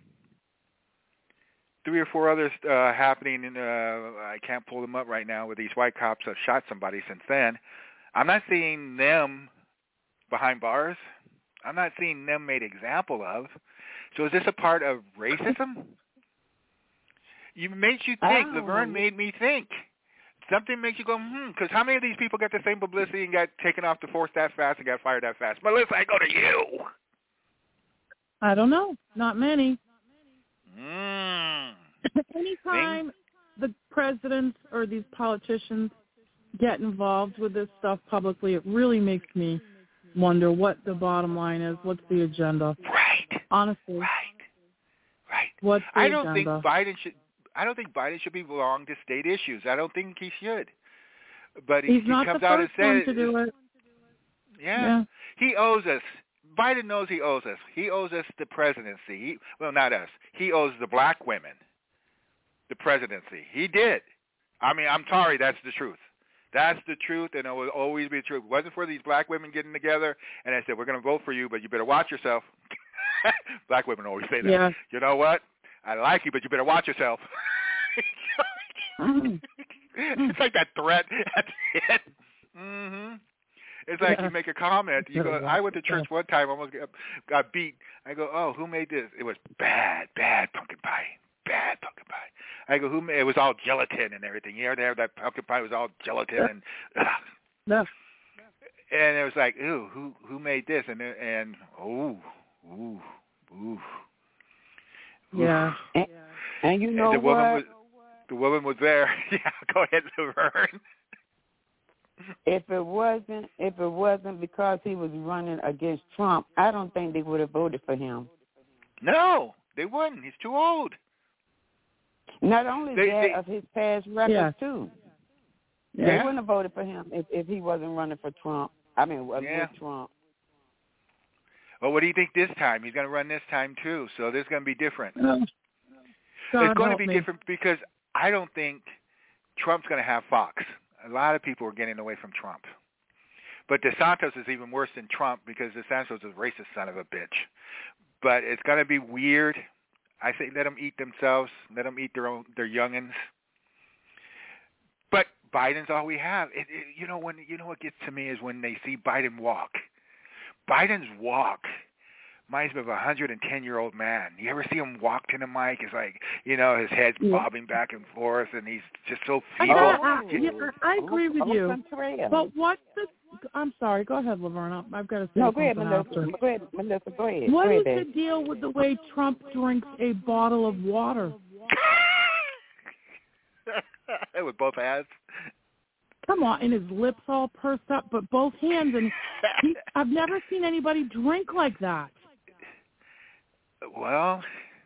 Three or four others uh, happening. In, uh, I can't pull them up right now. Where these white cops have shot somebody since then. I'm not seeing them behind bars. I'm not seeing them made example of. So is this a part of racism? You makes you think. Oh. Laverne made me think. Something makes you go, hmm, because how many of these people got the same publicity and got taken off the force that fast and got fired that fast? Melissa, I go to you. I don't know. Not many. Mm. Anytime the presidents or these politicians get involved with this stuff publicly, it really makes me wonder what the bottom line is. What's the agenda? Right. Honestly. Right. Right. What's the I don't agenda? think Biden should. I don't think Biden should belong to state issues. I don't think he should. But he, He's he not comes the out and first one says, to do it. Yeah. Yeah. He owes us. Biden knows he owes us. He owes us the presidency. He, well, not us. He owes the black women the presidency. He did. I mean, I'm sorry. That's the truth. That's the truth, and it will always be the truth. It wasn't for these black women getting together, and I said, we're going to vote for you, but you better watch yourself. Black women always say that. Yeah. You know what? I like you, but you better watch yourself. Mm. It's like that threat at the end. Mm-hmm. It's like Yeah. you make a comment. You go, I went to church one time, almost got, got beat. I go, oh, who made this? It was bad, bad pumpkin pie. Bad pumpkin pie. I go, who made, it was all gelatin and everything. You know, there that pumpkin pie was all gelatin and ugh. No. And it was like, ooh, who who made this? And and oh, ooh, ooh. Yeah. And, and you know and the what? woman was, the woman was there. Yeah, go ahead, Laverne. If it wasn't, if it wasn't because he was running against Trump, I don't think they would have voted for him. No, they wouldn't. He's too old. Not only They- that, they- of his past record Yeah. too. Yeah. They wouldn't have voted for him if, if he wasn't running for Trump. I mean, with Yeah. Trump. Well, what do you think this time? He's going to run this time too, so this is going to be different. Oh, God it's going to help be me. different because I don't think Trump's going to have Fox. A lot of people are getting away from Trump. But DeSantis is even worse than Trump because DeSantis is a racist son of a bitch. But it's going to be weird. I say let them eat themselves. Let them eat their own their youngins. But Biden's all we have. It, it, you know when you know what gets to me is when they see Biden walk. Biden's walk reminds me of a hundred and ten year old man. You ever see him walk to the mic? It's like, you know, his head's Yeah. bobbing back and forth, and he's just so I, feeble. I, I, yeah, I agree with you. Contrail. But what's the? I'm sorry. Go ahead, Laverne. I've got to say No, go ahead, something Melissa. after. Go ahead, Melissa. Go ahead. What go is ahead, the babe. deal with the way Trump drinks a bottle of water? With both hands. Come on, and his lips all pursed up, but both hands, and he, I've never seen anybody drink like that. Well,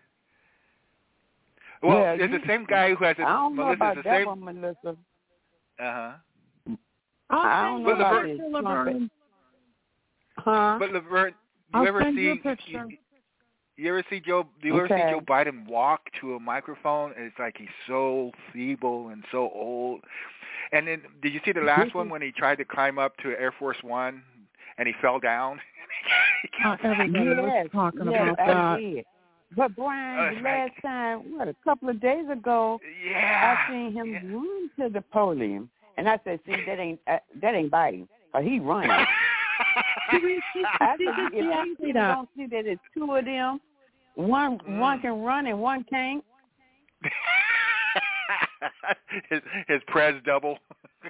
well, Yeah, it's you- the same guy who has it. I don't know Melissa, about it's the that same. one, Melissa. Uh huh. I'll I send don't you know a about picture, this Laverne. Huh? But Laverne, you I'll ever send see? you a picture. You, you ever see Joe? Do you ever Okay. see Joe Biden walk to a microphone? And it's like he's so feeble and so old. And then, did you see the last one when he tried to climb up to Air Force One and he fell down? Uh, everybody was Yes, talking yes, about I that. did. But Brian, the last time, what, a couple of days ago, yeah, I seen him yeah. run to the podium, and I said, "See, that ain't uh, that ain't Biden, or he running." I said, if you don't see that it's two of them, one mm. one can run and one can't. his his press double.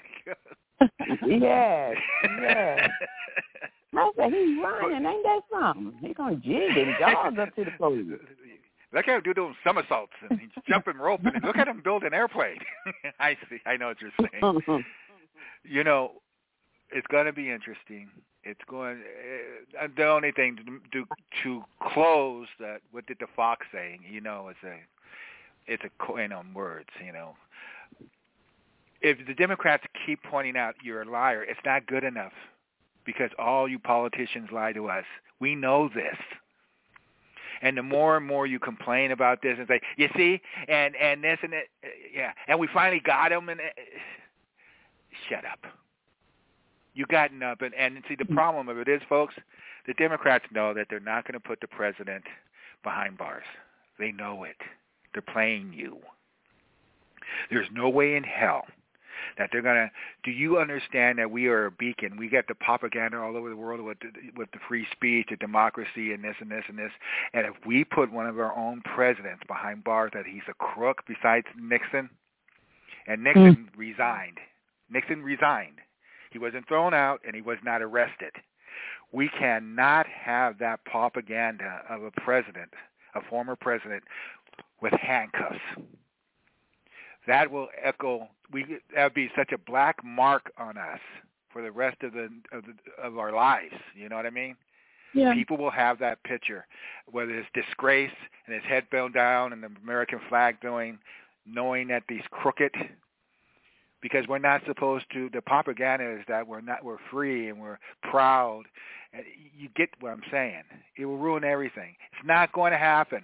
yes, yes. I said, he's running, ain't that something? He's going to jig and jog up to the podium. Look at him do those somersaults, and he's jumping rope, and look at him build an airplane. I see. I know what you're saying. You know, it's going to be interesting. It's going. Uh, the only thing to, to to close that. What did the Fox say? You know, it's a it's a coin on words. You know, if the Democrats keep pointing out you're a liar, it's not good enough. Because all you politicians lie to us. We know this. And the more and more you complain about this and say, you see, and, and this and that, yeah, and we finally got him, and uh, shut up. You gotten up, and, and see, the problem of it is, folks, the Democrats know that they're not going to put the president behind bars. They know it. They're playing you. There's no way in hell that they're going to, do you understand that we are a beacon? We get the propaganda all over the world with the, with the free speech, the democracy, and this and this and this. And if we put one of our own presidents behind bars that he's a crook besides Nixon, and Nixon mm. resigned. Nixon resigned. He wasn't thrown out, and he was not arrested. We cannot have that propaganda of a president, a former president, with handcuffs. That will echo. We that would be such a black mark on us for the rest of the of, the, of our lives. You know what I mean? Yeah. People will have that picture, whether it's disgrace and his head bowed down and the American flag going, knowing that he's crooked. Because we're not supposed to. The propaganda is that we're not. We're free and we're proud. And you get what I'm saying? It will ruin everything. It's not going to happen.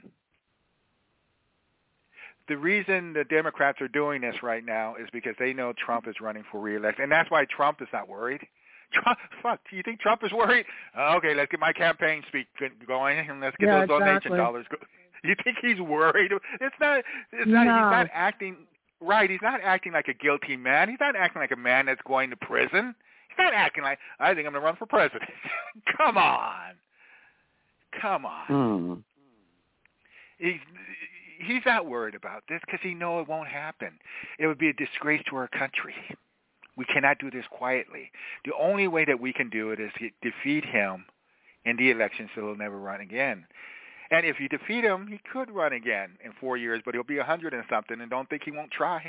The reason the Democrats are doing this right now is because they know Trump is running for re-election, and that's why Trump is not worried. Trump, fuck, do you think Trump is worried? Okay, let's get my campaign speak going, and let's get yeah, those exactly. donation dollars going. You think he's worried? It's not. It's not. No. He's not acting right. He's not acting like a guilty man. He's not acting like a man that's going to prison. He's not acting like I think I'm going to run for president. Come on, come on. Mm. He's. He's not worried about this because he knows it won't happen. It would be a disgrace to our country. We cannot do this quietly. The only way that we can do it is to defeat him in the election so he'll never run again. And if you defeat him, he could run again in four years, but he'll be a hundred and something, and don't think he won't try.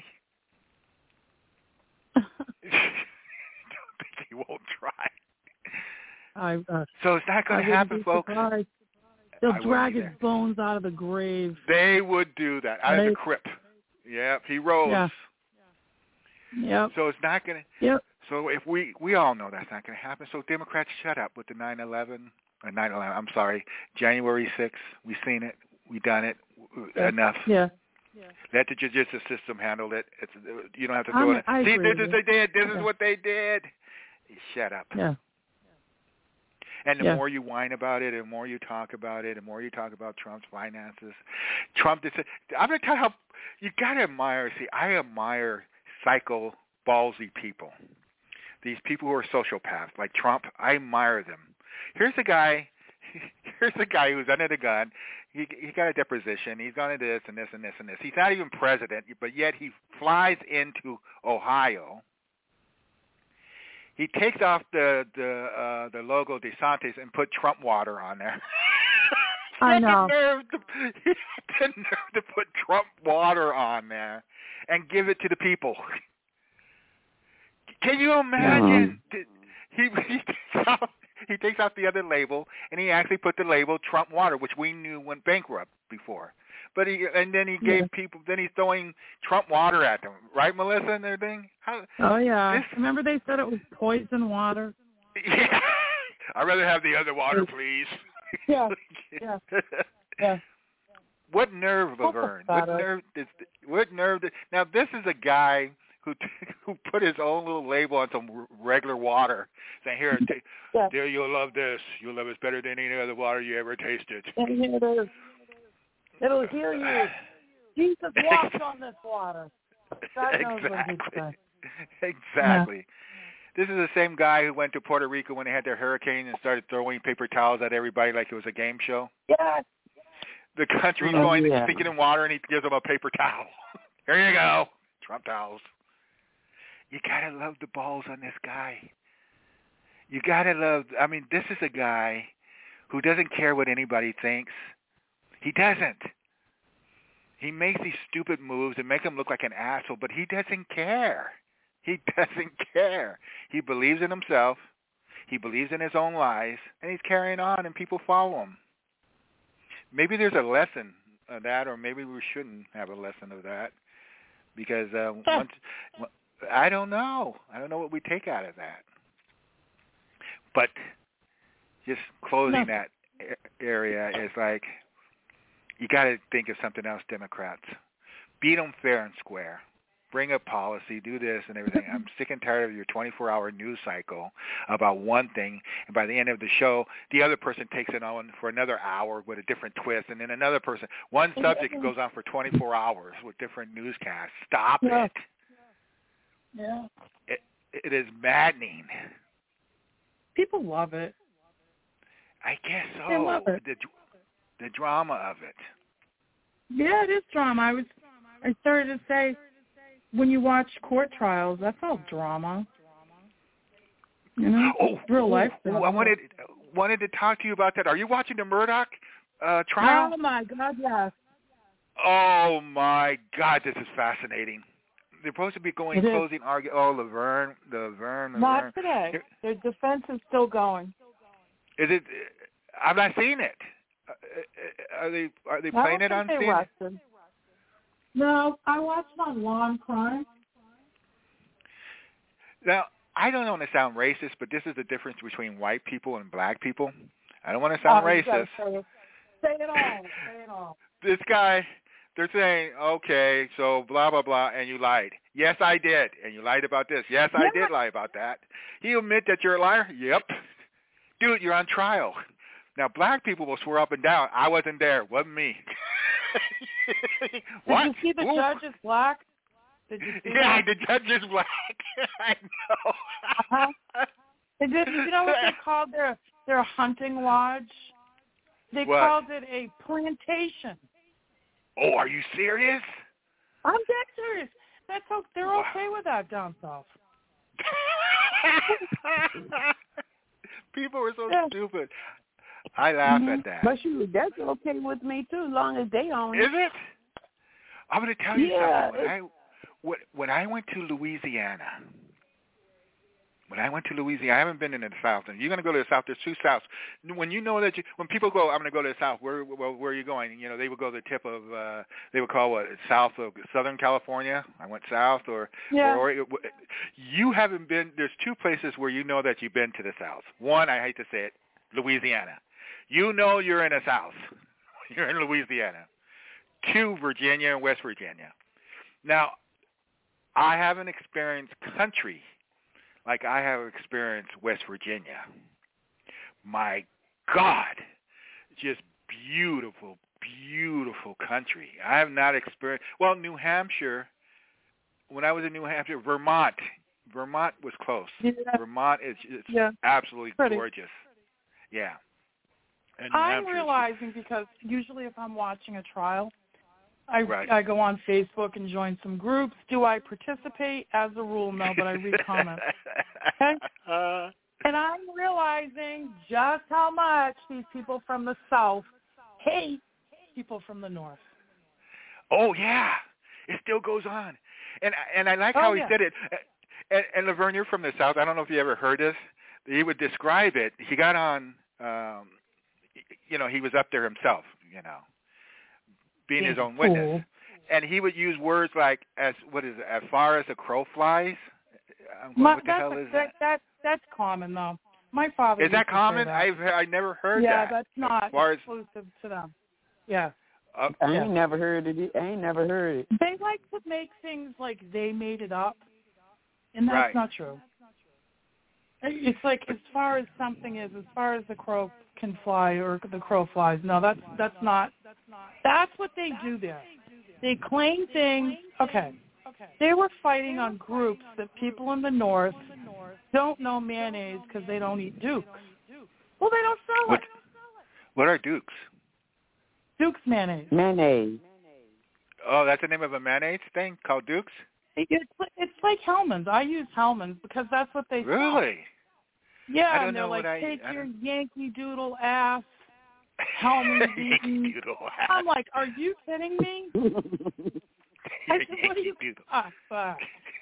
Don't think he won't try. I, uh, so it's not going to happen, folks. Surprised. They'll drag his bones out of the grave. They would do that out they, of the crypt. Yep, he rose. Yeah. Yep. So it's not going to. Yep. So if we we all know that's not going to happen. So Democrats, shut up with the nine eleven or nine eleven. I'm sorry, January sixth. We've seen it. We done it. Yeah. Enough. Yeah. Yeah. Let the judicial system handle it. It's you don't have to do I'm, it. I See, agree this is what they did. This yeah. is what they did. Shut up. Yeah. And the yeah. more you whine about it, and the more you talk about it, and the more you talk about Trump's finances, Trump. This, I'm going to tell you how you got to admire. See, I admire psycho, ballsy people. These people who are sociopaths, like Trump. I admire them. Here's a guy. Here's a guy who's under the gun. He he got a deposition. He's gone into this and this and this and this. He's not even president, but yet he flies into Ohio. He takes off the the uh, the logo DeSantis and put Trump water on there. I know. The nerve to, he had the nerve to put Trump water on there and give it to the people. Can you imagine? Mm-hmm. He he takes off he takes off the other label and he actually put the label Trump water, which we knew went bankrupt before. But he and then he gave yeah. people. Then he's throwing Trump water at them, right, Melissa, and everything. How, oh yeah. This, Remember they said it was poison water. Yeah. I'd rather have the other water, please. Yeah. Yeah. Yeah. What nerve, Laverne? What nerve? Is, what nerve? Did, now this is a guy who who put his own little label on some regular water, saying, "Here, t- yeah. there, you'll love this. You'll love it better than any other water you ever tasted." And here it is. It'll heal you. Jesus walked on this water. God knows exactly. what he'd say. Exactly. Yeah. This is the same guy who went to Puerto Rico when they had their hurricane and started throwing paper towels at everybody like it was a game show. Yes. The country's Oh, going, yeah. sinking in water, and he gives them a paper towel. Here you go. Trump towels. You got to love the balls on this guy. You got to love, I mean, this is a guy who doesn't care what anybody thinks. He doesn't. He makes these stupid moves and make him look like an asshole, but he doesn't care. He doesn't care. He believes in himself. He believes in his own lies, and he's carrying on, and people follow him. Maybe there's a lesson of that, or maybe we shouldn't have a lesson of that, because uh, once I don't know. I don't know what we take out of that. But just closing no. that area is like, you got to think of something else, Democrats. Beat them fair and square. Bring a policy, do this and everything. I'm sick and tired of your twenty-four hour news cycle about one thing, and by the end of the show, the other person takes it on for another hour with a different twist, and then another person. One subject goes on for twenty-four hours with different newscasts. Stop yeah. it. Yeah. It, it is maddening. People love it. I guess so. They love it. The, the drama of it. Yeah, it is drama. I was. I started to say, when you watch court trials, that's all drama. You know, oh, real life. Oh, I wanted wanted to talk to you about that. Are you watching the Murdoch uh, trial? Oh my God, yes. Oh my God, this is fascinating. They're supposed to be going it closing argument. Oh, Laverne, Laverne, Laverne. Not today. Their defense is still going. Is it? I'm not seeing it. Are they? Are they playing it on C N N? No, I watched it on Law and Crime. Now, I don't want to sound racist, but this is the difference between white people and black people. I don't want to sound oh, racist. Say it. say it all. Say it all. This guy, they're saying, okay, so blah, blah, blah, and you lied. Yes, I did. And you lied about this. Yes, I yeah. did lie about that. You admit that you're a liar? Yep. Dude, you're on trial. Now, black people will swear up and down, I wasn't there. Wasn't me. What? Did you see the Ooh. judge is black? Did you see yeah, that? the judge is black. I know. uh-huh. Did, you know what they called their their hunting lodge? They what? called it a plantation. Oh, are you serious? I'm dead serious. That's okay. They're wow. okay with that down south. People are so yeah. stupid. I laugh mm-hmm. at that. But shoot, that's okay with me too, as long as they own it. Is it? I'm going to tell you yeah, something. When I, when, when I went to Louisiana, when I went to Louisiana, I haven't been in the South. And you're going to go to the South. There's two Souths. When you know that you, when people go, I'm going to go to the South. Where, where, where are you going? You know, they would go to the tip of, uh, they would call what, South of Southern California. I went South, or, yeah. or, or you haven't been. There's two places where you know that you've been to the South. One, I hate to say it, Louisiana. You know you're in the South. You're in Louisiana. Two, Virginia and West Virginia. Now, I haven't experienced country like I have experienced West Virginia. My God, just beautiful, beautiful country. I have not experienced, well, New Hampshire, when I was in New Hampshire, Vermont, Vermont was close. Yeah. Vermont is it's yeah. absolutely Pretty. gorgeous. Yeah. And I'm realizing because usually if I'm watching a trial, I right. I go on Facebook and join some groups. Do I participate? As a rule, no, but I read comments. Okay? Uh, and I'm realizing just how much these people from the South hate people from the North. Oh, yeah. It still goes on. And and I like oh, how he yeah. said it. And, and Laverne, you're from the South. I don't know if you ever heard this. He would describe it. He got on, um, you know, he was up there himself, you know, being his own witness. Cool. And he would use words like, as what is it, as far as a crow flies? I'm going, My, what the hell a, is that, that? that? That's common, though. My father Is that used to common? say that. I've I never heard yeah, that. Yeah, that's not as far exclusive as, to them. Yeah. Uh, I ain't yeah. never heard it. I ain't never heard it. They like to make things like they made it up, and that's right. not true. It's like as far as something is, as far as the crow can fly or the crow flies. No, that's that's not That's what they do there. They claim things. Okay. They were fighting on groups that people in the North don't know mayonnaise because they don't eat Dukes. Well, they don't sell what, it. What are Dukes? Dukes mayonnaise. Mayonnaise. Oh, that's the name of a mayonnaise thing called Dukes? It's it's like Hellman's. I use Hellman's because that's what they sell. Really? Yeah, I don't and they're know like, what I, take I your don't... Yankee Doodle ass, Hellman's eating. Doodle ass. I'm like, are you kidding me? I said, what are you? Ah, fuck.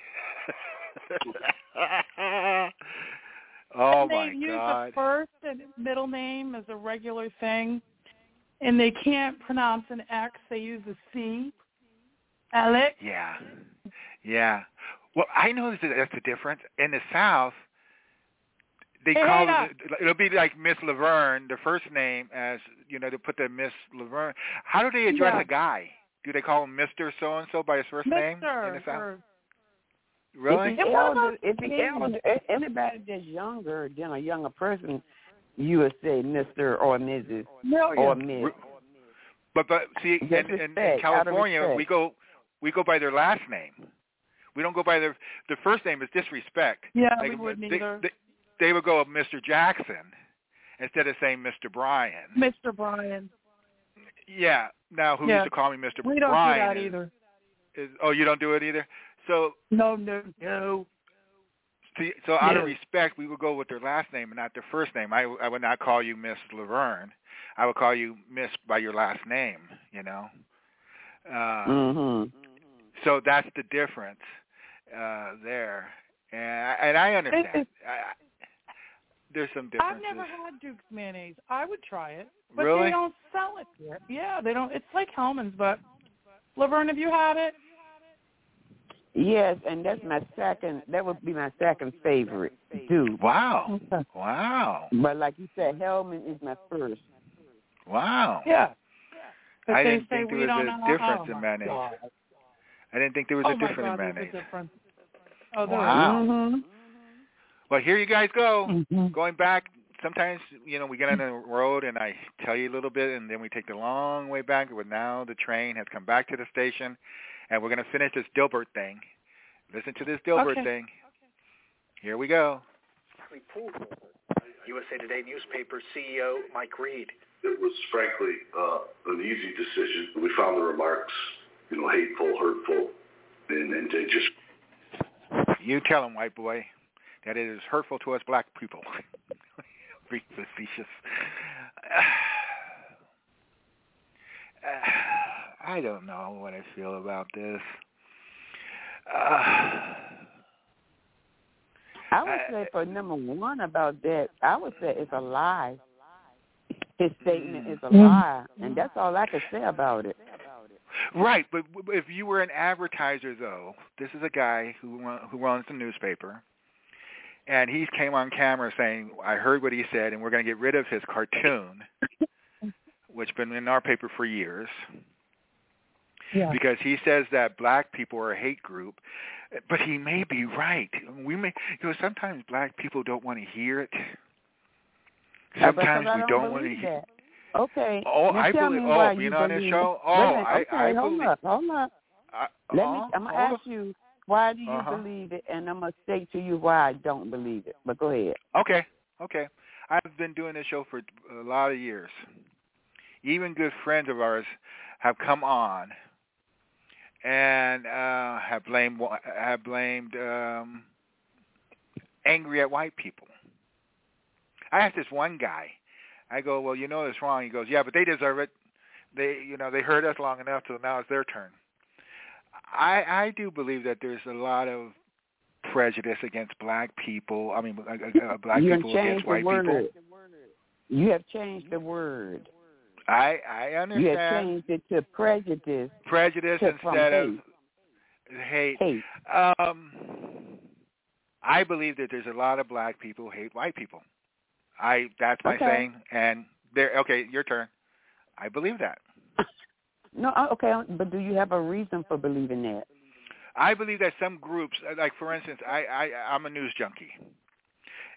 Oh and they my use God! the first and middle name as a regular thing, and they can't pronounce an X. They use a C. Alex. Yeah, yeah. Well, I know that that's the difference. In the South, they hey, call hey, it. It'll be like Miss Laverne, the first name, as you know, to put the Miss Laverne. How do they address yeah. a guy? Do they call him Mister So and So by his first Mister name in the South? Or, Really? If the elder, if the elder, anybody that's younger than a younger person, you would say Mister or Missus No, or yeah. Miss. But but see, in, in, in California, we go we go by their last name. We don't go by their the first name is disrespect. Yeah, like, we wouldn't they, either. They, they would go Mister Jackson instead of saying Mister Brian. Mister Brian. Yeah. Now, who yeah. used to call me Mister We don't Brian? do that is, either. Is, oh, you don't do it either? So no, no, no. See, so out no. of respect, we would go with their last name and not their first name. I, I would not call you Miss Laverne. I would call you Miss by your last name, you know. Uh, mm-hmm. So that's the difference uh, there. And, and I understand. I, there's some differences. I've never had Duke's mayonnaise. I would try it. But really? they don't sell it here. Yeah, they don't. It's like Hellman's, but Laverne, have you had it? Yes, and that's my second. That would be my second favorite, Duke. Wow. Okay. Wow. But like you said, Hellman is my first. Wow. Yeah. But I they didn't say think there we was don't a know. difference Oh, in mayonnaise. God. I didn't think there was oh a difference my God, in mayonnaise. There's a difference. Oh, there wow. is. Mm-hmm. Well, here you guys go. Mm-hmm. Going back, sometimes, you know, we get on the road and I tell you a little bit and then we take the long way back. But now the train has come back to the station and we're going to finish this Dilbert thing. Listen to this Dilbert okay. thing. Here we go. U S A Today newspaper C E O Mike Reed. It was frankly uh, an easy decision. We found the remarks, you know, hateful, hurtful, and, and they just... You tell him, white boy, that it is hurtful to us black people. Be facetious. I don't know what I feel about this. Uh, I would say for number one about that, I would say it's a lie. His statement is a lie, and that's all I could say about it. Right, but if you were an advertiser, though, this is a guy who who runs the newspaper, and he came on camera saying, I heard what he said, and we're going to get rid of his cartoon, which has been in our paper for years. Yeah. Because he says that black people are a hate group, but he may be right. We may, you know, sometimes black people don't want to hear it. Sometimes yeah, we don't, don't want to hear it. Okay. Oh, now I tell believe. Me oh, why being you on believe this show. It. Oh, I, okay, I hold believe. Up, hold up. Uh, Let uh, me. I'm gonna ask up. you why do you uh-huh. believe it, and I'm gonna say to you why I don't believe it. But go ahead. Okay. Okay. I've been doing this show for a lot of years. Even good friends of ours have come on and uh, have blamed have blamed um, angry at white people. I asked this one guy. I go, well, you know it's wrong. He goes, yeah, but they deserve it. They, you know, they heard us long enough, so now it's their turn. I I do believe that there's a lot of prejudice against black people. I mean, uh, black you people against white word. people. You have changed the word. I I understand. You have changed it to prejudice. Prejudice to, instead of hate. hate. Um, I believe that there's a lot of black people who hate white people. I that's my okay. saying, and there. Okay, your turn. I believe that. No, okay, but do you have a reason for believing that? I believe that some groups, like for instance, I, I I'm a news junkie,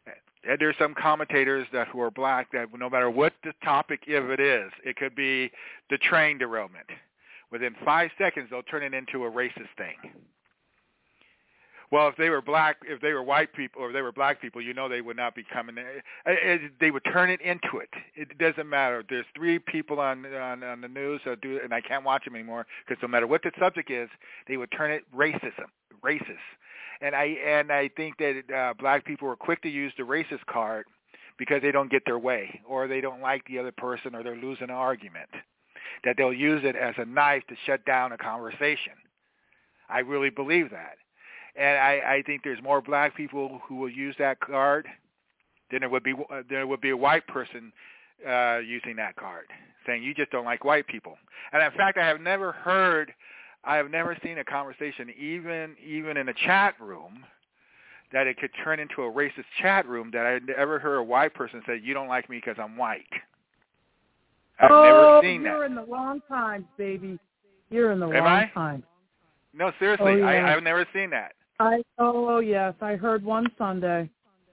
And there's some commentators that who are black that no matter what the topic if it is, it could be the train derailment. Within five seconds, they'll turn it into a racist thing. Well, if they were black, if they were white people, or if they were black people, you know they would not be coming there. They would turn it into it. It doesn't matter. There's three people on on, on the news that do, and I can't watch them anymore because no matter what the subject is, they would turn it racism, racist. And I and I think that uh, black people are quick to use the racist card because they don't get their way, or they don't like the other person, or they're losing an argument. That they'll use it as a knife to shut down a conversation. I really believe that. And I, I think there's more black people who will use that card than there would be uh, there would be a white person uh, using that card, saying you just don't like white people. And in fact, I have never heard, I have never seen a conversation, even even in a chat room, that it could turn into a racist chat room. That I ever heard a white person say, "You don't like me because I'm white." I've oh, never seen you're that. in the wrong times, baby. You're in the Am wrong I? times. No, seriously, oh, yeah. I, I've never seen that. I oh yes, I heard one Sunday.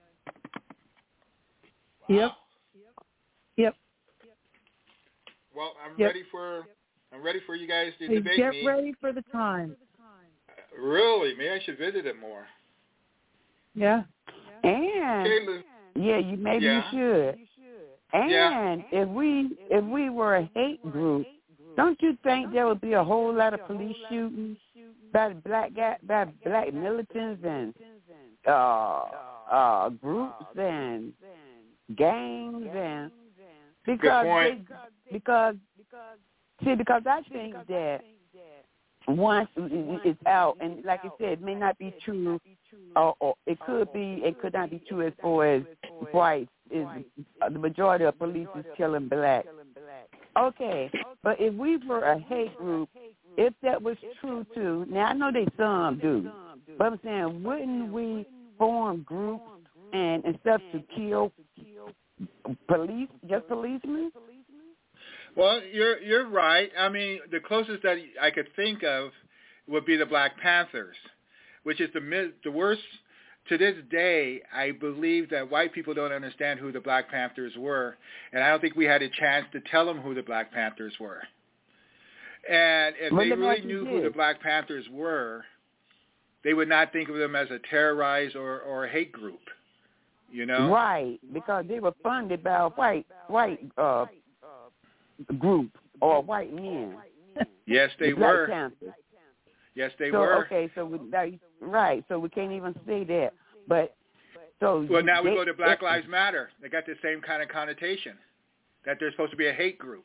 Yep. Yep. Well, I'm yep. ready for I'm ready for you guys to hey, debate get me. Get ready for the time. Uh, really? Maybe I should visit it more. Yeah. And okay, yeah, you maybe yeah. you should. And yeah. if we if we were a hate group, don't you think there would be a whole lot of police shootings by black guy, by black militants and uh, uh, groups and gangs and because they, because see because I think that once it's out and like I said, it may not be true, or, or it could be, it could not be true as far as whites is the majority of police is killing black. Okay, but if we were a hate group, if that was true too, now I know they some do, but I'm saying, wouldn't we form groups and, and stuff to kill police, just policemen? Well, you're you're right. I mean, the closest that I could think of would be the Black Panthers, which is the the worst. To this day, I believe that white people don't understand who the Black Panthers were, and I don't think we had a chance to tell them who the Black Panthers were. And if well, they really knew did. who the Black Panthers were, they would not think of them as a terrorized or, or a hate group, you know? Right, because they were funded by a white white uh, group or white men. Yes, they the Black were. Panthers. Yes, they so, were. Okay, so we, right, so we can't even say that. But so well, now they, we go to Black it, Lives Matter. They got the same kind of connotation that they're supposed to be a hate group.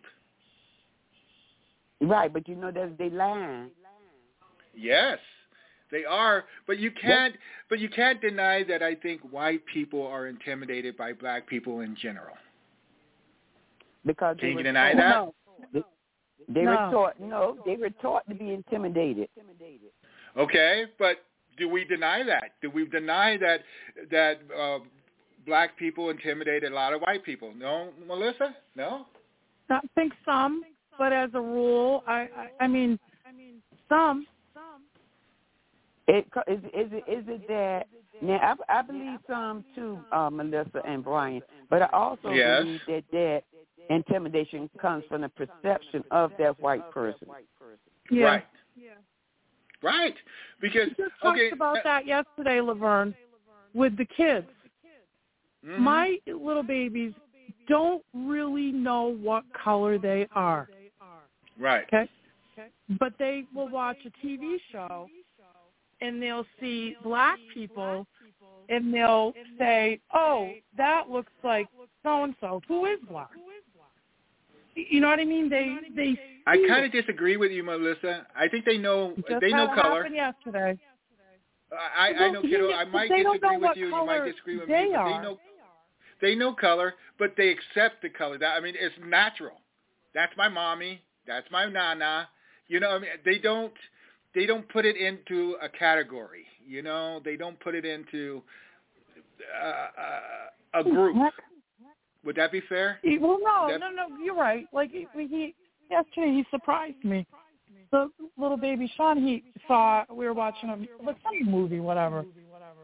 Right, but you know that's they lying. Yes, they are. But you can't. What? But you can't deny that I think white people are intimidated by black people in general. Because can you deny taught, that? No. They, they no. were taught. No, they were taught to be intimidated. Okay, but do we deny that? Do we deny that that uh, black people intimidated a lot of white people? No, Melissa? No? I think some, but as a rule, I, I, I mean, some. It, is, is, it, is it that, now I, I believe some too, uh, Melissa and Brian, but I also yes. believe that that intimidation comes from the perception of that white person. Yeah. Right. Yeah. Right. Because, we just talked okay. about that yesterday, Laverne, with the kids. Mm-hmm. My little babies don't really know what color they are. Right. Okay. But they will watch a T V show, and they'll see black people, and they'll say, oh, that looks like so-and-so. Who is black? You know what I mean? They they. I kind of disagree with you, Melissa. I think they know Just they know color. Happened yesterday. I, I know, kiddo. I might disagree with you. You might disagree with me. They but are. They know, they know color, but they accept the color. That I mean, it's natural. That's my mommy. That's my nana. You know, I mean, they don't. They don't put it into a category, you know. They don't put it into uh, a group. Would that be fair? He, well, no, that... no, no. You're right. Like he, he yesterday, he surprised me. The little baby Sean, he saw we were watching a like some movie, whatever,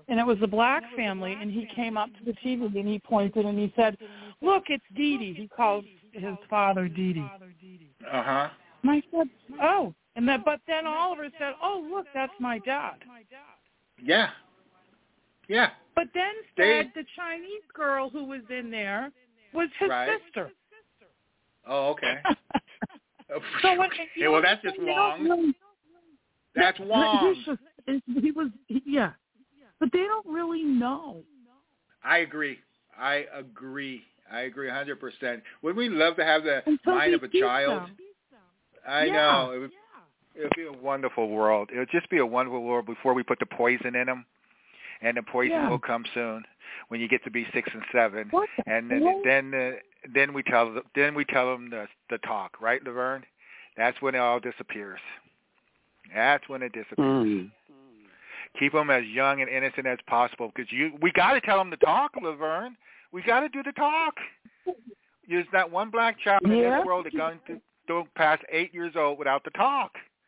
and it was a black family, and he came up to the T V and he pointed and he said, "Look, it's Dee Dee." He called his father Dee Dee. Uh huh. And I said, "Oh," and that, but then Oliver said, "Oh, look, that's my dad." Yeah. Yeah. But then They- said the Chinese girl who was in there was his Right. sister. Oh, okay. So what, yeah, well, that's just Wong. Really, That's Wong. He's just, he was, he, yeah. But they don't really know. I agree. I agree. I agree one hundred percent. Would we love to have the Until mind we of a teach child? them. I Yeah. know. It would, it would be a wonderful world. It would just be a wonderful world before we put the poison in them. And the poison Yeah. will come soon when you get to be six and seven. What the and then hell? then uh, then we tell them, then we tell them the the talk, right, Laverne? That's when it all disappears. That's when it disappears. Mm. Keep them as young and innocent as possible, because you we got to tell them the talk, Laverne. We got to do the talk. There's not one black child in Yeah. this world that's going to don't pass eight years old without the talk.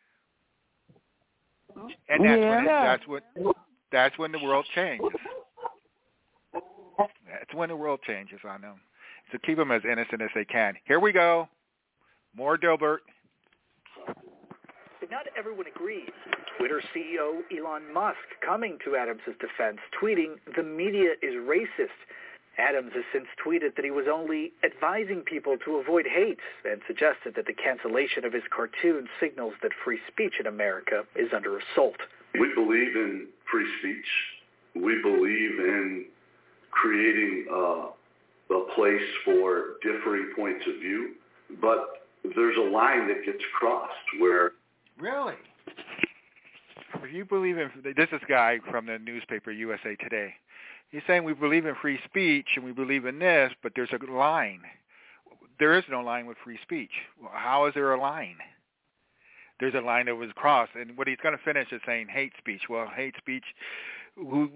And that's when it, Yeah. that's what that's when the world changes. That's when the world changes on them. So keep them as innocent as they can. Here we go. More Dilbert. But not everyone agrees. Twitter C E O Elon Musk coming to Adams' defense, tweeting, "The media is racist." Adams has since tweeted that he was only advising people to avoid hate and suggested that the cancellation of his cartoon signals that free speech in America is under assault. We believe in free speech. We believe in creating uh, a place for differing points of view, but there's a line that gets crossed where... Really? If you believe in, this is a guy from the newspaper U S A Today. He's saying we believe in free speech and we believe in this, but there's a line. There is no line with free speech. How is there a line? There's a line that was crossed, and what he's going to finish is saying hate speech. Well, hate speech, who,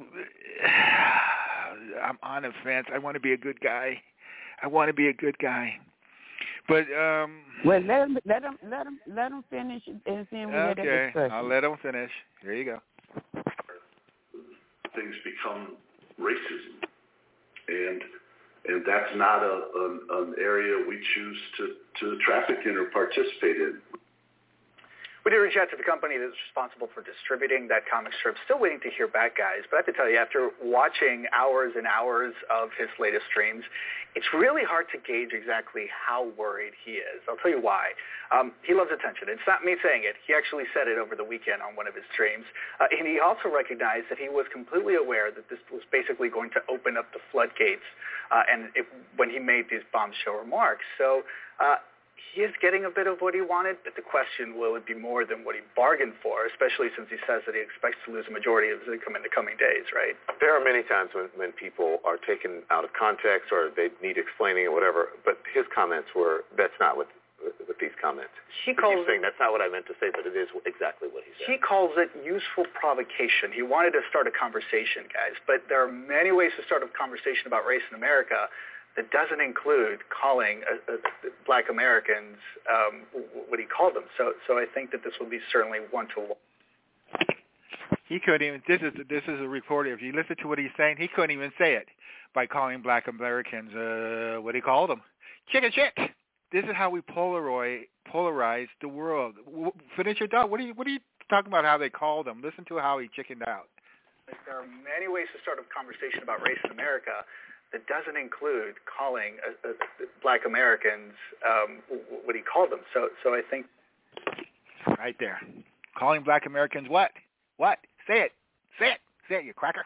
I'm on the fence. I want to be a good guy. I want to be a good guy. But um well, let him let him let him let him finish, and then we have that okay, discussion. I'll let him finish. Here you go. Things become racism, and and that's not a an, an area we choose to to traffic in or participate in. We did reach out to the company that's responsible for distributing that comic strip. Still waiting to hear back, guys. But I have to tell you, after watching hours and hours of his latest streams, it's really hard to gauge exactly how worried he is. I'll tell you why. Um, he loves attention. It's not me saying it. He actually said it over the weekend on one of his streams. Uh, and he also recognized that he was completely aware that this was basically going to open up the floodgates uh, and it, when he made these bombshell remarks. So uh, he is getting a bit of what he wanted, but the question, will it be more than what he bargained for, especially since he says that he expects to lose a majority of his income in the coming days, right? There are many times when, when people are taken out of context or they need explaining or whatever, but his comments were, that's not what, with these comments. He calls saying that's not what I meant to say, but it is exactly what he said. He calls it useful provocation. He wanted to start a conversation, guys, but there are many ways to start a conversation about race in America that doesn't include calling uh, uh, black Americans um, what he called them. So, so I think that this will be certainly one to one. He couldn't even. This is this is a reporter. If you listen to what he's saying, he couldn't even say it by calling black Americans uh, what he called them, chicken shit. This is how we polarize polarize the world. Finish your thought. What are you What are you talking about? How they called them? Listen to how he chickened out. There are many ways to start a conversation about race in America that doesn't include calling uh, uh, black Americans um, what he called them. So, so I think right there, calling black Americans what? What? Say it. Say it. Say it, you cracker.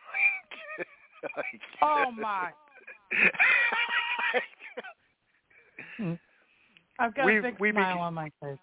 Oh my! I've got we, a big we smile be- on my face.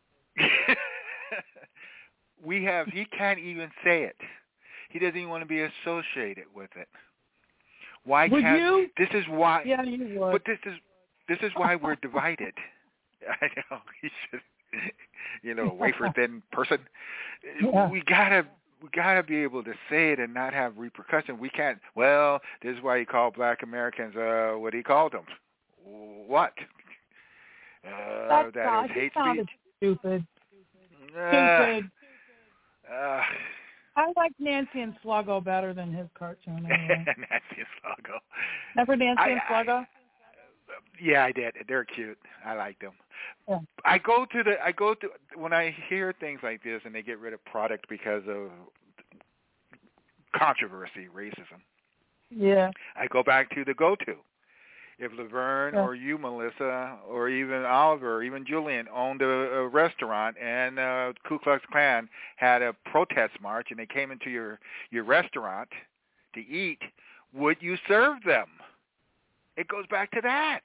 we have. He can't even say it. He doesn't even want to be associated with it. Why Would can't you? This is why. Yeah, you would. But this is this is why we're divided. I know he should, you know, wafer thin person. Yeah. We gotta we gotta be able to say it and not have repercussions. We can't. Well, this is why he called black Americans uh, what he called them. What? Uh, That's that not, is he hate sounded speech. stupid. Uh, Stupid. uh, I like Nancy and Sluggo better than his cartoon. Anyway. Nancy and Sluggo. Remember Nancy I, and Sluggo? I, yeah, I did. They're cute. I like them. Yeah. I go to the. I go to when I hear things like this, and they get rid of product because of controversy, racism. Yeah. I go back to the go-to. If Laverne yeah. or you, Melissa, or even Oliver, or even Julian owned a, a restaurant, and uh, Ku Klux Klan had a protest march, and they came into your, your restaurant to eat, would you serve them? It goes back to that.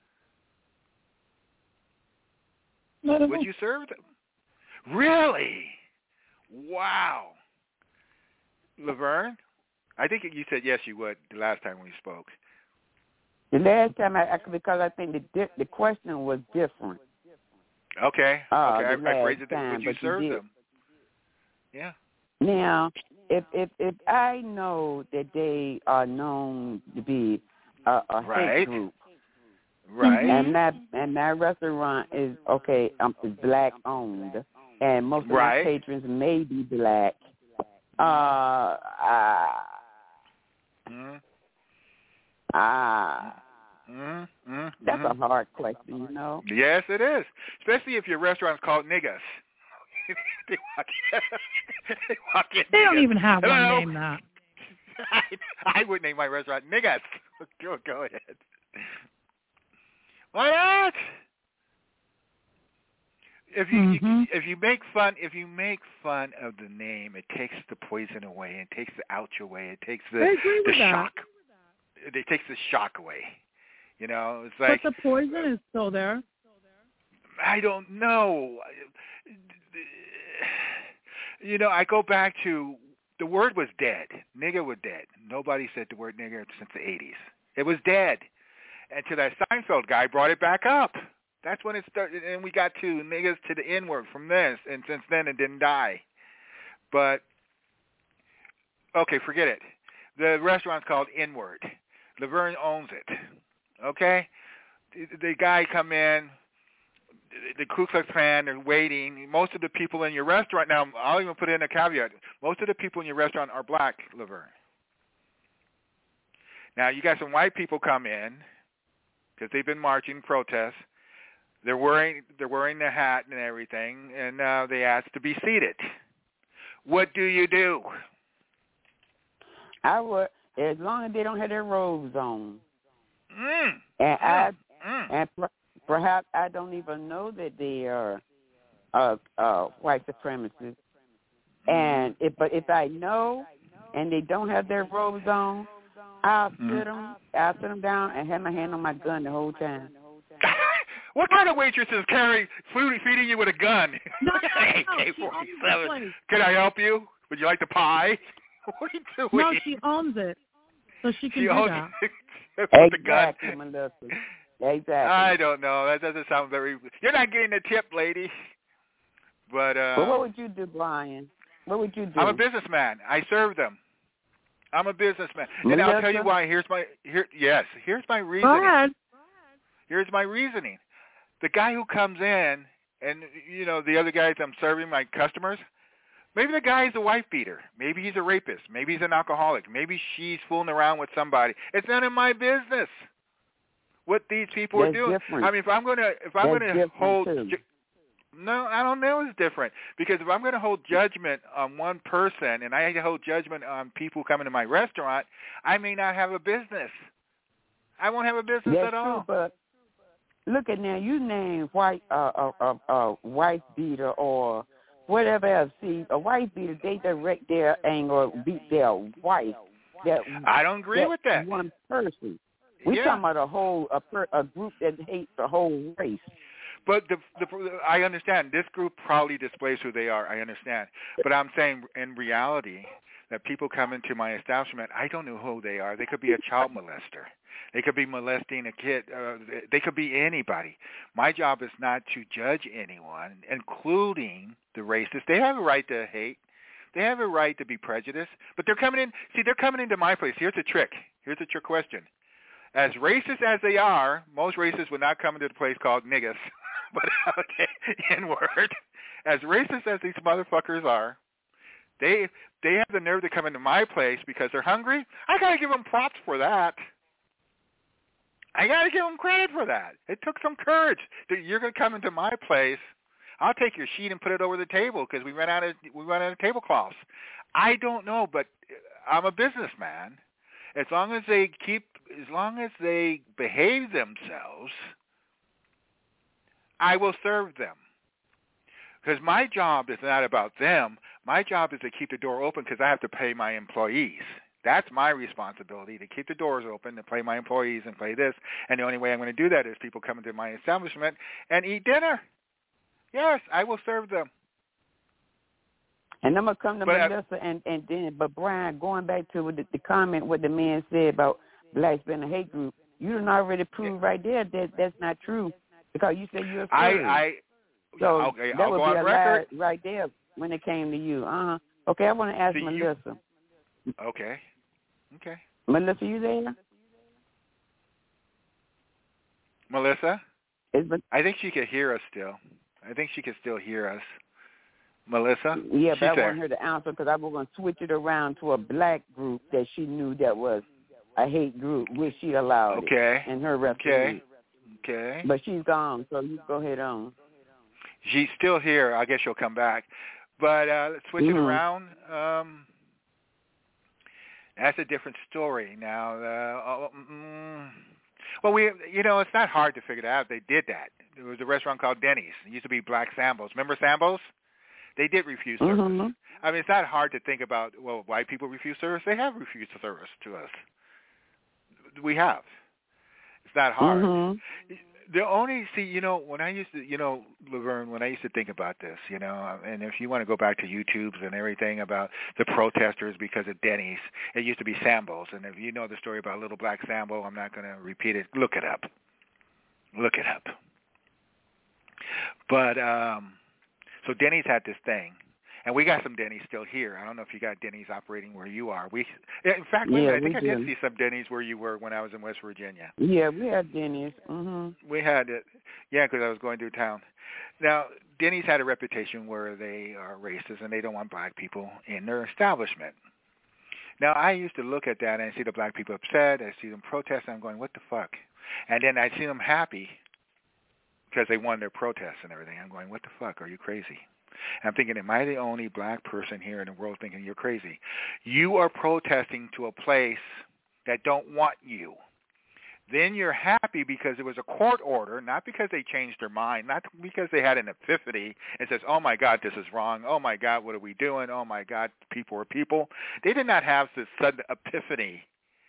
Would you serve them? Really? Wow. Laverne? I think you said yes, you would the last time we spoke. The last time, I, I because I think the di- the question was different. Okay. Uh, okay. I, I phrased it. Time, would you serve you them? Yeah. Now, if if if I know that they are known to be a, a right. hate group, right, and that and that restaurant is okay, um, is black owned, and most of right. my patrons may be black. Uh, uh mm-hmm. Ah, mm-hmm. that's a hard question, you know. Yes, it is, especially if your restaurant's called Niggas. they walk in. they, walk in they don't niggas. even have one Hello? name that. I, I would name my restaurant Niggas. Go, go ahead. Why not? If you, mm-hmm. you if you make fun if you make fun of the name, it takes the poison away. It takes the ouch away. It takes the I agree the with that. shock. It takes the shock away. You know, it's like. But the poison is still there. I don't know. You know, I go back to the word was dead. Nigger was dead. Nobody said the word nigger since the eighties. It was dead. Until that Seinfeld guy brought it back up. That's when it started, and we got to niggas to the N-word from this, and since then it didn't die. But, okay, forget it. The restaurant's called N-word. Laverne owns it, okay? The, the guy come in, the Ku Klux Klan, they're waiting. Most of the people in your restaurant, now I'll even put in a caveat, most of the people in your restaurant are black, Laverne. Now, you got some white people come in, because they've been marching, protests. They're wearing they're wearing the hat and everything, and uh, they ask to be seated. What do you do? I would, as long as they don't have their robes on, mm. and mm. I mm. and per, perhaps I don't even know that they are uh, uh, white supremacists. Mm. And if but if I know, and they don't have their robes on, I'll mm. sit them, I'll sit them down, and have my hand on my gun the whole time. What kind of waitress is carrying food feeding you with a gun? No, A K forty-seven. Can I help you? Would you like the pie? What are you doing? No, she owns it, so she can she do owns that. It. With Exactly, the gun. Melissa. Exactly. I don't know. That doesn't sound very. You're not getting a tip, lady. But uh. Well, what would you do, Brian? What would you do? I'm a businessman. I serve them. I'm a businessman, and I'll tell you why. Here's my here. Yes, here's my reasoning. Go ahead. Here's my reasoning. The guy who comes in, and, you know, the other guys I'm serving, my customers, maybe the guy's a wife beater. Maybe he's a rapist. Maybe he's an alcoholic. Maybe she's fooling around with somebody. It's none of my business what these people That's are doing. Different. I mean, if I'm going to if I'm going to hold too. No, I don't know it's different. Because if I'm going to hold judgment on one person and I hold judgment on people coming to my restaurant, I may not have a business. I won't have a business That's at all. True, but look at now, you name white uh, uh, uh, uh, wife beater or whatever else. See, a wife beater, they direct their anger, beat their wife. That, I don't agree that with that. One person. We're yeah. talking about a whole a, per, a group that hates the whole race. But the, the I understand this group probably displays who they are. I understand, but I'm saying in reality that people come into my establishment, I don't know who they are. They could be a child molester. They could be molesting a kid. Uh, they could be anybody. My job is not to judge anyone, including the racists. They have a right to hate. They have a right to be prejudiced. But they're coming in. See, they're coming into my place. Here's a trick. Here's a trick question. As racist as they are, most racists would not come into the place called niggas, but okay, N-word. As racist as these motherfuckers are, They they have the nerve to come into my place because they're hungry. I got to give them props for that. I got to give them credit for that. It took some courage. You're going to come into my place. I'll take your sheet and put it over the table because we ran out of we ran out of tablecloths. I don't know, but I'm a businessman. As long as they keep, as long as they behave themselves, I will serve them. Because my job is not about them. My job is to keep the door open because I have to pay my employees. That's my responsibility, to keep the doors open, to pay my employees and pay this. And the only way I'm going to do that is people come into my establishment and eat dinner. Yes, I will serve them. And I'm going to come to but Melissa I, and, and then, but Brian, going back to the, the comment what the man said about blacks being a hate group, you done already proved yeah. right there that that's not true because you said you're afraid. I, I, so okay, that I'll would go be on a record. lie right there when it came to you. Uh-huh. Okay, I want to ask so Melissa. You, okay. Okay. Melissa, you there? Melissa? Is, I think she could hear us still. I think she could still hear us. Melissa? Yeah, She's but I there. want her to answer because I was going to switch it around to a black group that she knew that was a hate group, which she allowed okay. it in her referee. Okay. Okay. But she's gone, so you go ahead on. She's still here. I guess she'll come back. But uh, let's switch mm-hmm. it around. Um, that's a different story now. Uh, mm, well, we, you know, it's not hard to figure it out. They did that. There was a restaurant called Denny's. It used to be Black Sambo's. Remember Sambo's? They did refuse service. Mm-hmm. I mean, it's not hard to think about, well, white people refuse service. They have refused service to us. We have. It's not hard. Mm-hmm. The only, see, you know, when I used to, you know, Laverne, when I used to think about this, you know, and if you want to go back to YouTubes and everything about the protesters because of Denny's, it used to be Sambo's. And if you know the story about Little Black Sambo, I'm not going to repeat it. Look it up. Look it up. But, um, so Denny's had this thing. And we got some Denny's still here. I don't know if you got Denny's operating where you are. We, in fact, yeah, I think I do. did see some Denny's where you were when I was in West Virginia. Yeah, we had Denny's. Mm-hmm. We had it, yeah, because I was going through town. Now, Denny's had a reputation where they are racist and they don't want black people in their establishment. Now, I used to look at that and I see the black people upset. I see them protest, and I'm going, what the fuck? And then I see them happy because they won their protests and everything. I'm going, what the fuck? Are you crazy? I'm thinking, am I the only black person here in the world thinking you're crazy? You are protesting to a place that don't want you. Then you're happy because it was a court order, not because they changed their mind, not because they had an epiphany and says, oh, my God, this is wrong. Oh, my God, what are we doing? Oh, my God, people are people. They did not have this sudden epiphany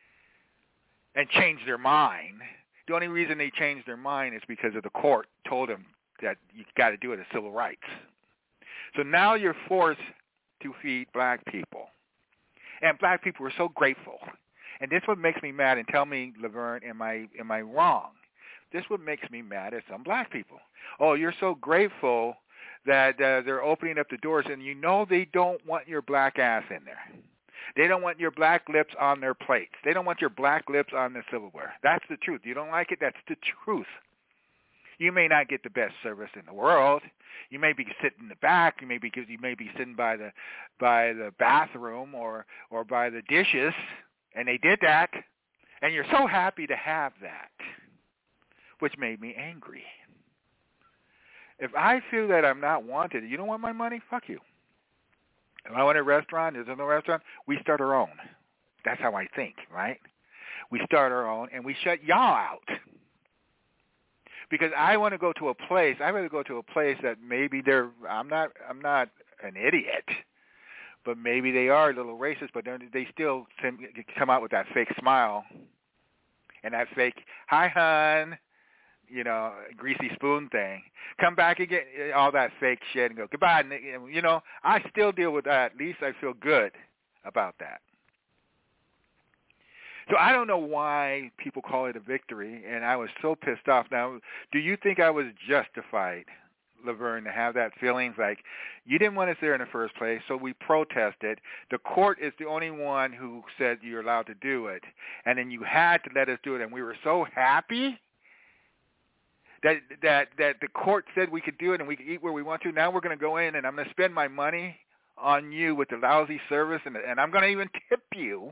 and change their mind. The only reason they changed their mind is because of the court told them that you got to do it as civil rights. So now you're forced to feed black people. And black people are so grateful. And this what makes me mad, and tell me, Laverne, am I am I wrong? This what makes me mad at some black people. Oh, you're so grateful that uh, they're opening up the doors, and you know they don't want your black ass in there. They don't want your black lips on their plates. They don't want your black lips on the silverware. That's the truth. You don't like it? That's the truth. You may not get the best service in the world. You may be sitting in the back. You may be you may be sitting by the by the bathroom or or by the dishes, and they did that, and you're so happy to have that, which made me angry. If I feel that I'm not wanted, you don't want my money? Fuck you. If I want a restaurant, there's no restaurant, we start our own. That's how I think, right? We start our own, and we shut y'all out. Because I want to go to a place, I want to go to a place that maybe they're, I'm not, I'm not an idiot, but maybe they are a little racist, but they still come out with that fake smile and that fake, hi, hon, you know, greasy spoon thing. Come back and get all that fake shit and go, goodbye. You know, I still deal with that. At least I feel good about that. So I don't know why people call it a victory, and I was so pissed off. Now, do you think I was justified, Laverne, to have that feeling like you didn't want us there in the first place, so we protested. The court is the only one who said you're allowed to do it, and then you had to let us do it, and we were so happy that that that the court said we could do it and we could eat where we want to. Now we're going to go in, and I'm going to spend my money on you with the lousy service, and, and I'm going to even tip you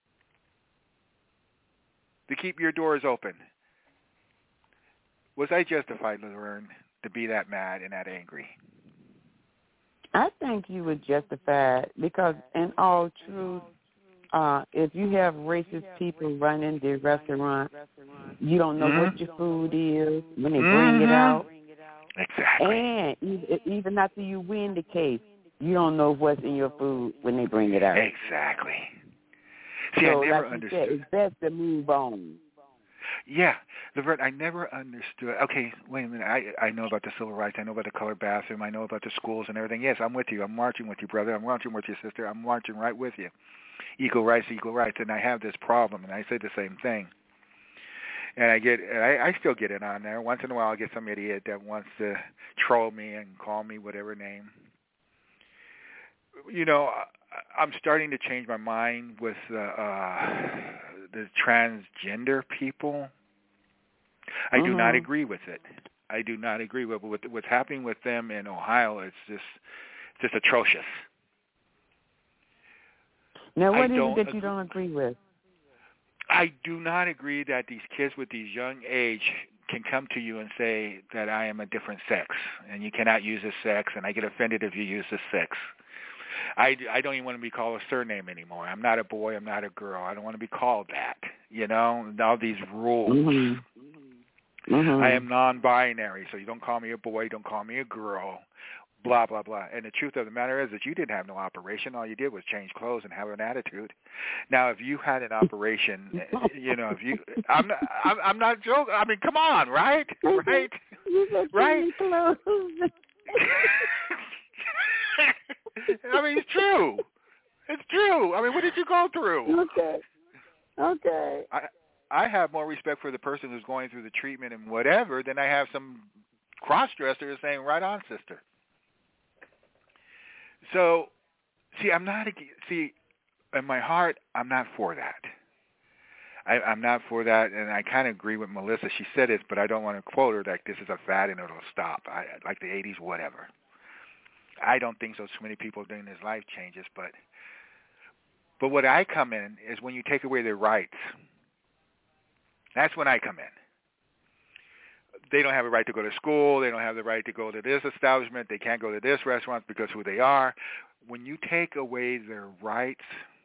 to keep your doors open. Was I justified, Laverne, to be that mad and that angry? I think you were justified because, in all truth, uh, if you have racist people running the restaurant, you don't know mm-hmm. what your food is when they mm-hmm. bring it out. Exactly. And even, even after you win the case, you don't know what's in your food when they bring it out. Exactly. See, so, I never like understood. You said, it's best to move on. Yeah, Laverne, I never understood. Okay, wait a minute. I I know about the civil rights. I know about the colored bathroom. I know about the schools and everything. Yes, I'm with you. I'm marching with you, brother. I'm marching with you, sister. I'm marching right with you. Equal rights, equal rights. And I have this problem, and I say the same thing. And I get, I, I still get it on there. Once in a while, I'll get some idiot that wants to troll me and call me whatever name. You know, I'm starting to change my mind with uh, uh, the transgender people. I do mm-hmm. not agree with it. I do not agree with, with what's happening with them in Ohio. It's just, just atrocious. Now, what I is it that agree. you don't agree with? I do not agree that these kids with these young age can come to you and say that I am a different sex, and you cannot use this sex, and I get offended if you use this sex. I, I don't even want to be called a surname anymore. I'm not a boy. I'm not a girl. I don't want to be called that. You know, all these rules. Mm-hmm. Mm-hmm. I am non-binary, so you don't call me a boy. Don't call me a girl. Blah, blah, blah. And the truth of the matter is that you didn't have no operation. All you did was change clothes and have an attitude. Now, if you had an operation, you know, if you, I'm not, I'm, I'm not joking. I mean, come on, right? Right? Right? I mean, it's true. It's true. I mean, what did you go through? Okay. Okay. I I have more respect for the person who's going through the treatment and whatever than I have some cross-dresser saying, right on, sister. So, see, I'm not, see, in my heart, I'm not for that. I, I'm not for that, and I kind of agree with Melissa. She said it, but I don't want to quote her like this is a fad and it'll stop, I, like the eighties, whatever. I don't think so. So many people doing this life changes, but but what I come in is when you take away their rights. That's when I come in. They don't have a right to go to school. They don't have the right to go to this establishment. They can't go to this restaurant because of who they are. When you take away their rights,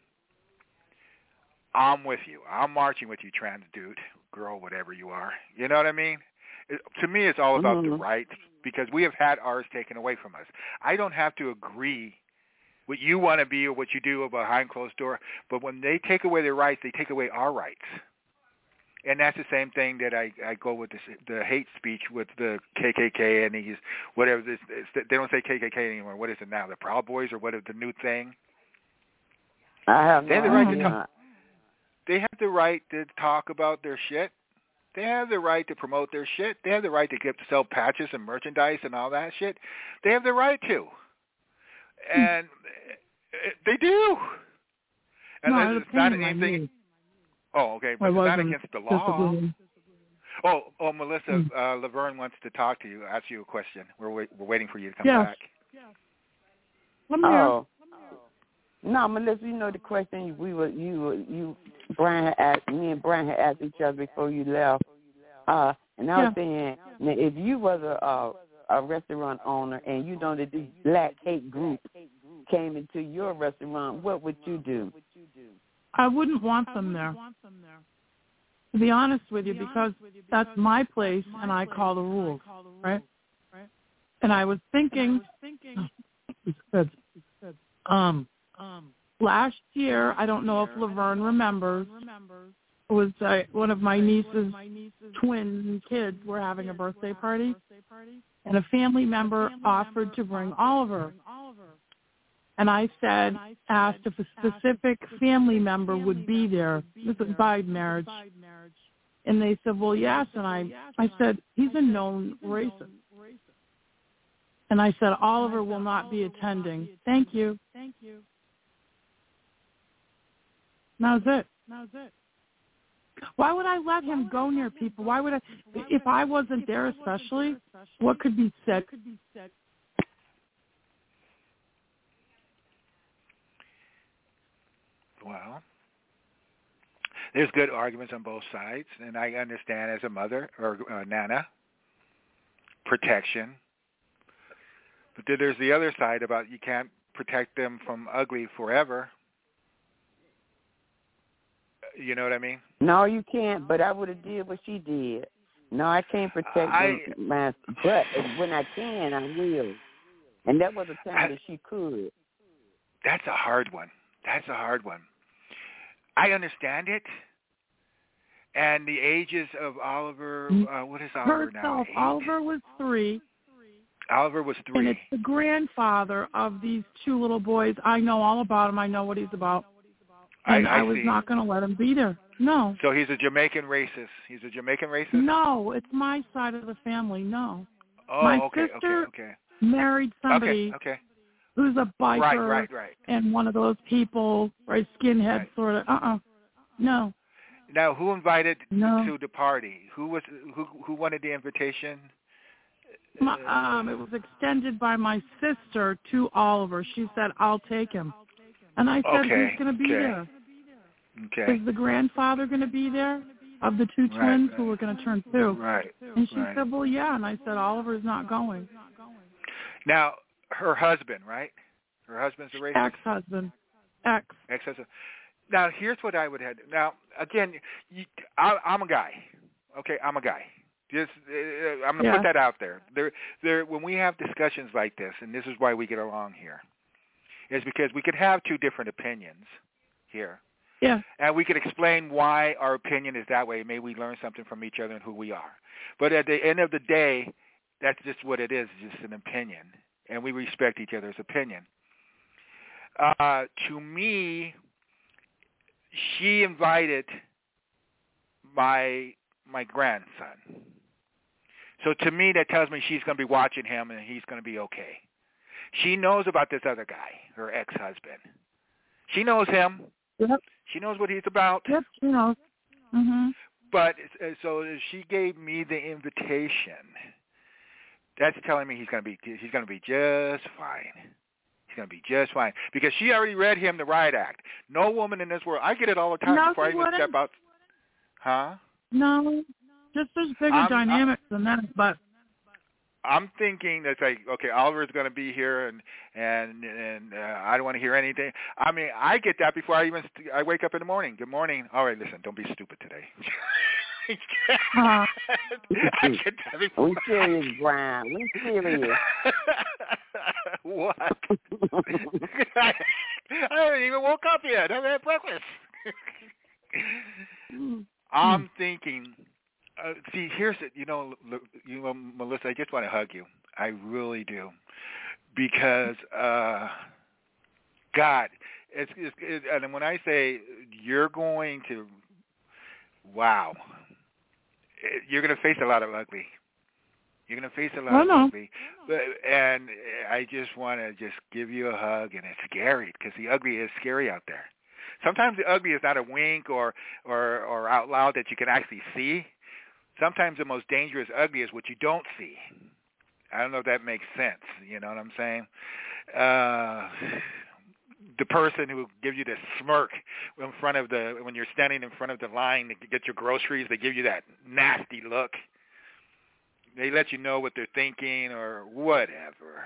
I'm with you. I'm marching with you, trans dude, girl, whatever you are. You know what I mean? It, to me, it's all about mm-hmm. the rights because we have had ours taken away from us. I don't have to agree what you want to be or what you do behind closed door, but when they take away their rights, they take away our rights. And that's the same thing that I, I go with this, the hate speech with the K K K and these whatever this. They don't say K K K anymore. What is it now? The Proud Boys or what is the new thing? I have no they have the right idea. to talk. They have the right to talk about their shit. They have the right to promote their shit. They have the right to get sell patches and merchandise and all that shit. They have the right to, and they do. And no, it's not anything. Oh, okay, but it's not against the law. Oh, oh, Melissa, mm. uh, Laverne wants to talk to you, ask you a question. We're wait, we're waiting for you to come yes. back. Yes. I'm here. Oh. No, Melissa, you know the question we were, you, were, you, Brian had asked, me and Brian had asked each other before you left. Uh, and I was yeah. saying, now, if you was a, a a restaurant owner and you know that this black hate group came into your restaurant, what would you do? I wouldn't want them there. To be honest with you, because that's my place and I call the rules, right? And I was thinking, um, last year, I don't know if Laverne remembers, it was uh, one of my niece's twin kids were having a birthday party, and a family member offered to bring Oliver. And I said, asked if a specific family member would be there. This is by marriage. And they said, well, yes. And I, I said, he's a known racist. And I said, Oliver will not be attending. Thank you. Thank you. That was it. That was it. Why would I let him go near people? Why would I? If I wasn't there especially, what could be said? Well, there's good arguments on both sides, and I understand as a mother or uh, Nana, protection. But then there's the other side about you can't protect them from ugly forever. You know what I mean? No, you can't, but I would have did what she did. No, I can't protect I, them, my, but when I can, I will. And that was a time I, that she could. That's a hard one. That's a hard one. I understand it. And the ages of Oliver, uh, what is Oliver now? Herself, Oliver was three. Oliver was three. And it's the grandfather of these two little boys. I know all about him. I know what he's about. And I, I, I was see. not going to let him be there. No. So he's a Jamaican racist. He's a Jamaican racist? No, it's my side of the family. No. Oh, my okay, sister okay, okay. married somebody okay, okay. who's a biker right, right, right. and one of those people, right, skinhead right. sort of. Uh-uh. No. Now, who invited no. to the party? Who was who? Who wanted the invitation? My, um, it was extended by my sister to Oliver. She said, "I'll take him," and I said, okay, "Who's going to be okay. there? Okay. Is the grandfather going to be there of the two right, twins right. who were going to turn two?" Right. And she right. said, "Well, yeah." And I said, "Oliver's not going." Now, her husband, right? Her husband's a racist? Ex-husband. Ex. Ex-husband. Now, here's what I would have. Now, again, you, I, I'm a guy. Okay, I'm a guy. Just, uh, I'm going to yeah. put that out there. There, there. When we have discussions like this, and this is why we get along here, is because we could have two different opinions here. Yeah. And we could explain why our opinion is that way. Maybe we learn something from each other and who we are. But at the end of the day, that's just what it is, just an opinion. And we respect each other's opinion. Uh, to me, she invited my my grandson. So to me, that tells me she's going to be watching him and he's going to be okay. She knows about this other guy, her ex-husband. She knows him. Yep. She knows what he's about. Yep, she knows. Mm-hmm. But so she gave me the invitation. That's telling me he's going to be he's going to be just fine. He's going to be just fine because she already read him the riot act. No woman in this world. I get it all the time no, before I even wouldn't. step out. Huh? No, just there's bigger I'm, dynamics I'm, than that. But I'm thinking that's like, okay, Oliver's going to be here, and and and uh, I don't want to hear anything. I mean, I get that before I even st- I wake up in the morning. Good morning. All right, listen, don't be stupid today. uh, I get that before. We serious, Brian. We serious. What? I, I haven't even woke up yet. I haven't had breakfast. I'm thinking. Uh, see, here's it. You know, you know, Melissa. I just want to hug you. I really do, because uh, God, it's, it's, it's. And when I say you're going to, wow, it, you're going to face a lot of ugly. You're going to face a lot oh, of no. ugly, but, and I just want to just give you a hug, and it's scary because the ugly is scary out there. Sometimes the ugly is not a wink or or or out loud that you can actually see. Sometimes the most dangerous ugly is what you don't see. I don't know if that makes sense. You know what I'm saying? Uh, the person who gives you the smirk in front of the when you're standing in front of the line to get your groceries, they give you that nasty look. They let you know what they're thinking or whatever.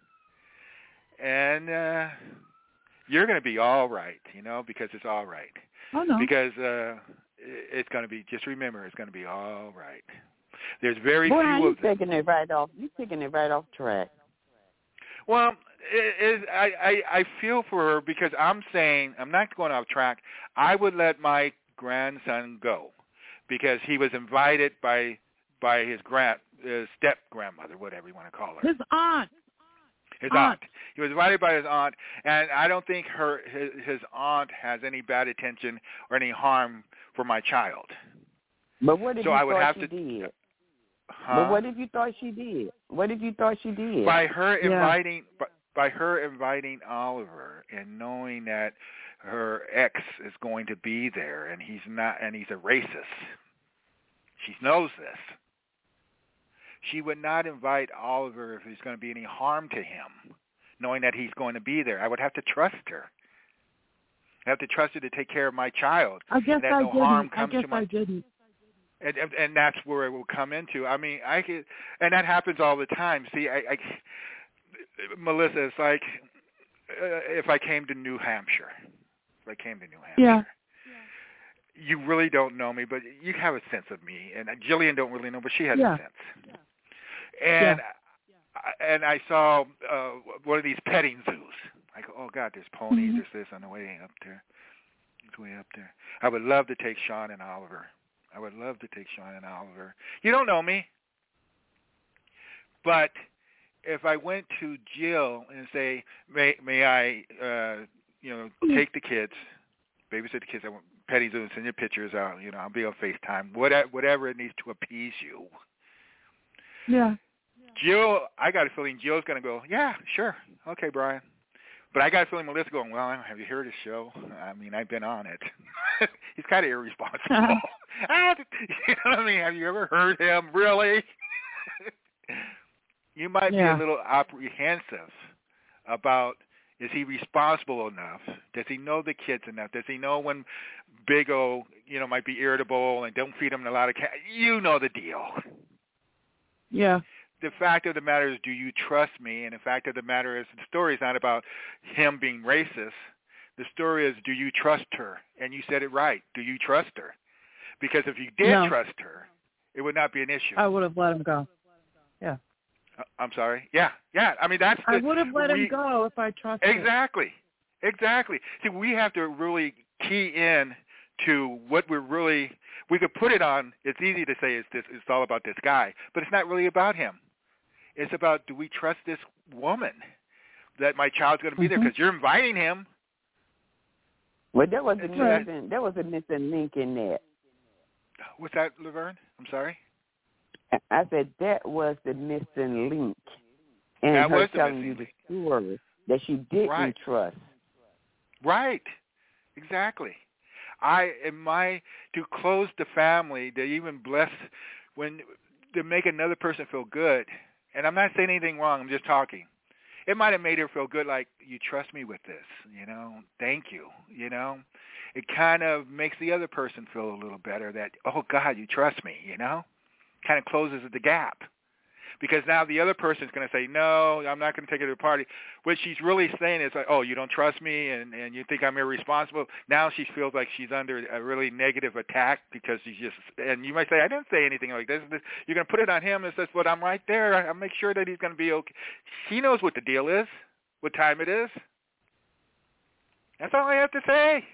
And uh, you're going to be all right, you know, because it's all right. Oh, no. Because uh, it's going to be, just remember, it's going to be all right. There's very Boy, few you of them. taking it right off. You're taking it right off track. Well, it, it, I, I, I feel for her because I'm saying, I'm not going off track. I would let my grandson go because he was invited by by his grand, his step-grandmother, whatever you want to call her. His aunt. His aunt. aunt. He was invited by his aunt, and I don't think her his, his aunt has any bad intention or any harm for my child. But what if so you I would thought have she to, did? Huh? But what if you thought she did? What if you thought she did? By her yeah. inviting, by, by her inviting Oliver and knowing that her ex is going to be there, and he's not, and he's a racist. She knows this. She would not invite Oliver if there's going to be any harm to him, knowing that he's going to be there. I would have to trust her. I have to trust her to take care of my child. I guess and that I no didn't. harm I comes guess to my I didn't. And, and and that's where it will come into. I mean, I could, and that happens all the time. See, I, I Melissa, it's like uh, if I came to New Hampshire, if I came to New Hampshire, yeah. you really don't know me, but you have a sense of me. And Jillian don't really know, but she has yeah. a sense. And yeah. I, and I saw uh, one of these petting zoos. I go, oh God, there's ponies, mm-hmm. there's this on the way up there. It's way up there. I would love to take Sean and Oliver. I would love to take Sean and Oliver. You don't know me, but if I went to Jill and say, may may I, uh, you know, take the kids, babysit the kids, I want petting zoo and send your pictures out. You know, I'll be on FaceTime. Whatever, whatever it needs to appease you. Yeah. Jill, I got a feeling Jill's going to go, yeah, sure, okay, Brian. But I got a feeling Melissa going, well, have you heard his show? I mean, I've been on it. He's kind of irresponsible. You know what I mean? Have you ever heard him? Really? You might yeah. be a little apprehensive about, is he responsible enough? Does he know the kids enough? Does he know when Big O, you know, might be irritable and don't feed him a lot of cat? You know the deal. Yeah. The fact of the matter is, do you trust me? And the fact of the matter is, the story is not about him being racist. The story is, do you trust her? And you said it right. Do you trust her? Because if you did no. trust her, it would not be an issue. I would have let him go. Yeah. Uh, I'm sorry. Yeah, yeah. I mean, that's the, I would have let we, him go if I trusted him. Exactly. Exactly. See, we have to really key in to what we're really, we could put it on, it's easy to say it's, this, it's all about this guy, but it's not really about him. It's about, do we trust this woman that my child's going to be mm-hmm. there? Because you're inviting him. Well, there was a It's missing, there was a missing link in there. What's that, Laverne? I'm sorry? I said that was the missing link in that her was the telling you link. the story that she didn't right. trust. Right. Exactly. I, in my, to close the family, to even bless, when, to make another person feel good, and I'm not saying anything wrong, I'm just talking. It might have made her feel good, like, you trust me with this, you know, thank you, you know. It kind of makes the other person feel a little better that, oh, God, you trust me, you know. Kind of closes the gap. Because now the other person's going to say, no, I'm not going to take her to the party. What she's really saying is, like, oh, you don't trust me and, and you think I'm irresponsible. Now she feels like she's under a really negative attack because she's just, and you might say, I didn't say anything like this. this you're going to put it on him and says, but I'm right there. I'll make sure that he's going to be okay. She knows what the deal is, what time it is. That's all I have to say.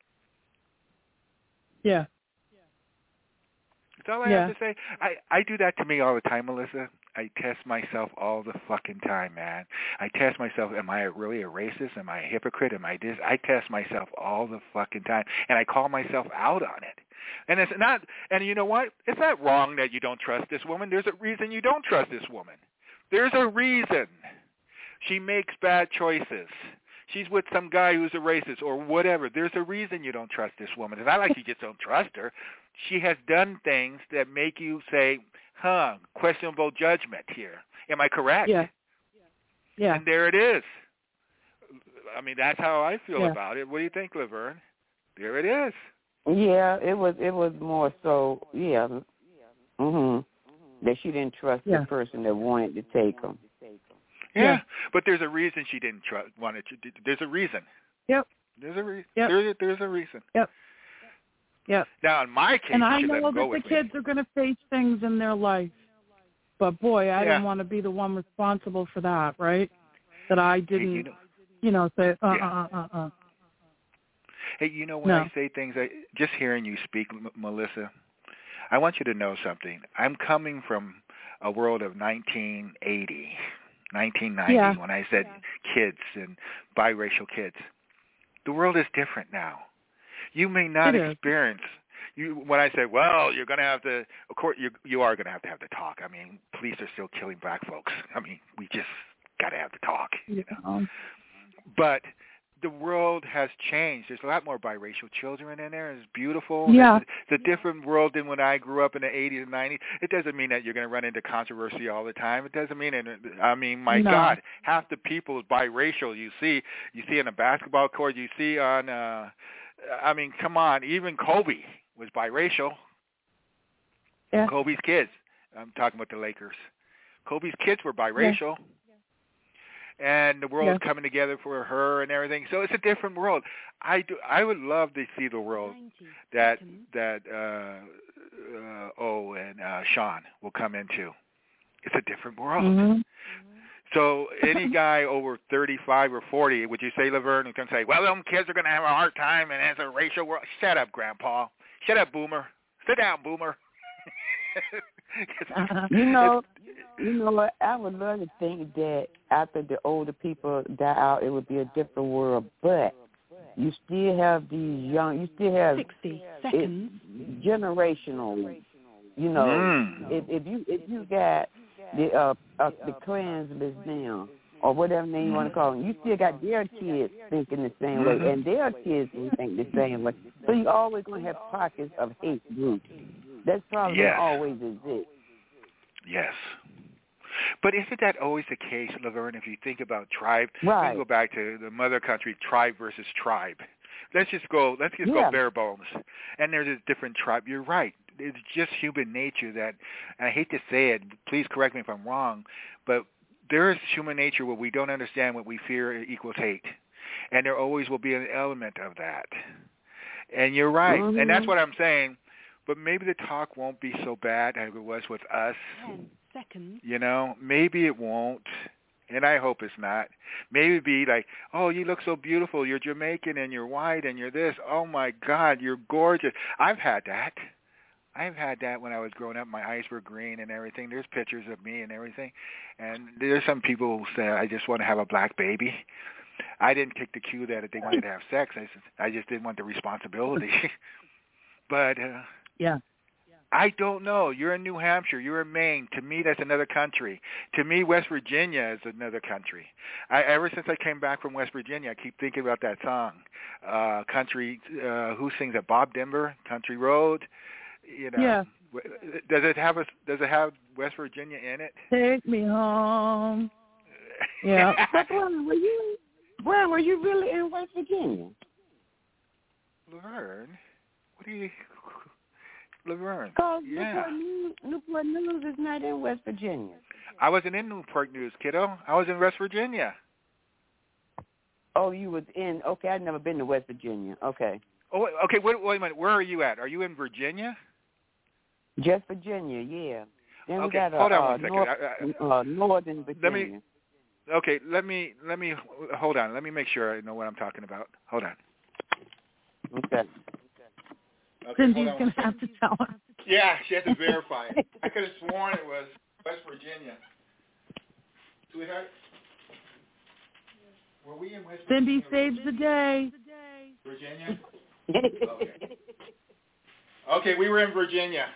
Yeah. That's all I yeah. have to say. I, I do that to me all the time, Melissa. I test myself all the fucking time, man. I test myself, am I really a racist? Am I a hypocrite? Am I this? I test myself all the fucking time, and I call myself out on it. And it's not, and you know what? It's not wrong that you don't trust this woman. There's a reason you don't trust this woman. There's a reason. She makes bad choices. She's with some guy who's a racist or whatever. There's a reason you don't trust this woman. It's not like you just don't trust her. She has done things that make you say, huh, questionable judgment here. Am I correct? Yeah. Yeah. And there it is. I mean, that's how I feel yeah. about it. What do you think, Laverne? There it is. Yeah, it was it was more so, yeah, mhm, that she didn't trust yeah. the person that wanted to take him. Yeah, yeah. but there's a reason she didn't trust, wanted to. There's a reason. Yep. There's a reason. Yep. There's, there's a reason. Yep. Yep. Now, in my case, and I you should let know them go that the with kids me. are going to face things in their life, but boy, I yeah. didn't want to be the one responsible for that, right? That I didn't, hey, you, know, you know, say, uh, yeah. uh, uh, uh. Hey, you know, when no. I say things, I, just hearing you speak, M- Melissa, I want you to know something. I'm coming from a world of nineteen eighty, nineteen ninety, yeah. when I said yeah. kids and biracial kids. The world is different now. You may not it experience you when I say, well, you're going to have to. Of course, you you are going to have to have the talk. I mean, police are still killing black folks. I mean, we just got to have the talk. You know? Yeah. But the world has changed. There's a lot more biracial children in there. It's beautiful. Yeah. It's, it's a different world than when I grew up in the eighties and nineties. It doesn't mean that you're going to run into controversy all the time. It doesn't mean it. I mean, my No. God, half the people is biracial. You see, you see on a basketball court. You see on. Uh, I mean, come on. Even Kobe was biracial. Yeah. Kobe's kids. I'm talking about the Lakers. Kobe's kids were biracial. Yeah. And the world's yeah. coming together for her and everything. So it's a different world. I do. I would love to see the world that that uh, uh, O and uh, Sean will come into. It's a different world. Mm-hmm. So any guy over thirty-five or forty, would you say, Laverne, who can say, well, them kids are going to have a hard time and it's a racial world? Shut up, Grandpa. Shut up, Boomer. Sit down, Boomer. you know, you know what? I would love to think that after the older people die out, it would be a different world. But you still have these young. You still have sixty seconds. It, generational. You know, mm. if, if you if you got the uh, uh the Klansmen now, or whatever name you want to call them, you still got their kids thinking the same mm-hmm. way, and their kids will think the same way. So you always going to have pockets of hate groups. That's probably yes. always exist. Yes. But isn't that always the case, Laverne, if you think about tribe? Right. We go back to the mother country, tribe versus tribe. Let's just go, let's just yeah. go bare bones. And there's a different tribe. You're right. It's just human nature that, and I hate to say it, please correct me if I'm wrong, but there is human nature where we don't understand what we fear equals hate. And there always will be an element of that. And you're right. Mm-hmm. And that's what I'm saying. But maybe the talk won't be so bad as it was with us. Ten seconds. You know, maybe it won't, and I hope it's not. Maybe it'd be like, oh, you look so beautiful. You're Jamaican and you're white and you're this. Oh, my God, you're gorgeous. I've had that. I've had that when I was growing up. My eyes were green and everything. There's pictures of me and everything. And there's some people who say, I just want to have a black baby. I didn't take the cue that they wanted to have sex. I, said, I just didn't want the responsibility. But... Uh, Yeah. I don't know. You're in New Hampshire. You're in Maine. To me, that's another country. To me, West Virginia is another country. I, ever since I came back from West Virginia, I keep thinking about that song. Uh, country, uh, who sings it? Bob Denver, Country Road. You know. Yeah. Does it have a? Does it have West Virginia in it? Take me home. Yeah. But Brian, were you? Brian, were you really in West Virginia? Laverne, what do you? Laverne. Because yeah. Newport News, Newport News is not in West Virginia. I wasn't in Newport News, kiddo. I was in West Virginia. Oh, you was in, okay, I've never been to West Virginia. Okay. Oh, okay, wait, wait a minute. Where are you at? Are you in Virginia? Just Virginia, yeah. Then okay, we got, hold uh, on one uh, second. North, I, I, uh, Northern Virginia. Let me, okay, let me, let me, hold on. Let me make sure I know what I'm talking about. Hold on. Okay. Okay, Cindy's going to have to tell her. Yeah, she has to verify it. I could have sworn it was West Virginia. Sweetheart? Were we in West Cindy Virginia? saves the day. Virginia? Okay. Okay, we were in Virginia.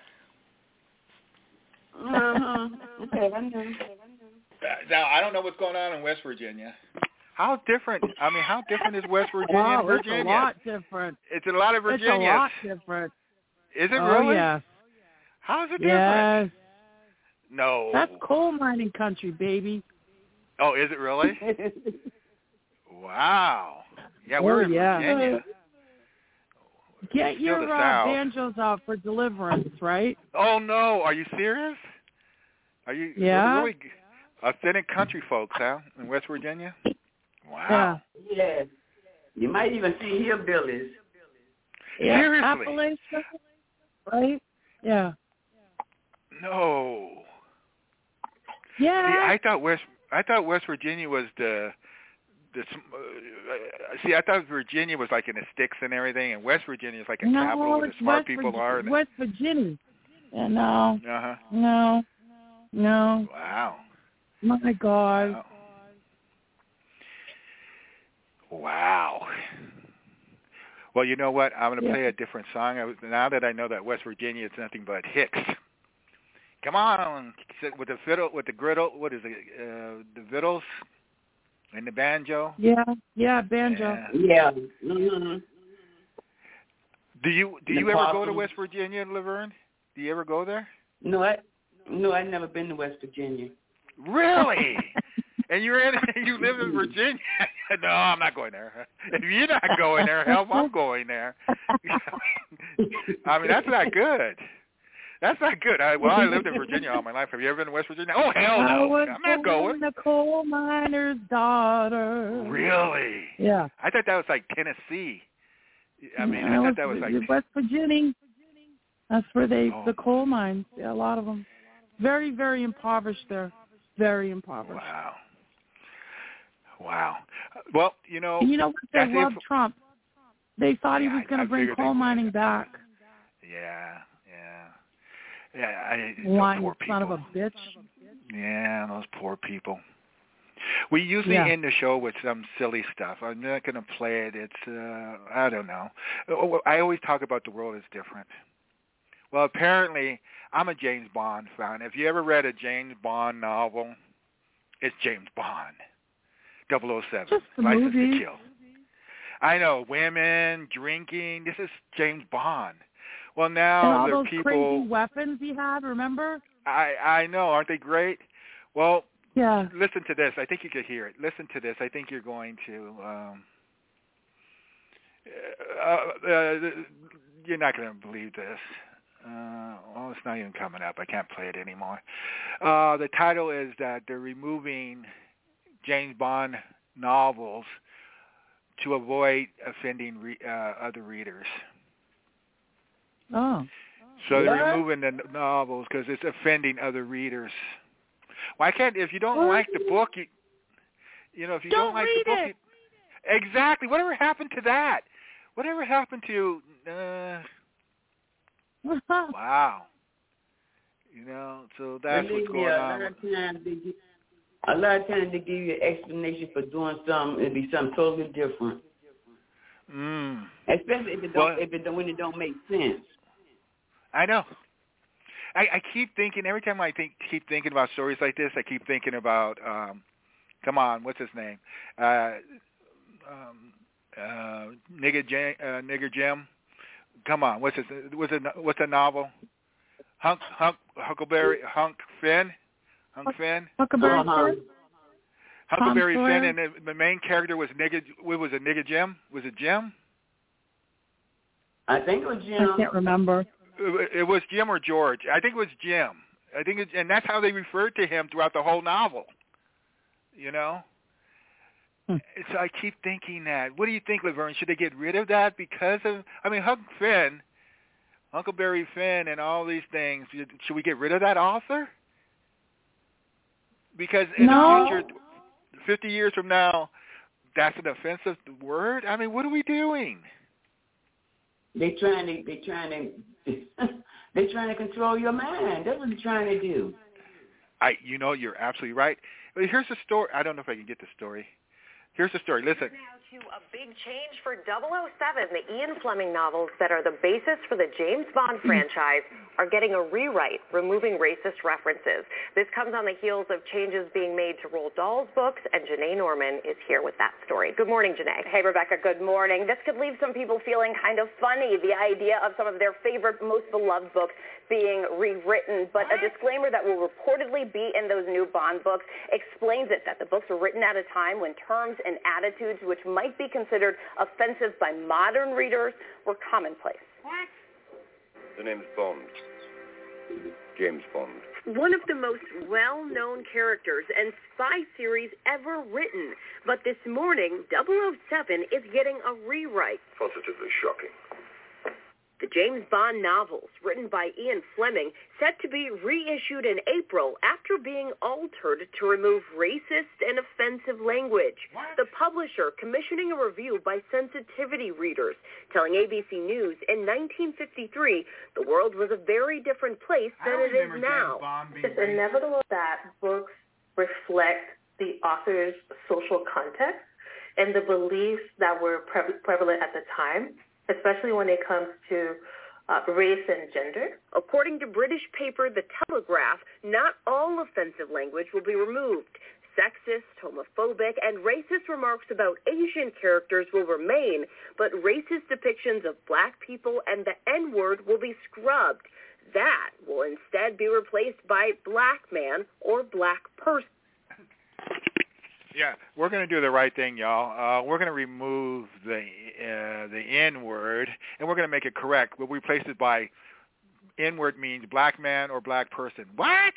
Uh-huh. Okay, I know. Now, I don't know what's going on in West Virginia. How different, I mean, how different is West Virginia oh, and Virginia? It's a lot different. It's a lot of Virginias. It's a lot different. Is it oh, really? Yes. How is it different? Yes. No. That's coal mining country, baby. Oh, is it really? Wow. Yeah, oh, we're in yeah. Virginia. Get Still your the uh, South. banjos out for deliverance, right? Oh, no. Are you serious? Are you yeah. really authentic country folks, huh, in West Virginia? Wow. Yeah. Yes. You might even see hillbillies. Yeah. Seriously? Appalachia, right? Yeah. No. Yeah. See, I thought West I thought West Virginia was the the uh, see I thought Virginia was like in the sticks and everything, and West Virginia is like a no, capital where the smart West people Virginia, are. And West Virginia. Yeah, no. Uh-huh. No. No. Wow. My God. Wow. Wow. Well, you know what? I'm going to yeah. play a different song. I was, now that I know that West Virginia is nothing but Hicks. Come on, with the fiddle, with the griddle. What is it? Uh, the Vittles. And the banjo. Yeah, yeah, banjo. Yeah. yeah. Mm-hmm. Do you do The you ever possum. go to West Virginia, Laverne? Do you ever go there? No, I no, I've never been to West Virginia. Really? And you're in you live in Virginia? No, I'm not going there. If you're not going there, hell, I'm going there. I mean, that's not good. That's not good. I, well, I lived in Virginia all my life. Have you ever been to West Virginia? Oh, hell I no. was I'm not going. The coal miner's daughter. Really? Yeah. I thought that was like Tennessee. I mean, Yeah, I thought that was like West Virginia. That's where they Oh. the coal mines. Yeah, a lot of them. Very, very impoverished there. Very impoverished. Wow. Wow. Well, you know. And you know what? They that's loved it. Trump. They thought Yeah, he was I- going I to bring figured they coal would. mining back. Yeah, yeah. Yeah, I, those Lying poor people. son of a bitch. Yeah, those poor people. We usually Yeah. end the show with some silly stuff. I'm not going to play it. It's, uh, I don't know. I always talk about the world is different. Well, apparently, I'm a James Bond fan. Have you ever read a James Bond novel? It's James Bond. double oh seven. Just the License movies. to Kill. I know, women, drinking. This is James Bond. Well, now and all there are those people. crazy weapons he had, remember? I I know, aren't they great? Well, Yeah. listen to this. I think you could hear it. Listen to this. I think you're going to. Um, uh, uh, you're not going to believe this. Uh, well, it's not even coming up. I can't play it anymore. Uh, the title is that they're removing James Bond novels to avoid offending re- uh, other readers. Oh. So they're What? removing the novels because it's offending other readers. Why can't, if you don't What? like the book, you, you know, if you Don't don't, like read the book, it. you, exactly. Whatever happened to that? Whatever happened to? Uh, wow. You know, so that's Believe what's me, going a on. lot of times they give, a lot of times they give you an explanation for doing something. It'd be something totally different. Mm. Especially if it don't, Well, if it don't, when it don't make sense. I know. I, I keep thinking every time I think keep thinking about stories like this. I keep thinking about um, come on, what's his name? Uh, um, uh, Nigger Jim, uh, Nigger Jim. Come on, what's his? What's a what's a novel? Hunk Hunk Huckleberry Hunk Finn. Hunk Finn. Huckleberry Uh-huh. Finn? Huckleberry Tom Finn, Sawyer? and the, the main character was Nigger. What was it? Nigger Jim? Was it Jim? I think it was Jim. I can't remember. It, it was Jim or George. I think it was Jim. I think, it, and that's how they referred to him throughout the whole novel. You know. Hmm. So I keep thinking that. What do you think, Laverne? Should they get rid of that because of? I mean, Huck Finn, Huckleberry Finn, and all these things. Should we get rid of that author? Because in No. the future, fifty years from now, that's an offensive word. I mean, what are we doing? They trying to, they trying to, they trying to control your mind. That's what they're trying to do. I, you know, you're absolutely right. But here's the story. I don't know if I can get the story. Here's the story. Listen. Now to a big change for double oh seven. The Ian Fleming novels that are the basis for the James Bond franchise are getting a rewrite, removing racist references. This comes on the heels of changes being made to Roald Dahl's books, and Janae Norman is here with that story. Good morning, Janae. Hey, Rebecca, good morning. This could leave some people feeling kind of funny, the idea of some of their favorite, most beloved books being rewritten, but a disclaimer that will reportedly be in those new Bond books explains it, that the books were written at a time when terms and attitudes which might be considered offensive by modern readers were commonplace. What? The name's Bond. James Bond. One of the most well-known characters and spy series ever written. But this morning, double oh seven is getting a rewrite. Positively shocking. The James Bond novels, written by Ian Fleming, set to be reissued in April after being altered to remove racist and offensive language. What? The publisher commissioning a review by sensitivity readers, telling A B C News in nineteen fifty-three the world was a very different place than it is now. It's inevitable that books reflect the author's social context and the beliefs that were pre- prevalent at the time, especially when it comes to uh, race and gender. According to British paper The Telegraph, not all offensive language will be removed. sexist, homophobic, and racist remarks about Asian characters will remain, but racist depictions of black people and the N-word will be scrubbed. That will instead be replaced by black man or black person. Yeah, we're going to do the right thing, y'all. Uh, we're going to remove the uh, the N-word, and we're going to make it correct. We'll replace it by N-word means black man or black person. What?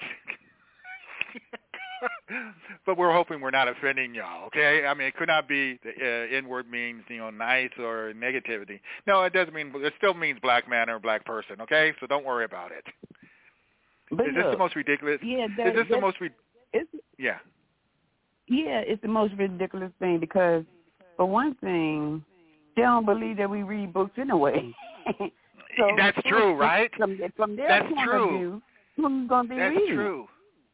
But we're hoping we're not offending y'all, okay? I mean, it could not be the uh, N-word means, you know, nice or negativity. No, it doesn't mean, it still means black man or black person, okay? So don't worry about it. But Is look, this the most ridiculous? Yeah, that, Is this the most, ri- it's, yeah. Yeah, it's the most ridiculous thing because, for one thing, they don't believe that we read books anyway. So that's true, right? From, from their that's point true. of view, who's going to be that's reading? That's true.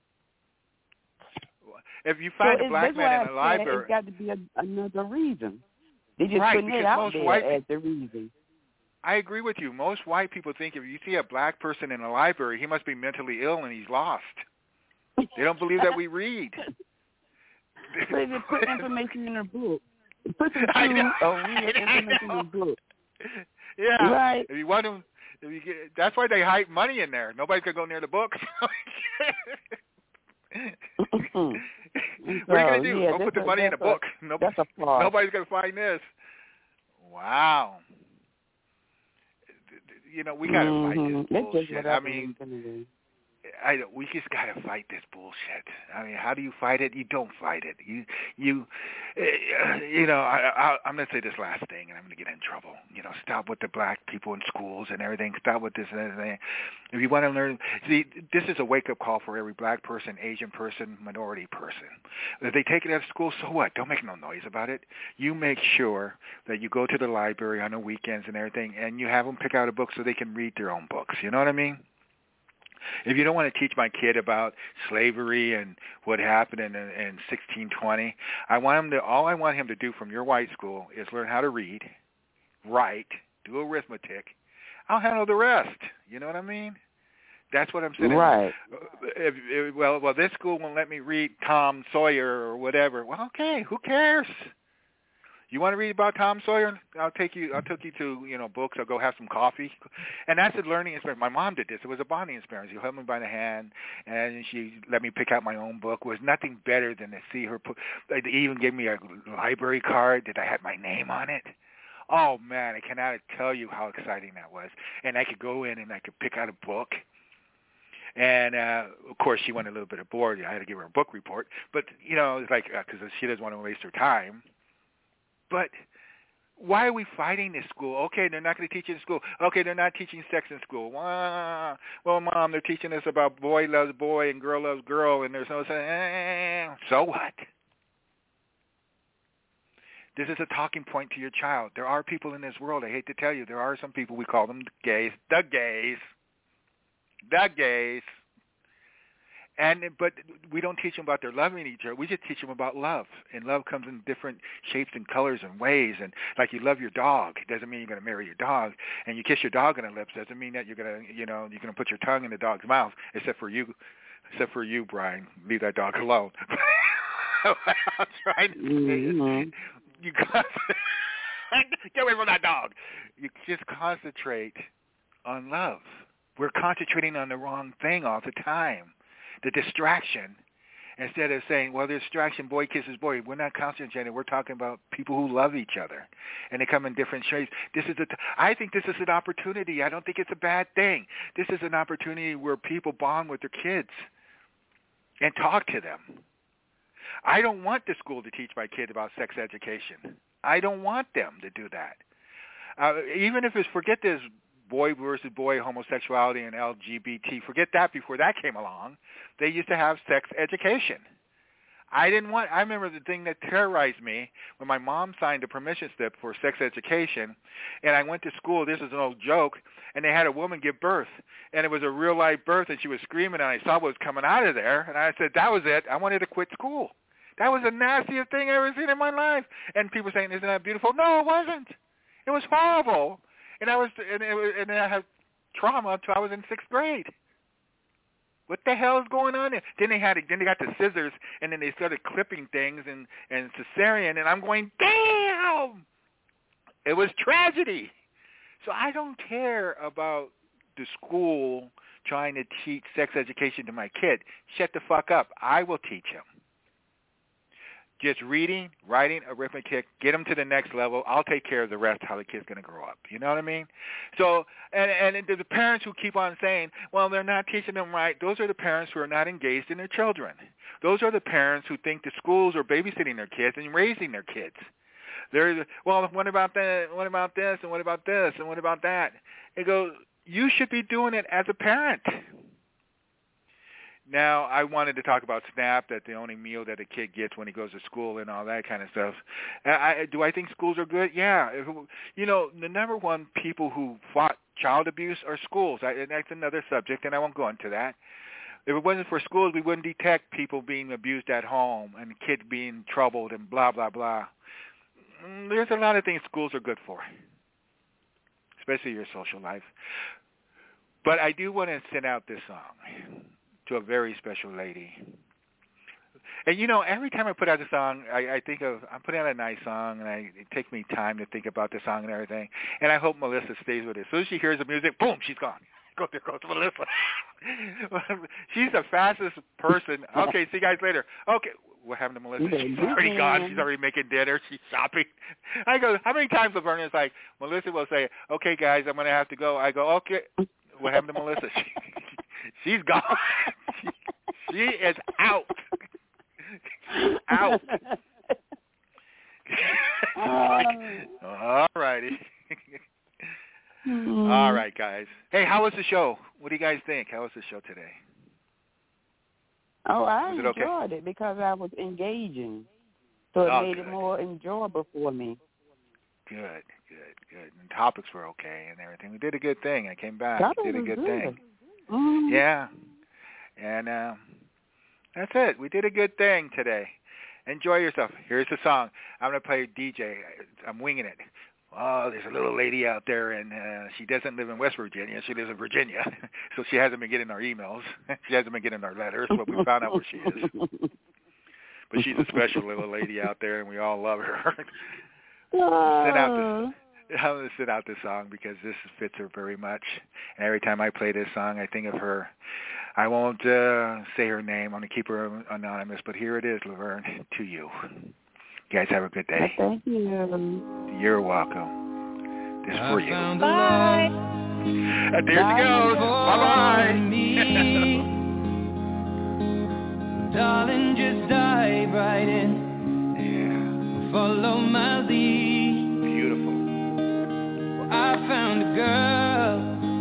If you find so a black man in a library, it's got to be a, another reason. They just right, putting it out most there white, as the reason. I agree with you. Most white people think if you see a black person in a library, he must be mentally ill and he's lost. They don't believe that we read. So if you put information in a book, put some true or real information in a book. Yeah. Right. If you want to, if you get, that's why they hide money in there. Nobody's gonna go near the books. mm-hmm. What are you gonna do? Yeah, go put the a, money in a book. A, Nobody, that's a fraud. Nobody's gonna find this. Wow. You know, we gotta mm-hmm. fight this bullshit. I mean, I we just gotta fight this bullshit. I mean, how do you fight it? You don't fight it. You you uh, you know. I, I, I'm gonna say this last thing, and I'm gonna get in trouble. You know, stop with the black people in schools and everything. Stop with this and everything. If you want to learn, see, this is a wake up call for every black person, Asian person, minority person. If they take it out of school, so what? Don't make no noise about it. You make sure that you go to the library on the weekends and everything, and you have them pick out a book so they can read their own books. You know what I mean? If you don't want to teach my kid about slavery and what happened in, in sixteen twenty, I want him to. All I want him to do from your white school is learn how to read, write, do arithmetic. I'll handle the rest. You know what I mean? That's what I'm saying. Right. If, if, well, well, this school won't let me read Tom Sawyer or whatever. Well, okay, who cares? You want to read about Tom Sawyer? I'll take you. I'll take you to you know books. I'll go have some coffee, and that's a learning experience. My mom did this. It was a bonding experience. She held me by the hand, and she let me pick out my own book. It was nothing better than to see her put. They even gave me a library card that I had my name on it. Oh man, I cannot tell you how exciting that was. And I could go in and I could pick out a book. And, uh, of course, she went a little bit bored. I had to give her a book report. But, you know, it's like, because uh, she doesn't want to waste her time. But why are we fighting this school? Okay, they're not going to teach it in school. Okay, they're not teaching sex in school. Well, well, Mom, they're teaching us about boy loves boy and girl loves girl, and there's no saying, eh, so what? This is a talking point to your child. There are people in this world, I hate to tell you, there are some people, we call them gays, the gays, the gays. And but we don't teach them about their loving each other. We just teach them about love. And love comes in different shapes and colors and ways. And like you love your dog, it doesn't mean you're going to marry your dog. And you kiss your dog on the lips doesn't mean that you're going to, you know, you're going to put your tongue in the dog's mouth. Except for you, except for you, Brian. Leave that dog alone. I'm trying to mm-hmm. You get away from that dog. You just concentrate on love. We're concentrating on the wrong thing all the time. The distraction, instead of saying, well, the distraction, boy kisses boy. We're not concentrating. We're talking about people who love each other, and they come in different shapes. This is a t- I think this is an opportunity. I don't think it's a bad thing. This is an opportunity where people bond with their kids and talk to them. I don't want the school to teach my kid about sex education. I don't want them to do that. Uh, even if it's, forget this, boy versus boy homosexuality and L G B T. Forget that before that came along. They used to have sex education. I didn't want, I remember the thing that terrorized me when my mom signed a permission slip for sex education, and I went to school, this is an old joke, and they had a woman give birth, and it was a real life birth, and she was screaming, and I saw what was coming out of there, and I said, that was it. I wanted to quit school. That was the nastiest thing I ever seen in my life. And people saying, isn't that beautiful? No, it wasn't. It was horrible. And I was, and, it was, and I had trauma until I was in sixth grade. What the hell is going on there? Then they had, then they got the scissors, and then they started clipping things and and cesarean, and I'm going, damn! It was tragedy. So I don't care about the school trying to teach sex education to my kid. Shut the fuck up. I will teach him. Just reading, writing, arithmetic, get them to the next level. I'll take care of the rest, how the kid's going to grow up. You know what I mean? So, and, and the parents who keep on saying, well, they're not teaching them right, those are the parents who are not engaged in their children. Those are the parents who think the schools are babysitting their kids and raising their kids. They're, well, what about that? What about this? And what about this? And what about that? It goes, you should be doing it as a parent. Now, I wanted to talk about SNAP, that the only meal that a kid gets when he goes to school and all that kind of stuff. I, I, do I think schools are good? Yeah. If, you know, the number one people who fought child abuse are schools. I, and that's another subject, and I won't go into that. If it wasn't for schools, we wouldn't detect people being abused at home and kids being troubled and blah, blah, blah. There's a lot of things schools are good for, especially your social life. But I do want to send out this song to a very special lady. And, you know, every time I put out a song, I, I think of, I'm putting out a nice song, and I, it takes me time to think about the song and everything. And I hope Melissa stays with it. As soon as she hears the music, boom, she's gone. Go there goes Melissa. She's the fastest person. Okay, see you guys later. Okay, what happened to Melissa? She's already gone. She's already making dinner. She's shopping. I go, how many times, Laverne, is like, Melissa will say, okay, guys, I'm going to have to go. I go, okay. What happened to Melissa? She, she's gone. She, she is out. Out. All righty. All right, guys. Hey, how was the show? What do you guys think? How was the show today? Oh, I was it enjoyed okay? it because I was engaging. So it Oh, made good. it more enjoyable for me. Good, good, good. And topics were okay and everything. We did a good thing. I came back. Topics We did a was good good. thing. Mm-hmm. Yeah. And uh, that's it. We did a good thing today. Enjoy yourself. Here's the song. I'm going to play D J. I'm winging it. Oh, there's a little lady out there, and uh, she doesn't live in West Virginia. She lives in Virginia, so she hasn't been getting our emails. She hasn't been getting our letters, but we found out where she is. But she's a special little lady out there, and we all love her. Send out this, I'm going to send out this song because this fits her very much. And every time I play this song, I think of her. I won't uh, say her name. I'm going to keep her anonymous, but here it is, Laverne, to you. You guys have a good day. Thank you. You're welcome. This is for you. Bye. And there she goes. Bye-bye. Darling, just dive right in. Yeah. Follow my lead. Beautiful. Well, I found a girl,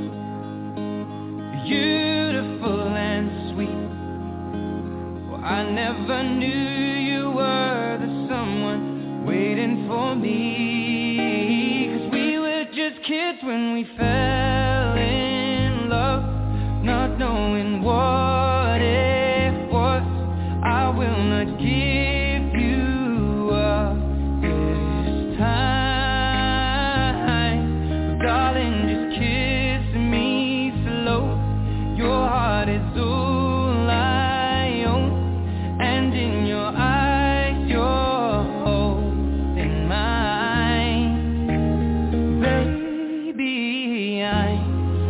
beautiful and sweet. Well, I never knew you were the someone waiting for me. 'Cause we were just kids when we fell in love, not knowing what it was. I will not give you up this time. But darling, just kiss me slow. Your heart is all I own, and in your eyes you're holding mine. Baby, I'm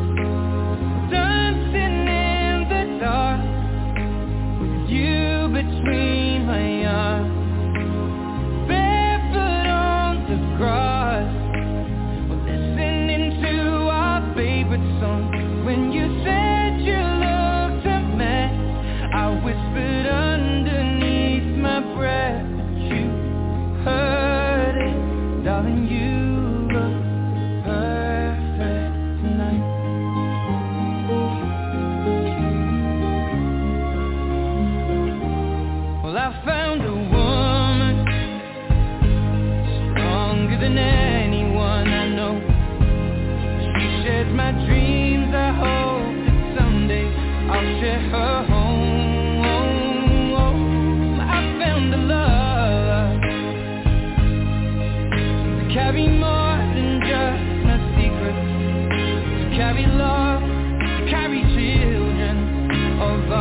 dancing in the dark with you between my arms, barefoot on the grass, listening to our favorite song. When you said you looked a mess, I whispered underneath my breath, but you heard it, darling. You look perfect tonight. Well, I found a woman stronger than anyone I know. She shares my dreams. I hope that someday I'll share her home. I found a love to carry more than just my secrets, to carry love, to carry children of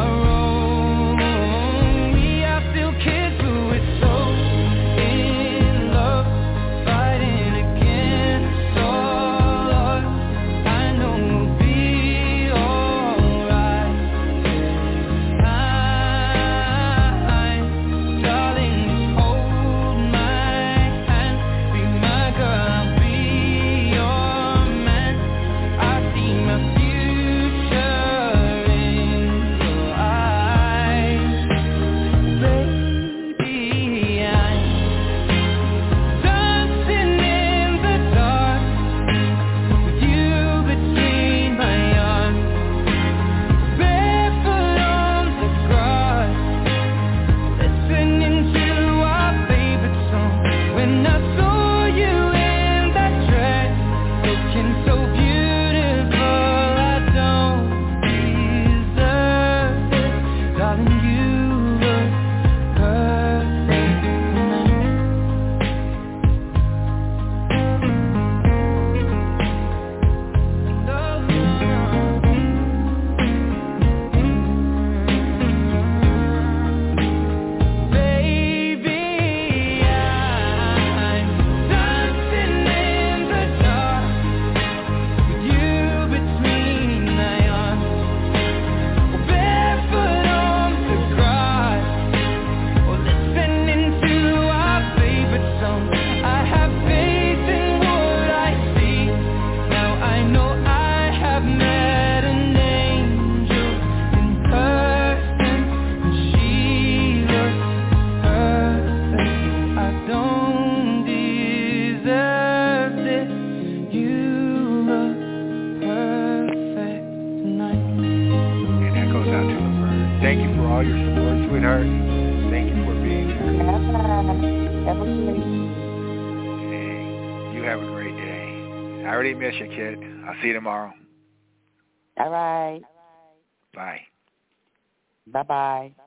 Thank you for all your support, sweetheart. Thank you for being here. Have a great Hey, you have a great day. I already miss you, kid. I'll see you tomorrow. All right. Bye. Bye-bye.